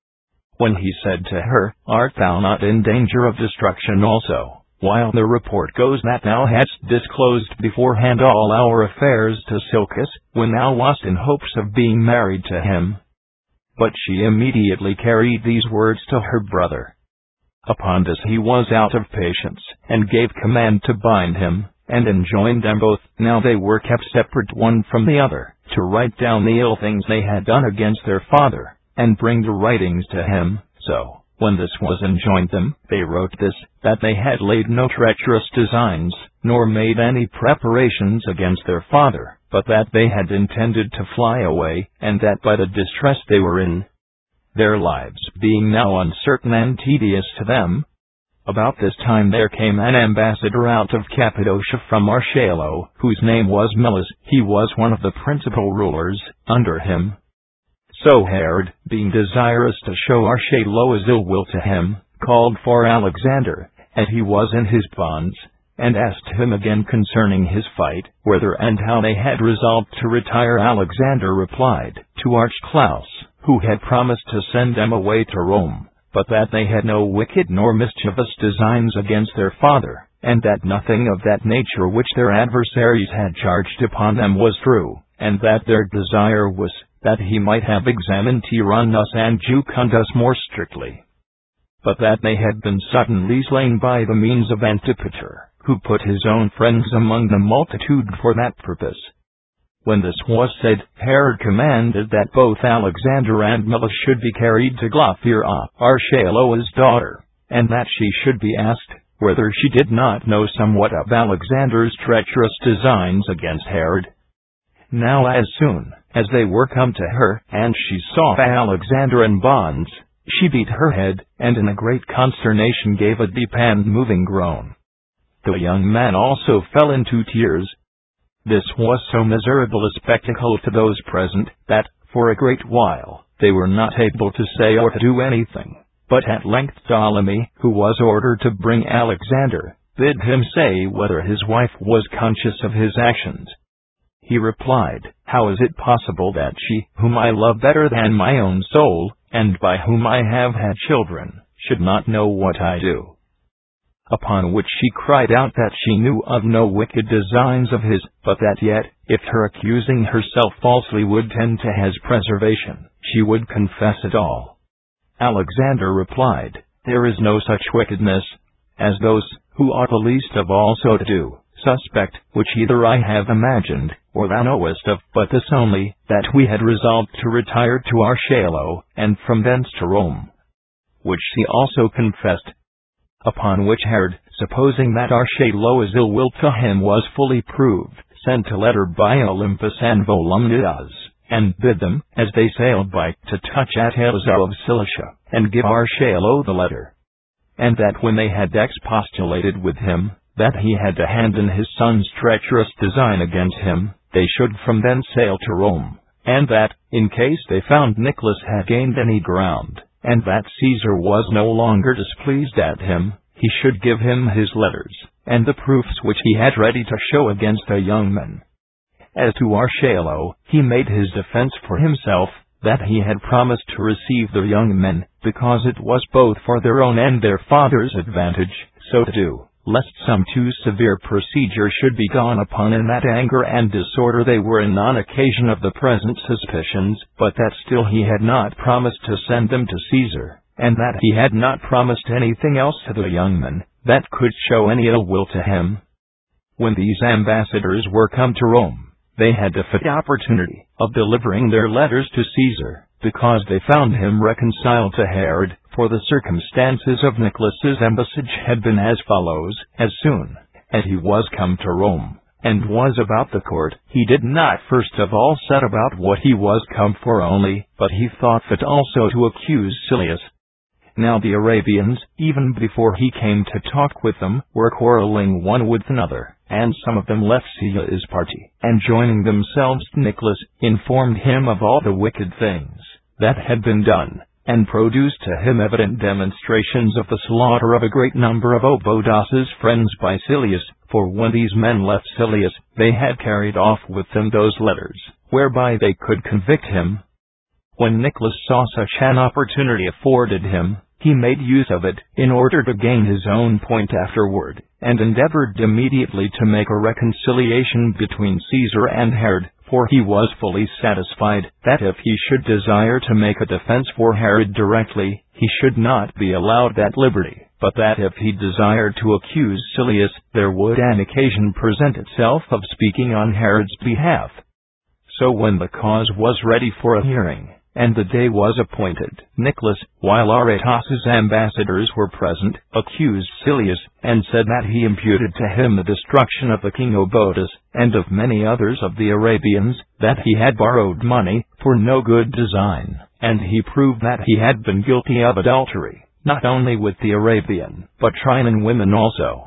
When he said to her, "Art thou not in danger of destruction also, while the report goes that thou hadst disclosed beforehand all our affairs to Silchus, when thou wast in hopes of being married to him?" But she immediately carried these words to her brother. Upon this he was out of patience, and gave command to bind him, and enjoined them both, now they were kept separate one from the other, to write down the ill things they had done against their father, and bring the writings to him. So, when this was enjoined them, they wrote this, that they had laid no treacherous designs, nor made any preparations against their father, but that they had intended to fly away, and that by the distress they were in, their lives being now uncertain and tedious to them. About this time there came an ambassador out of Cappadocia from Archelaus, whose name was Melas. He was one of the principal rulers under him. So Herod, being desirous to show Archelaus' ill will to him, called for Alexander, as he was in his bonds, and asked him again concerning his fight, whether and how they had resolved to retire. Alexander replied to Archelaus, who had promised to send them away to Rome, but that they had no wicked nor mischievous designs against their father, and that nothing of that nature which their adversaries had charged upon them was true, and that their desire was, that he might have examined Tyrannus and Jucundus more strictly, but that they had been suddenly slain by the means of Antipater, who put his own friends among the multitude for that purpose. When this was said, Herod commanded that both Alexander and Melas should be carried to Glaphyra, Archelaus' daughter, and that she should be asked whether she did not know somewhat of Alexander's treacherous designs against Herod. Now as soon as they were come to her, and she saw Alexander in bonds, she beat her head, and in a great consternation gave a deep and moving groan. The young man also fell into tears. This was so miserable a spectacle to those present, that, for a great while, they were not able to say or to do anything. But at length Ptolemy, who was ordered to bring Alexander, bid him say whether his wife was conscious of his actions. He replied, "How is it possible that she, whom I love better than my own soul, and by whom I have had children, should not know what I do?" Upon which she cried out that she knew of no wicked designs of his, but that yet, if her accusing herself falsely would tend to his preservation, she would confess it all. Alexander replied, "There is no such wickedness as those, who ought the least of all so to do, suspect, which either I have imagined, or thou knowest of, but this only, that we had resolved to retire to Archelaus, and from thence to Rome." Which she also confessed. Upon which Herod, supposing that Archelaus' ill will to him was fully proved, sent a letter by Olympus and Volumnius, and bid them, as they sailed by, to touch at Aso of Cilicia, and give Archelaus the letter. And that when they had expostulated with him, that he had to hand in his son's treacherous design against him, they should from thence sail to Rome, and that, in case they found Nicholas had gained any ground, and that Caesar was no longer displeased at him, he should give him his letters, and the proofs which he had ready to show against the young men. As to Archelaus, he made his defense for himself, that he had promised to receive the young men, because it was both for their own and their father's advantage, so to do, lest some too severe procedure should be gone upon in that anger and disorder they were in on occasion of the present suspicions, but that still he had not promised to send them to Caesar, and that he had not promised anything else to the young men, that could show any ill will to him. When these ambassadors were come to Rome, they had the fit opportunity of delivering their letters to Caesar, because they found him reconciled to Herod, for the circumstances of Nicholas's embassage had been as follows: as soon as he was come to Rome, and was about the court, he did not first of all set about what he was come for only, but he thought fit also to accuse Silius. Now the Arabians, even before he came to talk with them, were quarreling one with another, and some of them left Silius' party, and joining themselves to Nicholas, informed him of all the wicked things that had been done, and produced to him evident demonstrations of the slaughter of a great number of Obodas's friends by Silius, for when these men left Silius, they had carried off with them those letters, whereby they could convict him. When Nicholas saw such an opportunity afforded him, he made use of it, in order to gain his own point afterward, and endeavored immediately to make a reconciliation between Caesar and Herod, for he was fully satisfied that if he should desire to make a defense for Herod directly, he should not be allowed that liberty, but that if he desired to accuse Silius, there would an occasion present itself of speaking on Herod's behalf. So when the cause was ready for a hearing, and the day was appointed. Nicholas, while Aretas's ambassadors were present, accused Silius, and said that he imputed to him the destruction of the king Obotus, and of many others of the Arabians, that he had borrowed money, for no good design, and he proved that he had been guilty of adultery, not only with the Arabian, but Traian women also.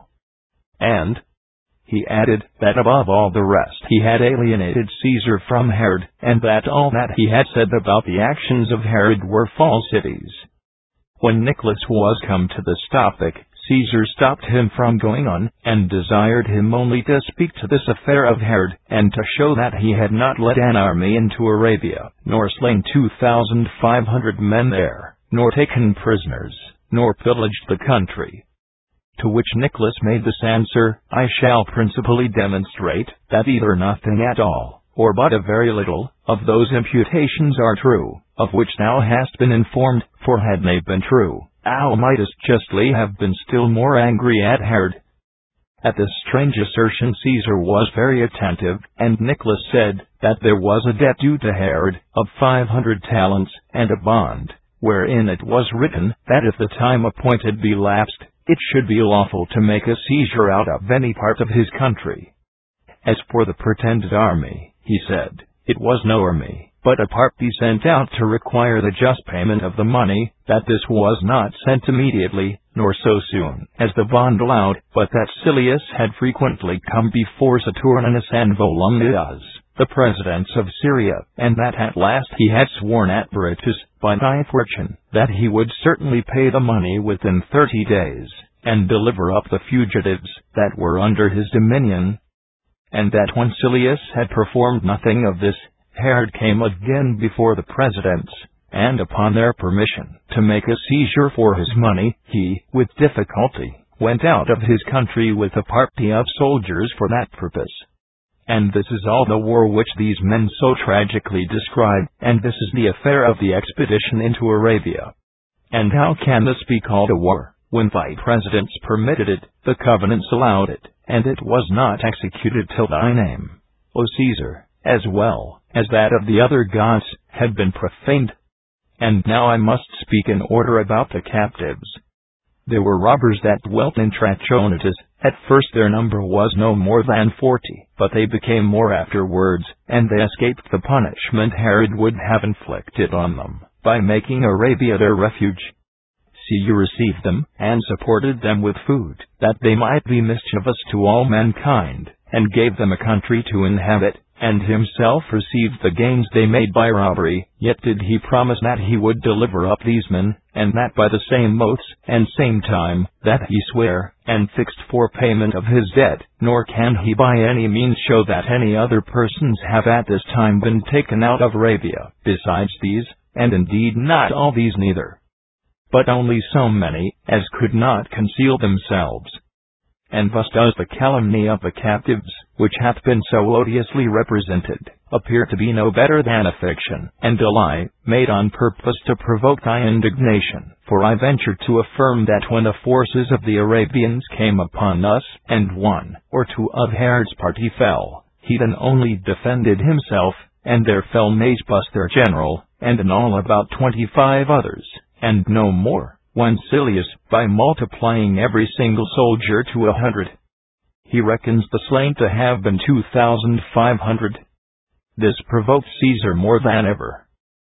And he added that above all the rest he had alienated Caesar from Herod, and that all that he had said about the actions of Herod were falsities. When Nicholas was come to this topic, Caesar stopped him from going on, and desired him only to speak to this affair of Herod, and to show that he had not led an army into Arabia, nor slain two thousand five hundred men there, nor taken prisoners, nor pillaged the country. To which Nicholas made this answer, I shall principally demonstrate that either nothing at all, or but a very little, of those imputations are true, of which thou hast been informed, for had they been true, thou mightest justly have been still more angry at Herod. At this strange assertion Caesar was very attentive, and Nicholas said that there was a debt due to Herod, of five hundred talents, and a bond, wherein it was written, that if the time appointed be lapsed, it should be lawful to make a seizure out of any part of his country. As for the pretended army, he said, it was no army, but a part be sent out to require the just payment of the money, that this was not sent immediately, nor so soon as the bond allowed, but that Silius had frequently come before Saturninus and Volumnius, the presidents of Syria, and that at last he had sworn at Berytus, by thy fortune, that he would certainly pay the money within thirty days, and deliver up the fugitives that were under his dominion. And that when Silius had performed nothing of this, Herod came again before the presidents, and upon their permission to make a seizure for his money, he, with difficulty, went out of his country with a party of soldiers for that purpose. And this is all the war which these men so tragically describe, and this is the affair of the expedition into Arabia. And how can this be called a war, when thy presidents permitted it, the covenants allowed it, and it was not executed till thy name, O Caesar, as well as that of the other gods, had been profaned? And now I must speak in order about the captives. There were robbers that dwelt in Trachonitis. At first their number was no more than forty, but they became more afterwards, and they escaped the punishment Herod would have inflicted on them, by making Arabia their refuge. Caesar received them, and supported them with food, that they might be mischievous to all mankind, and gave them a country to inhabit, and himself received the gains they made by robbery. Yet did he promise that he would deliver up these men, and that by the same oaths, and same time, that he sware, and fixed for payment of his debt, nor can he by any means show that any other persons have at this time been taken out of Arabia, besides these, and indeed not all these neither, but only so many, as could not conceal themselves. And thus does the calumny of the captives, which hath been so odiously represented, appear to be no better than a fiction, and a lie, made on purpose to provoke thy indignation. For I venture to affirm that when the forces of the Arabians came upon us, and one or two of Herod's party fell, he then only defended himself, and there fell Nasbus their general, and in all about twenty-five others, and no more. When Silius, by multiplying every single soldier to a hundred, he reckons the slain to have been two thousand five hundred. This provoked Caesar more than ever.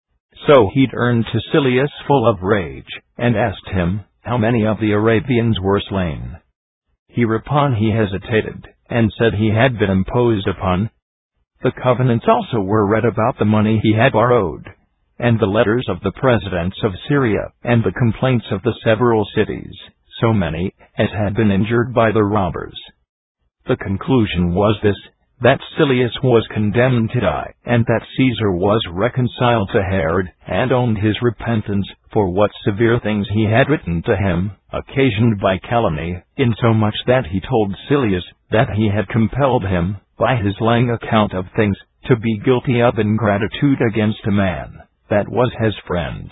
So he turned to Silius full of rage, and asked him, how many of the Arabians were slain. Hereupon he hesitated, and said he had been imposed upon. The covenants also were read about the money he had borrowed, and the letters of the presidents of Syria, and the complaints of the several cities, so many as had been injured by the robbers. The conclusion was this, that Silius was condemned to die, and that Caesar was reconciled to Herod, and owned his repentance for what severe things he had written to him, occasioned by calumny, insomuch that he told Silius that he had compelled him, by his laying account of things, to be guilty of ingratitude against a man that was his friend.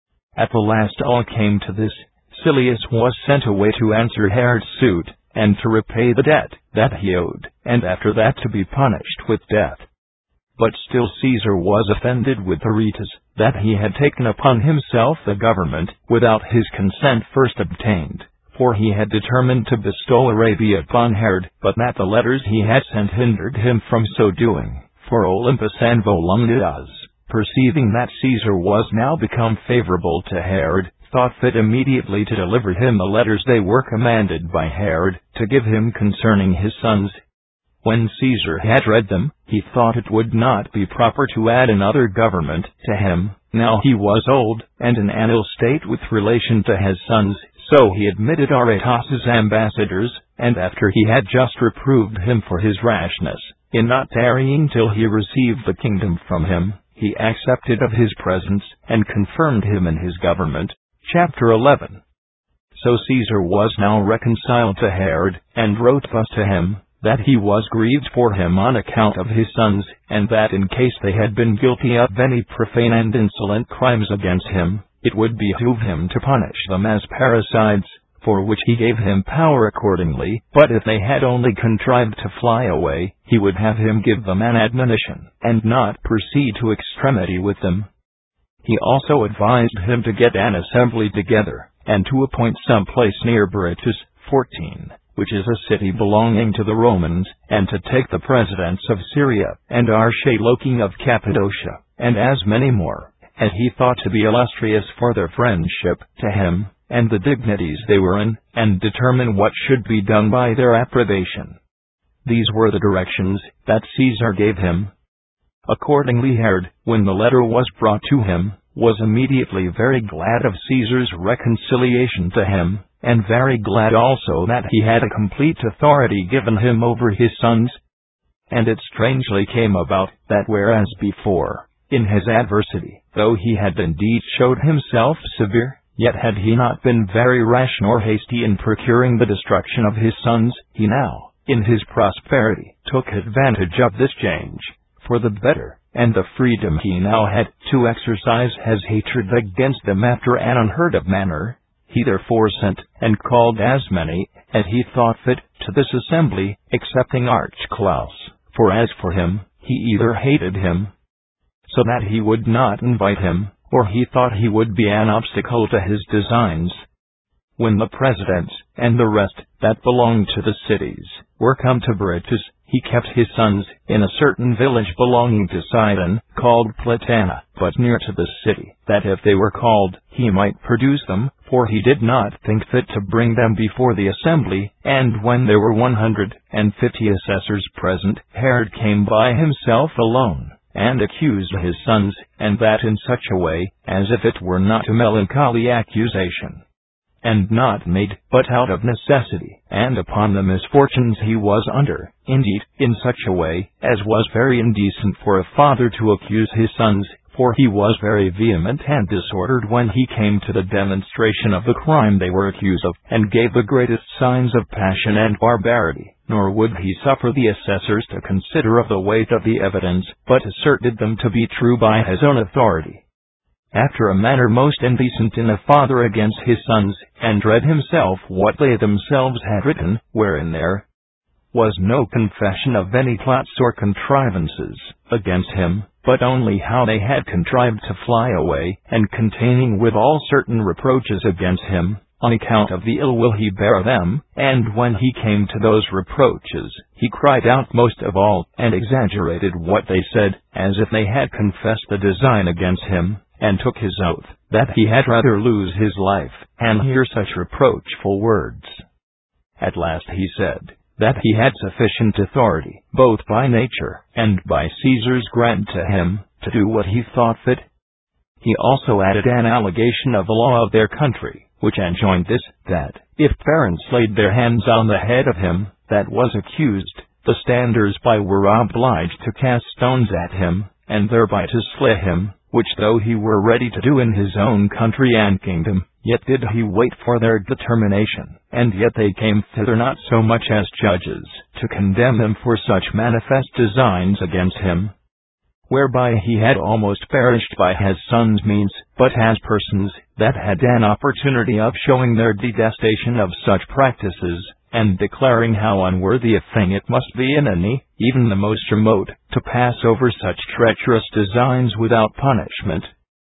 At the last all came to this, Silius was sent away to answer Herod's suit, and to repay the debt that he owed, and after that to be punished with death. But still Caesar was offended with Aretas, that he had taken upon himself the government, without his consent first obtained, for he had determined to bestow Arabia upon Herod, but that the letters he had sent hindered him from so doing. For Olympus and Volumnius, perceiving that Caesar was now become favorable to Herod, thought fit immediately to deliver him the letters they were commanded by Herod to give him concerning his sons. When Caesar had read them, he thought it would not be proper to add another government to him, now he was old, and in an ill state with relation to his sons, so he admitted Aretas's ambassadors, and after he had just reproved him for his rashness, in not tarrying till he received the kingdom from him, he accepted of his presence, and confirmed him in his government. Chapter eleven. So Caesar was now reconciled to Herod, and wrote thus to him, that he was grieved for him on account of his sons, and that in case they had been guilty of any profane and insolent crimes against him, it would behoove him to punish them as parricides, for which he gave him power accordingly, but if they had only contrived to fly away, he would have him give them an admonition, and not proceed to extremity with them. He also advised him to get an assembly together, and to appoint some place near Berytus, fourteen, which is a city belonging to the Romans, and to take the presidents of Syria, and Archelaus of Cappadocia, and as many more, as he thought to be illustrious for their friendship to him, and the dignities they were in, and determine what should be done by their approbation. These were the directions that Caesar gave him. Accordingly Herod, when the letter was brought to him, was immediately very glad of Caesar's reconciliation to him, and very glad also that he had a complete authority given him over his sons. And it strangely came about, that whereas before, in his adversity, though he had indeed showed himself severe, yet had he not been very rash nor hasty in procuring the destruction of his sons, he now, in his prosperity, took advantage of this change for the better, and the freedom he now had to exercise his hatred against them after an unheard of manner. He therefore sent, and called as many as he thought fit to this assembly, excepting Archelaus, for as for him, he either hated him, so that he would not invite him, or he thought he would be an obstacle to his designs. When the presidents, and the rest, that belonged to the cities, were come to Berytus, he kept his sons in a certain village belonging to Sidon, called Platana, but near to the city, that if they were called, he might produce them, for he did not think fit to bring them before the assembly. And when there were one hundred and fifty assessors present, Herod came by himself alone, and accused his sons, and that in such a way, as if it were not a melancholy accusation, and not made but out of necessity, and upon the misfortunes he was under, indeed, in such a way, as was very indecent for a father to accuse his sons, for he was very vehement and disordered when he came to the demonstration of the crime they were accused of, and gave the greatest signs of passion and barbarity, nor would he suffer the assessors to consider of the weight of the evidence, but asserted them to be true by his own authority, after a manner most indecent in a father against his sons, and read himself what they themselves had written, wherein there was no confession of any plots or contrivances against him, but only how they had contrived to fly away, and containing withal certain reproaches against him, on account of the ill will he bare them. And when he came to those reproaches, he cried out most of all, and exaggerated what they said, as if they had confessed the design against him, and took his oath, that he had rather lose his life, and hear such reproachful words. At last he said, that he had sufficient authority, both by nature, and by Caesar's grant to him, to do what he thought fit. He also added an allegation of the law of their country, which enjoined this, that, if parents laid their hands on the head of him that was accused, the standers-by were obliged to cast stones at him, and thereby to slay him, which though he were ready to do in his own country and kingdom, yet did he wait for their determination, and yet they came thither not so much as judges, to condemn him for such manifest designs against him, whereby he had almost perished by his sons' means, but as persons that had an opportunity of showing their detestation of such practices, and declaring how unworthy a thing it must be in any, even the most remote, to pass over such treacherous designs without punishment.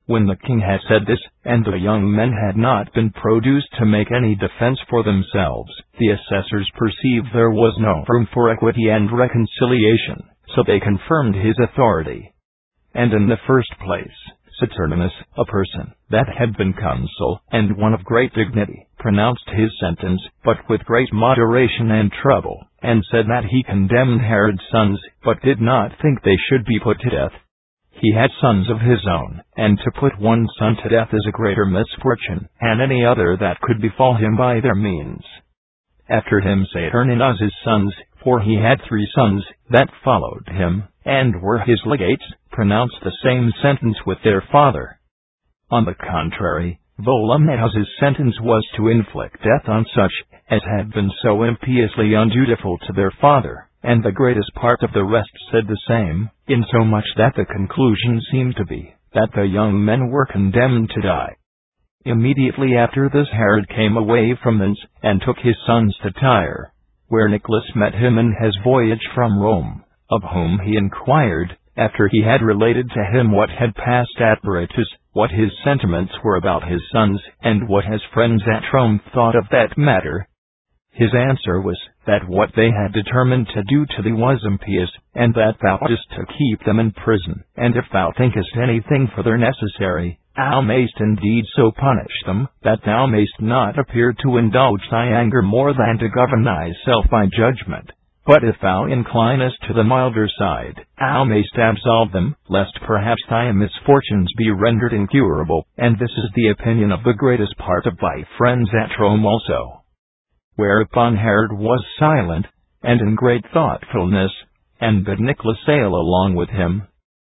When the king had said this, and the young men had not been produced to make any defense for themselves, the assessors perceived there was no room for equity and reconciliation, so they confirmed his authority. And in the first place, Saturninus, a person that had been consul, and one of great dignity, pronounced his sentence, but with great moderation and trouble, and said that he condemned Herod's sons, but did not think they should be put to death. He had sons of his own, and to put one son to death is a greater misfortune, and any other that could befall him by their means. After him Saturninus's sons, for he had three sons, that followed him, and were his legates, pronounced the same sentence with their father. On the contrary, Volumnius's sentence was to inflict death on such as had been so impiously undutiful to their father. And the greatest part of the rest said the same, insomuch that the conclusion seemed to be, that the young men were condemned to die. Immediately after this Herod came away from thence, and took his sons to Tyre, where Nicholas met him in his voyage from Rome, of whom he inquired, after he had related to him what had passed at Berytus, what his sentiments were about his sons, and what his friends at Rome thought of that matter. His answer was, that what they had determined to do to thee was impious, and that thou oughtest to keep them in prison, and if thou thinkest anything further necessary, thou mayst indeed so punish them, that thou mayst not appear to indulge thy anger more than to govern thyself by judgment. But if thou inclinest to the milder side, thou mayst absolve them, lest perhaps thy misfortunes be rendered incurable, and this is the opinion of the greatest part of thy friends at Rome also. Whereupon Herod was silent, and in great thoughtfulness, and bid Nicholas sail along with him.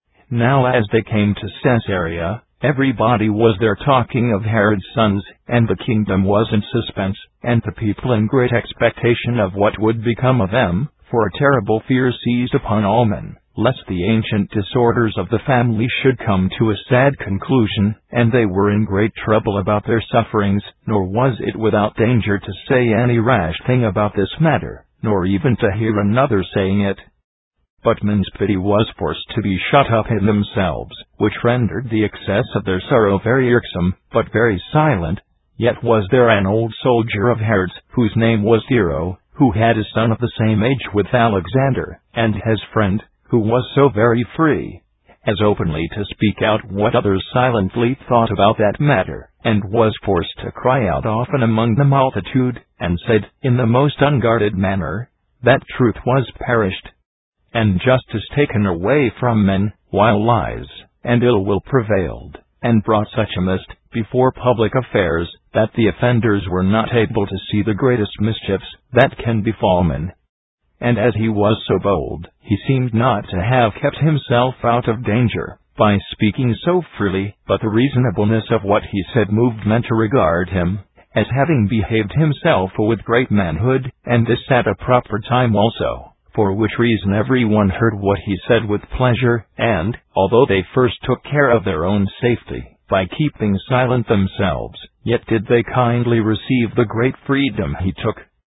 Now as they came to Caesarea, everybody was there talking of Herod's sons, and the kingdom was in suspense, and the people in great expectation of what would become of them, for a terrible fear seized upon all men, lest the ancient disorders of the family should come to a sad conclusion, and they were in great trouble about their sufferings, nor was it without danger to say any rash thing about this matter, nor even to hear another saying it. But men's pity was forced to be shut up in themselves, which rendered the excess of their sorrow very irksome, but very silent. Yet was there an old soldier of Herod's, whose name was Nero, who had a son of the same age with Alexander, and his friend, who was so very free as openly to speak out what others silently thought about that matter, and was forced to cry out often among the multitude, and said, in the most unguarded manner, that truth was perished, and justice taken away from men, while lies and ill will prevailed, and brought such a mist before public affairs, that the offenders were not able to see the greatest mischiefs that can befall men. And as he was so bold, he seemed not to have kept himself out of danger, by speaking so freely, but the reasonableness of what he said moved men to regard him, as having behaved himself with great manhood, and this at a proper time also, for which reason every one heard what he said with pleasure, and, although they first took care of their own safety, by keeping silent themselves, yet did they kindly receive the great freedom he took.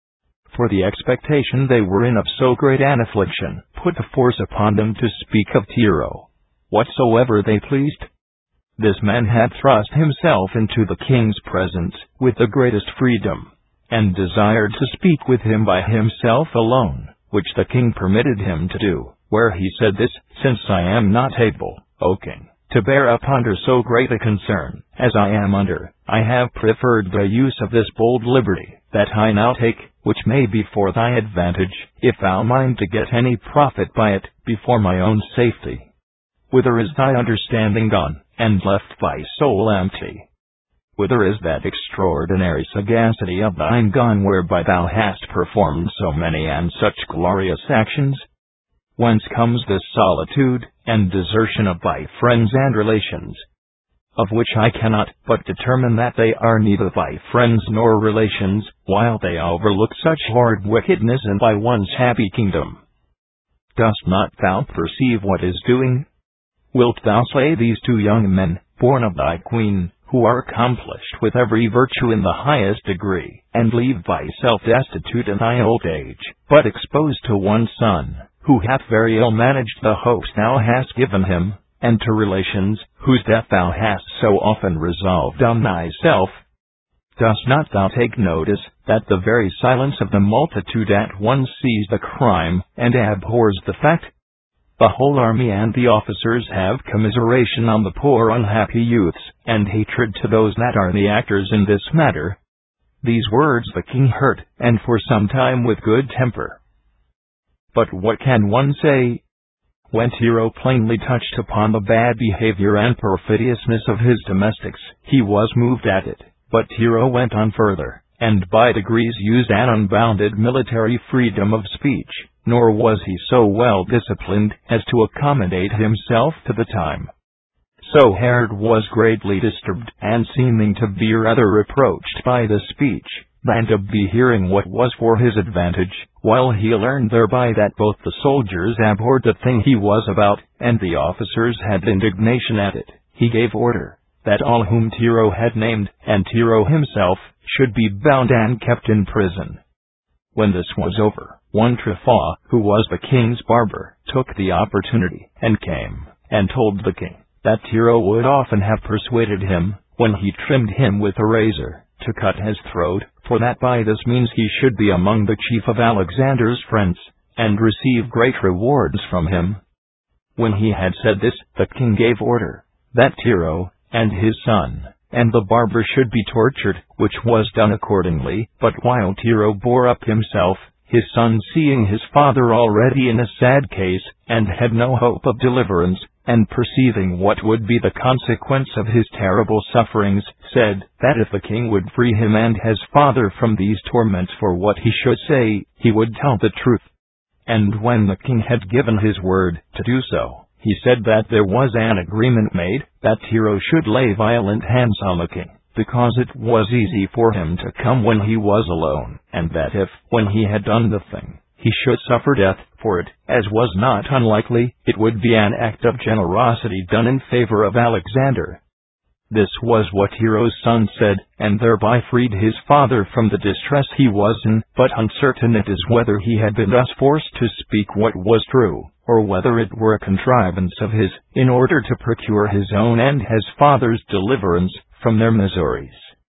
For the expectation they were in of so great an affliction put a force upon them to speak of Tiro whatsoever they pleased. This man had thrust himself into the king's presence with the greatest freedom, and desired to speak with him by himself alone, which the king permitted him to do, where he said this, since I am not able, O king, to bear up under so great a concern as I am under, I have preferred the use of this bold liberty that I now take, which may be for thy advantage, if thou mind to get any profit by it, before my own safety. Whither is thy understanding gone, and left thy soul empty? Whither is that extraordinary sagacity of thine gone, whereby thou hast performed so many and such glorious actions? Whence comes this solitude and desertion of thy friends and relations? Of which I cannot but determine that they are neither thy friends nor relations, while they overlook such horrid wickedness in thy once happy kingdom. Dost not thou perceive what is doing? Wilt thou slay these two young men, born of thy queen, who are accomplished with every virtue in the highest degree, and leave thyself destitute in thy old age, but exposed to one son, who hath very ill managed the hopes thou hast given him, and to relations, whose death thou hast so often resolved on thyself? Dost not thou take notice, that the very silence of the multitude at once sees the crime, and abhors the fact? The whole army and the officers have commiseration on the poor unhappy youths, and hatred to those that are the actors in this matter. These words the king heard, and for some time with good temper. But what can one say? When Tiro plainly touched upon the bad behavior and perfidiousness of his domestics, he was moved at it. But Tiro went on further, and by degrees used an unbounded military freedom of speech, nor was he so well disciplined as to accommodate himself to the time. So Herod was greatly disturbed, and seeming to be rather reproached by the speech, than to be hearing what was for his advantage, while he learned thereby that both the soldiers abhorred the thing he was about, and the officers had indignation at it, he gave order that all whom Tiro had named, and Tiro himself, should be bound and kept in prison. When this was over, one Trypho, who was the king's barber, took the opportunity, and came, and told the king, that Tiro would often have persuaded him, when he trimmed him with a razor, to cut his throat, for that by this means he should be among the chief of Alexander's friends, and receive great rewards from him. When he had said this, the king gave order, that Tiro, and his son, and the barber should be tortured, which was done accordingly. But while Tiro bore up himself, his son, seeing his father already in a sad case, and had no hope of deliverance, and perceiving what would be the consequence of his terrible sufferings, said, that if the king would free him and his father from these torments for what he should say, he would tell the truth. And when the king had given his word to do so, he said that there was an agreement made, that Tiro should lay violent hands on the king, because it was easy for him to come when he was alone, and that if, when he had done the thing, he should suffer death for it, as was not unlikely, it would be an act of generosity done in favor of Alexander. This was what Tiro's son said, and thereby freed his father from the distress he was in, but uncertain it is whether he had been thus forced to speak what was true, or whether it were a contrivance of his, in order to procure his own and his father's deliverance from their miseries.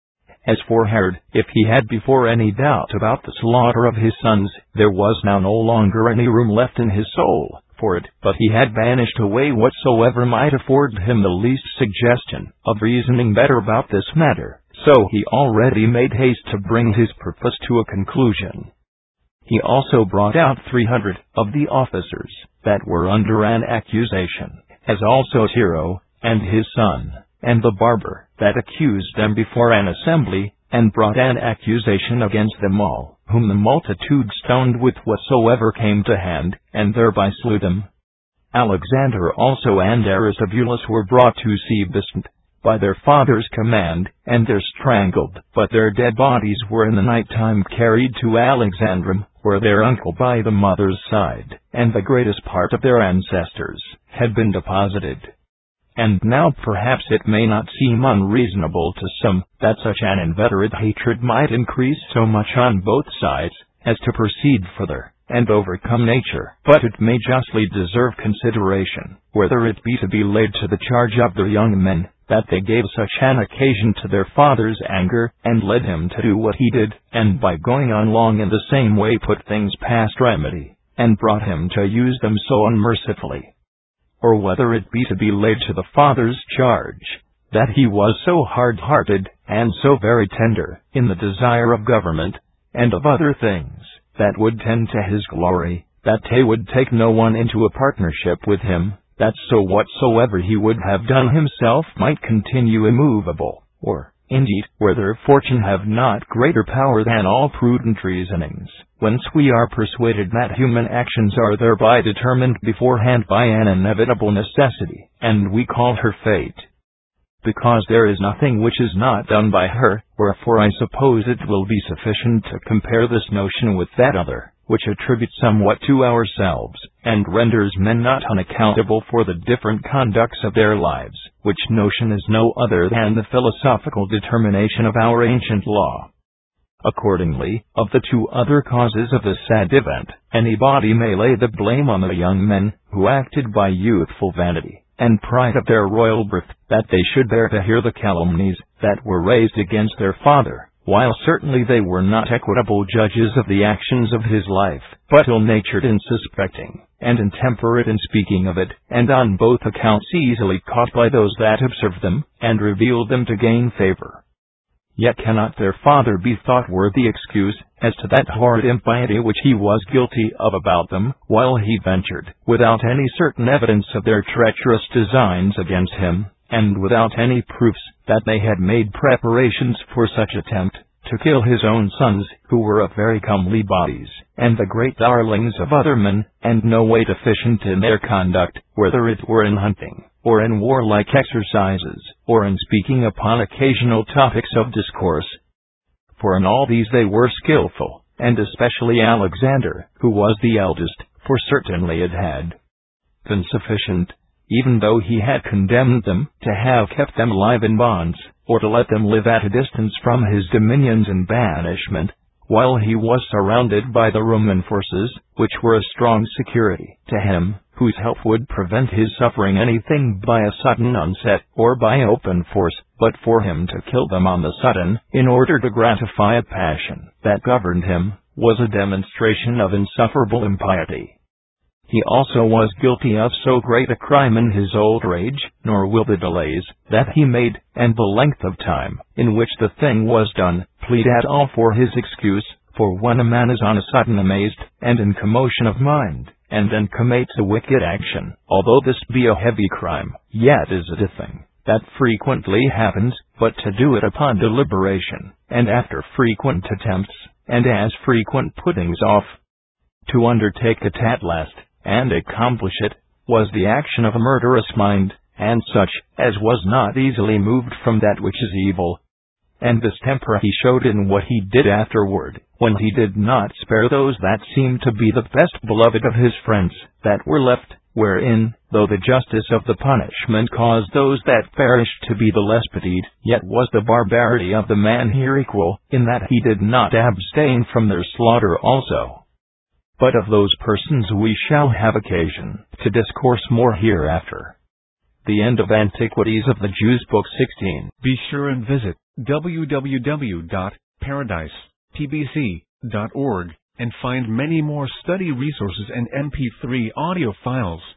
As for Herod, if he had before any doubt about the slaughter of his sons, there was now no longer any room left in his soul for it, but he had banished away whatsoever might afford him the least suggestion of reasoning better about this matter, so he already made haste to bring his purpose to a conclusion. He also brought out three hundred of the officers that were under an accusation, as also Tiro, and his son, and the barber, that accused them before an assembly, and brought an accusation against them all, whom the multitude stoned with whatsoever came to hand, and thereby slew them. Alexander also and Aristobulus were brought to Sebaste, by their father's command, and they're strangled, but their dead bodies were in the night time carried to Alexandrum, where their uncle by the mother's side, and the greatest part of their ancestors, had been deposited. And now perhaps it may not seem unreasonable to some, that such an inveterate hatred might increase so much on both sides, as to proceed further, and overcome nature. But it may justly deserve consideration, whether it be to be laid to the charge of the young men, that they gave such an occasion to their father's anger, and led him to do what he did, and by going on long in the same way put things past remedy, and brought him to use them so unmercifully. Or whether it be to be laid to the father's charge, that he was so hard-hearted, and so very tender, in the desire of government, and of other things, that would tend to his glory, that he would take no one into a partnership with him, that so whatsoever he would have done himself might continue immovable, or, indeed, whether fortune have not greater power than all prudent reasonings, whence we are persuaded that human actions are thereby determined beforehand by an inevitable necessity, and we call her fate. Because there is nothing which is not done by her, wherefore I suppose it will be sufficient to compare this notion with that other, which attributes somewhat to ourselves, and renders men not unaccountable for the different conducts of their lives, which notion is no other than the philosophical determination of our ancient law. Accordingly, of the two other causes of this sad event, anybody may lay the blame on the young men, who acted by youthful vanity, and pride of their royal birth, that they should bear to hear the calumnies that were raised against their father, while certainly they were not equitable judges of the actions of his life, but ill-natured in suspecting, and intemperate in speaking of it, and on both accounts easily caught by those that observed them, and revealed them to gain favor. Yet cannot their father be thought worthy excuse, as to that horrid impiety which he was guilty of about them, while he ventured, without any certain evidence of their treacherous designs against him, and without any proofs that they had made preparations for such attempt, to kill his own sons, who were of very comely bodies, and the great darlings of other men, and no way deficient in their conduct, whether it were in hunting, or in warlike exercises, or in speaking upon occasional topics of discourse. For in all these they were skillful, and especially Alexander, who was the eldest, for certainly it had been sufficient, even though he had condemned them, to have kept them alive in bonds, or to let them live at a distance from his dominions in banishment, while he was surrounded by the Roman forces, which were a strong security to him, whose help would prevent his suffering anything by a sudden onset, or by open force, but for him to kill them on the sudden, in order to gratify a passion that governed him, was a demonstration of insufferable impiety. He also was guilty of so great a crime in his old age, nor will the delays that he made, and the length of time in which the thing was done, plead at all for his excuse. For when a man is on a sudden amazed, and in commotion of mind, and then commits a wicked action, although this be a heavy crime, yet is it a thing that frequently happens, but to do it upon deliberation, and after frequent attempts, and as frequent puttings off, to undertake it at last, and accomplish it, was the action of a murderous mind, and such as was not easily moved from that which is evil. And this temper he showed in what he did afterward, when he did not spare those that seemed to be the best beloved of his friends, that were left, wherein, though the justice of the punishment caused those that perished to be the less pitied, yet was the barbarity of the man here equal, in that he did not abstain from their slaughter also. But of those persons we shall have occasion to discourse more hereafter. The end of Antiquities of the Jews, Book sixteen. Be sure and visit w w w dot paradise t b c dot org and find many more study resources and M P three audio files.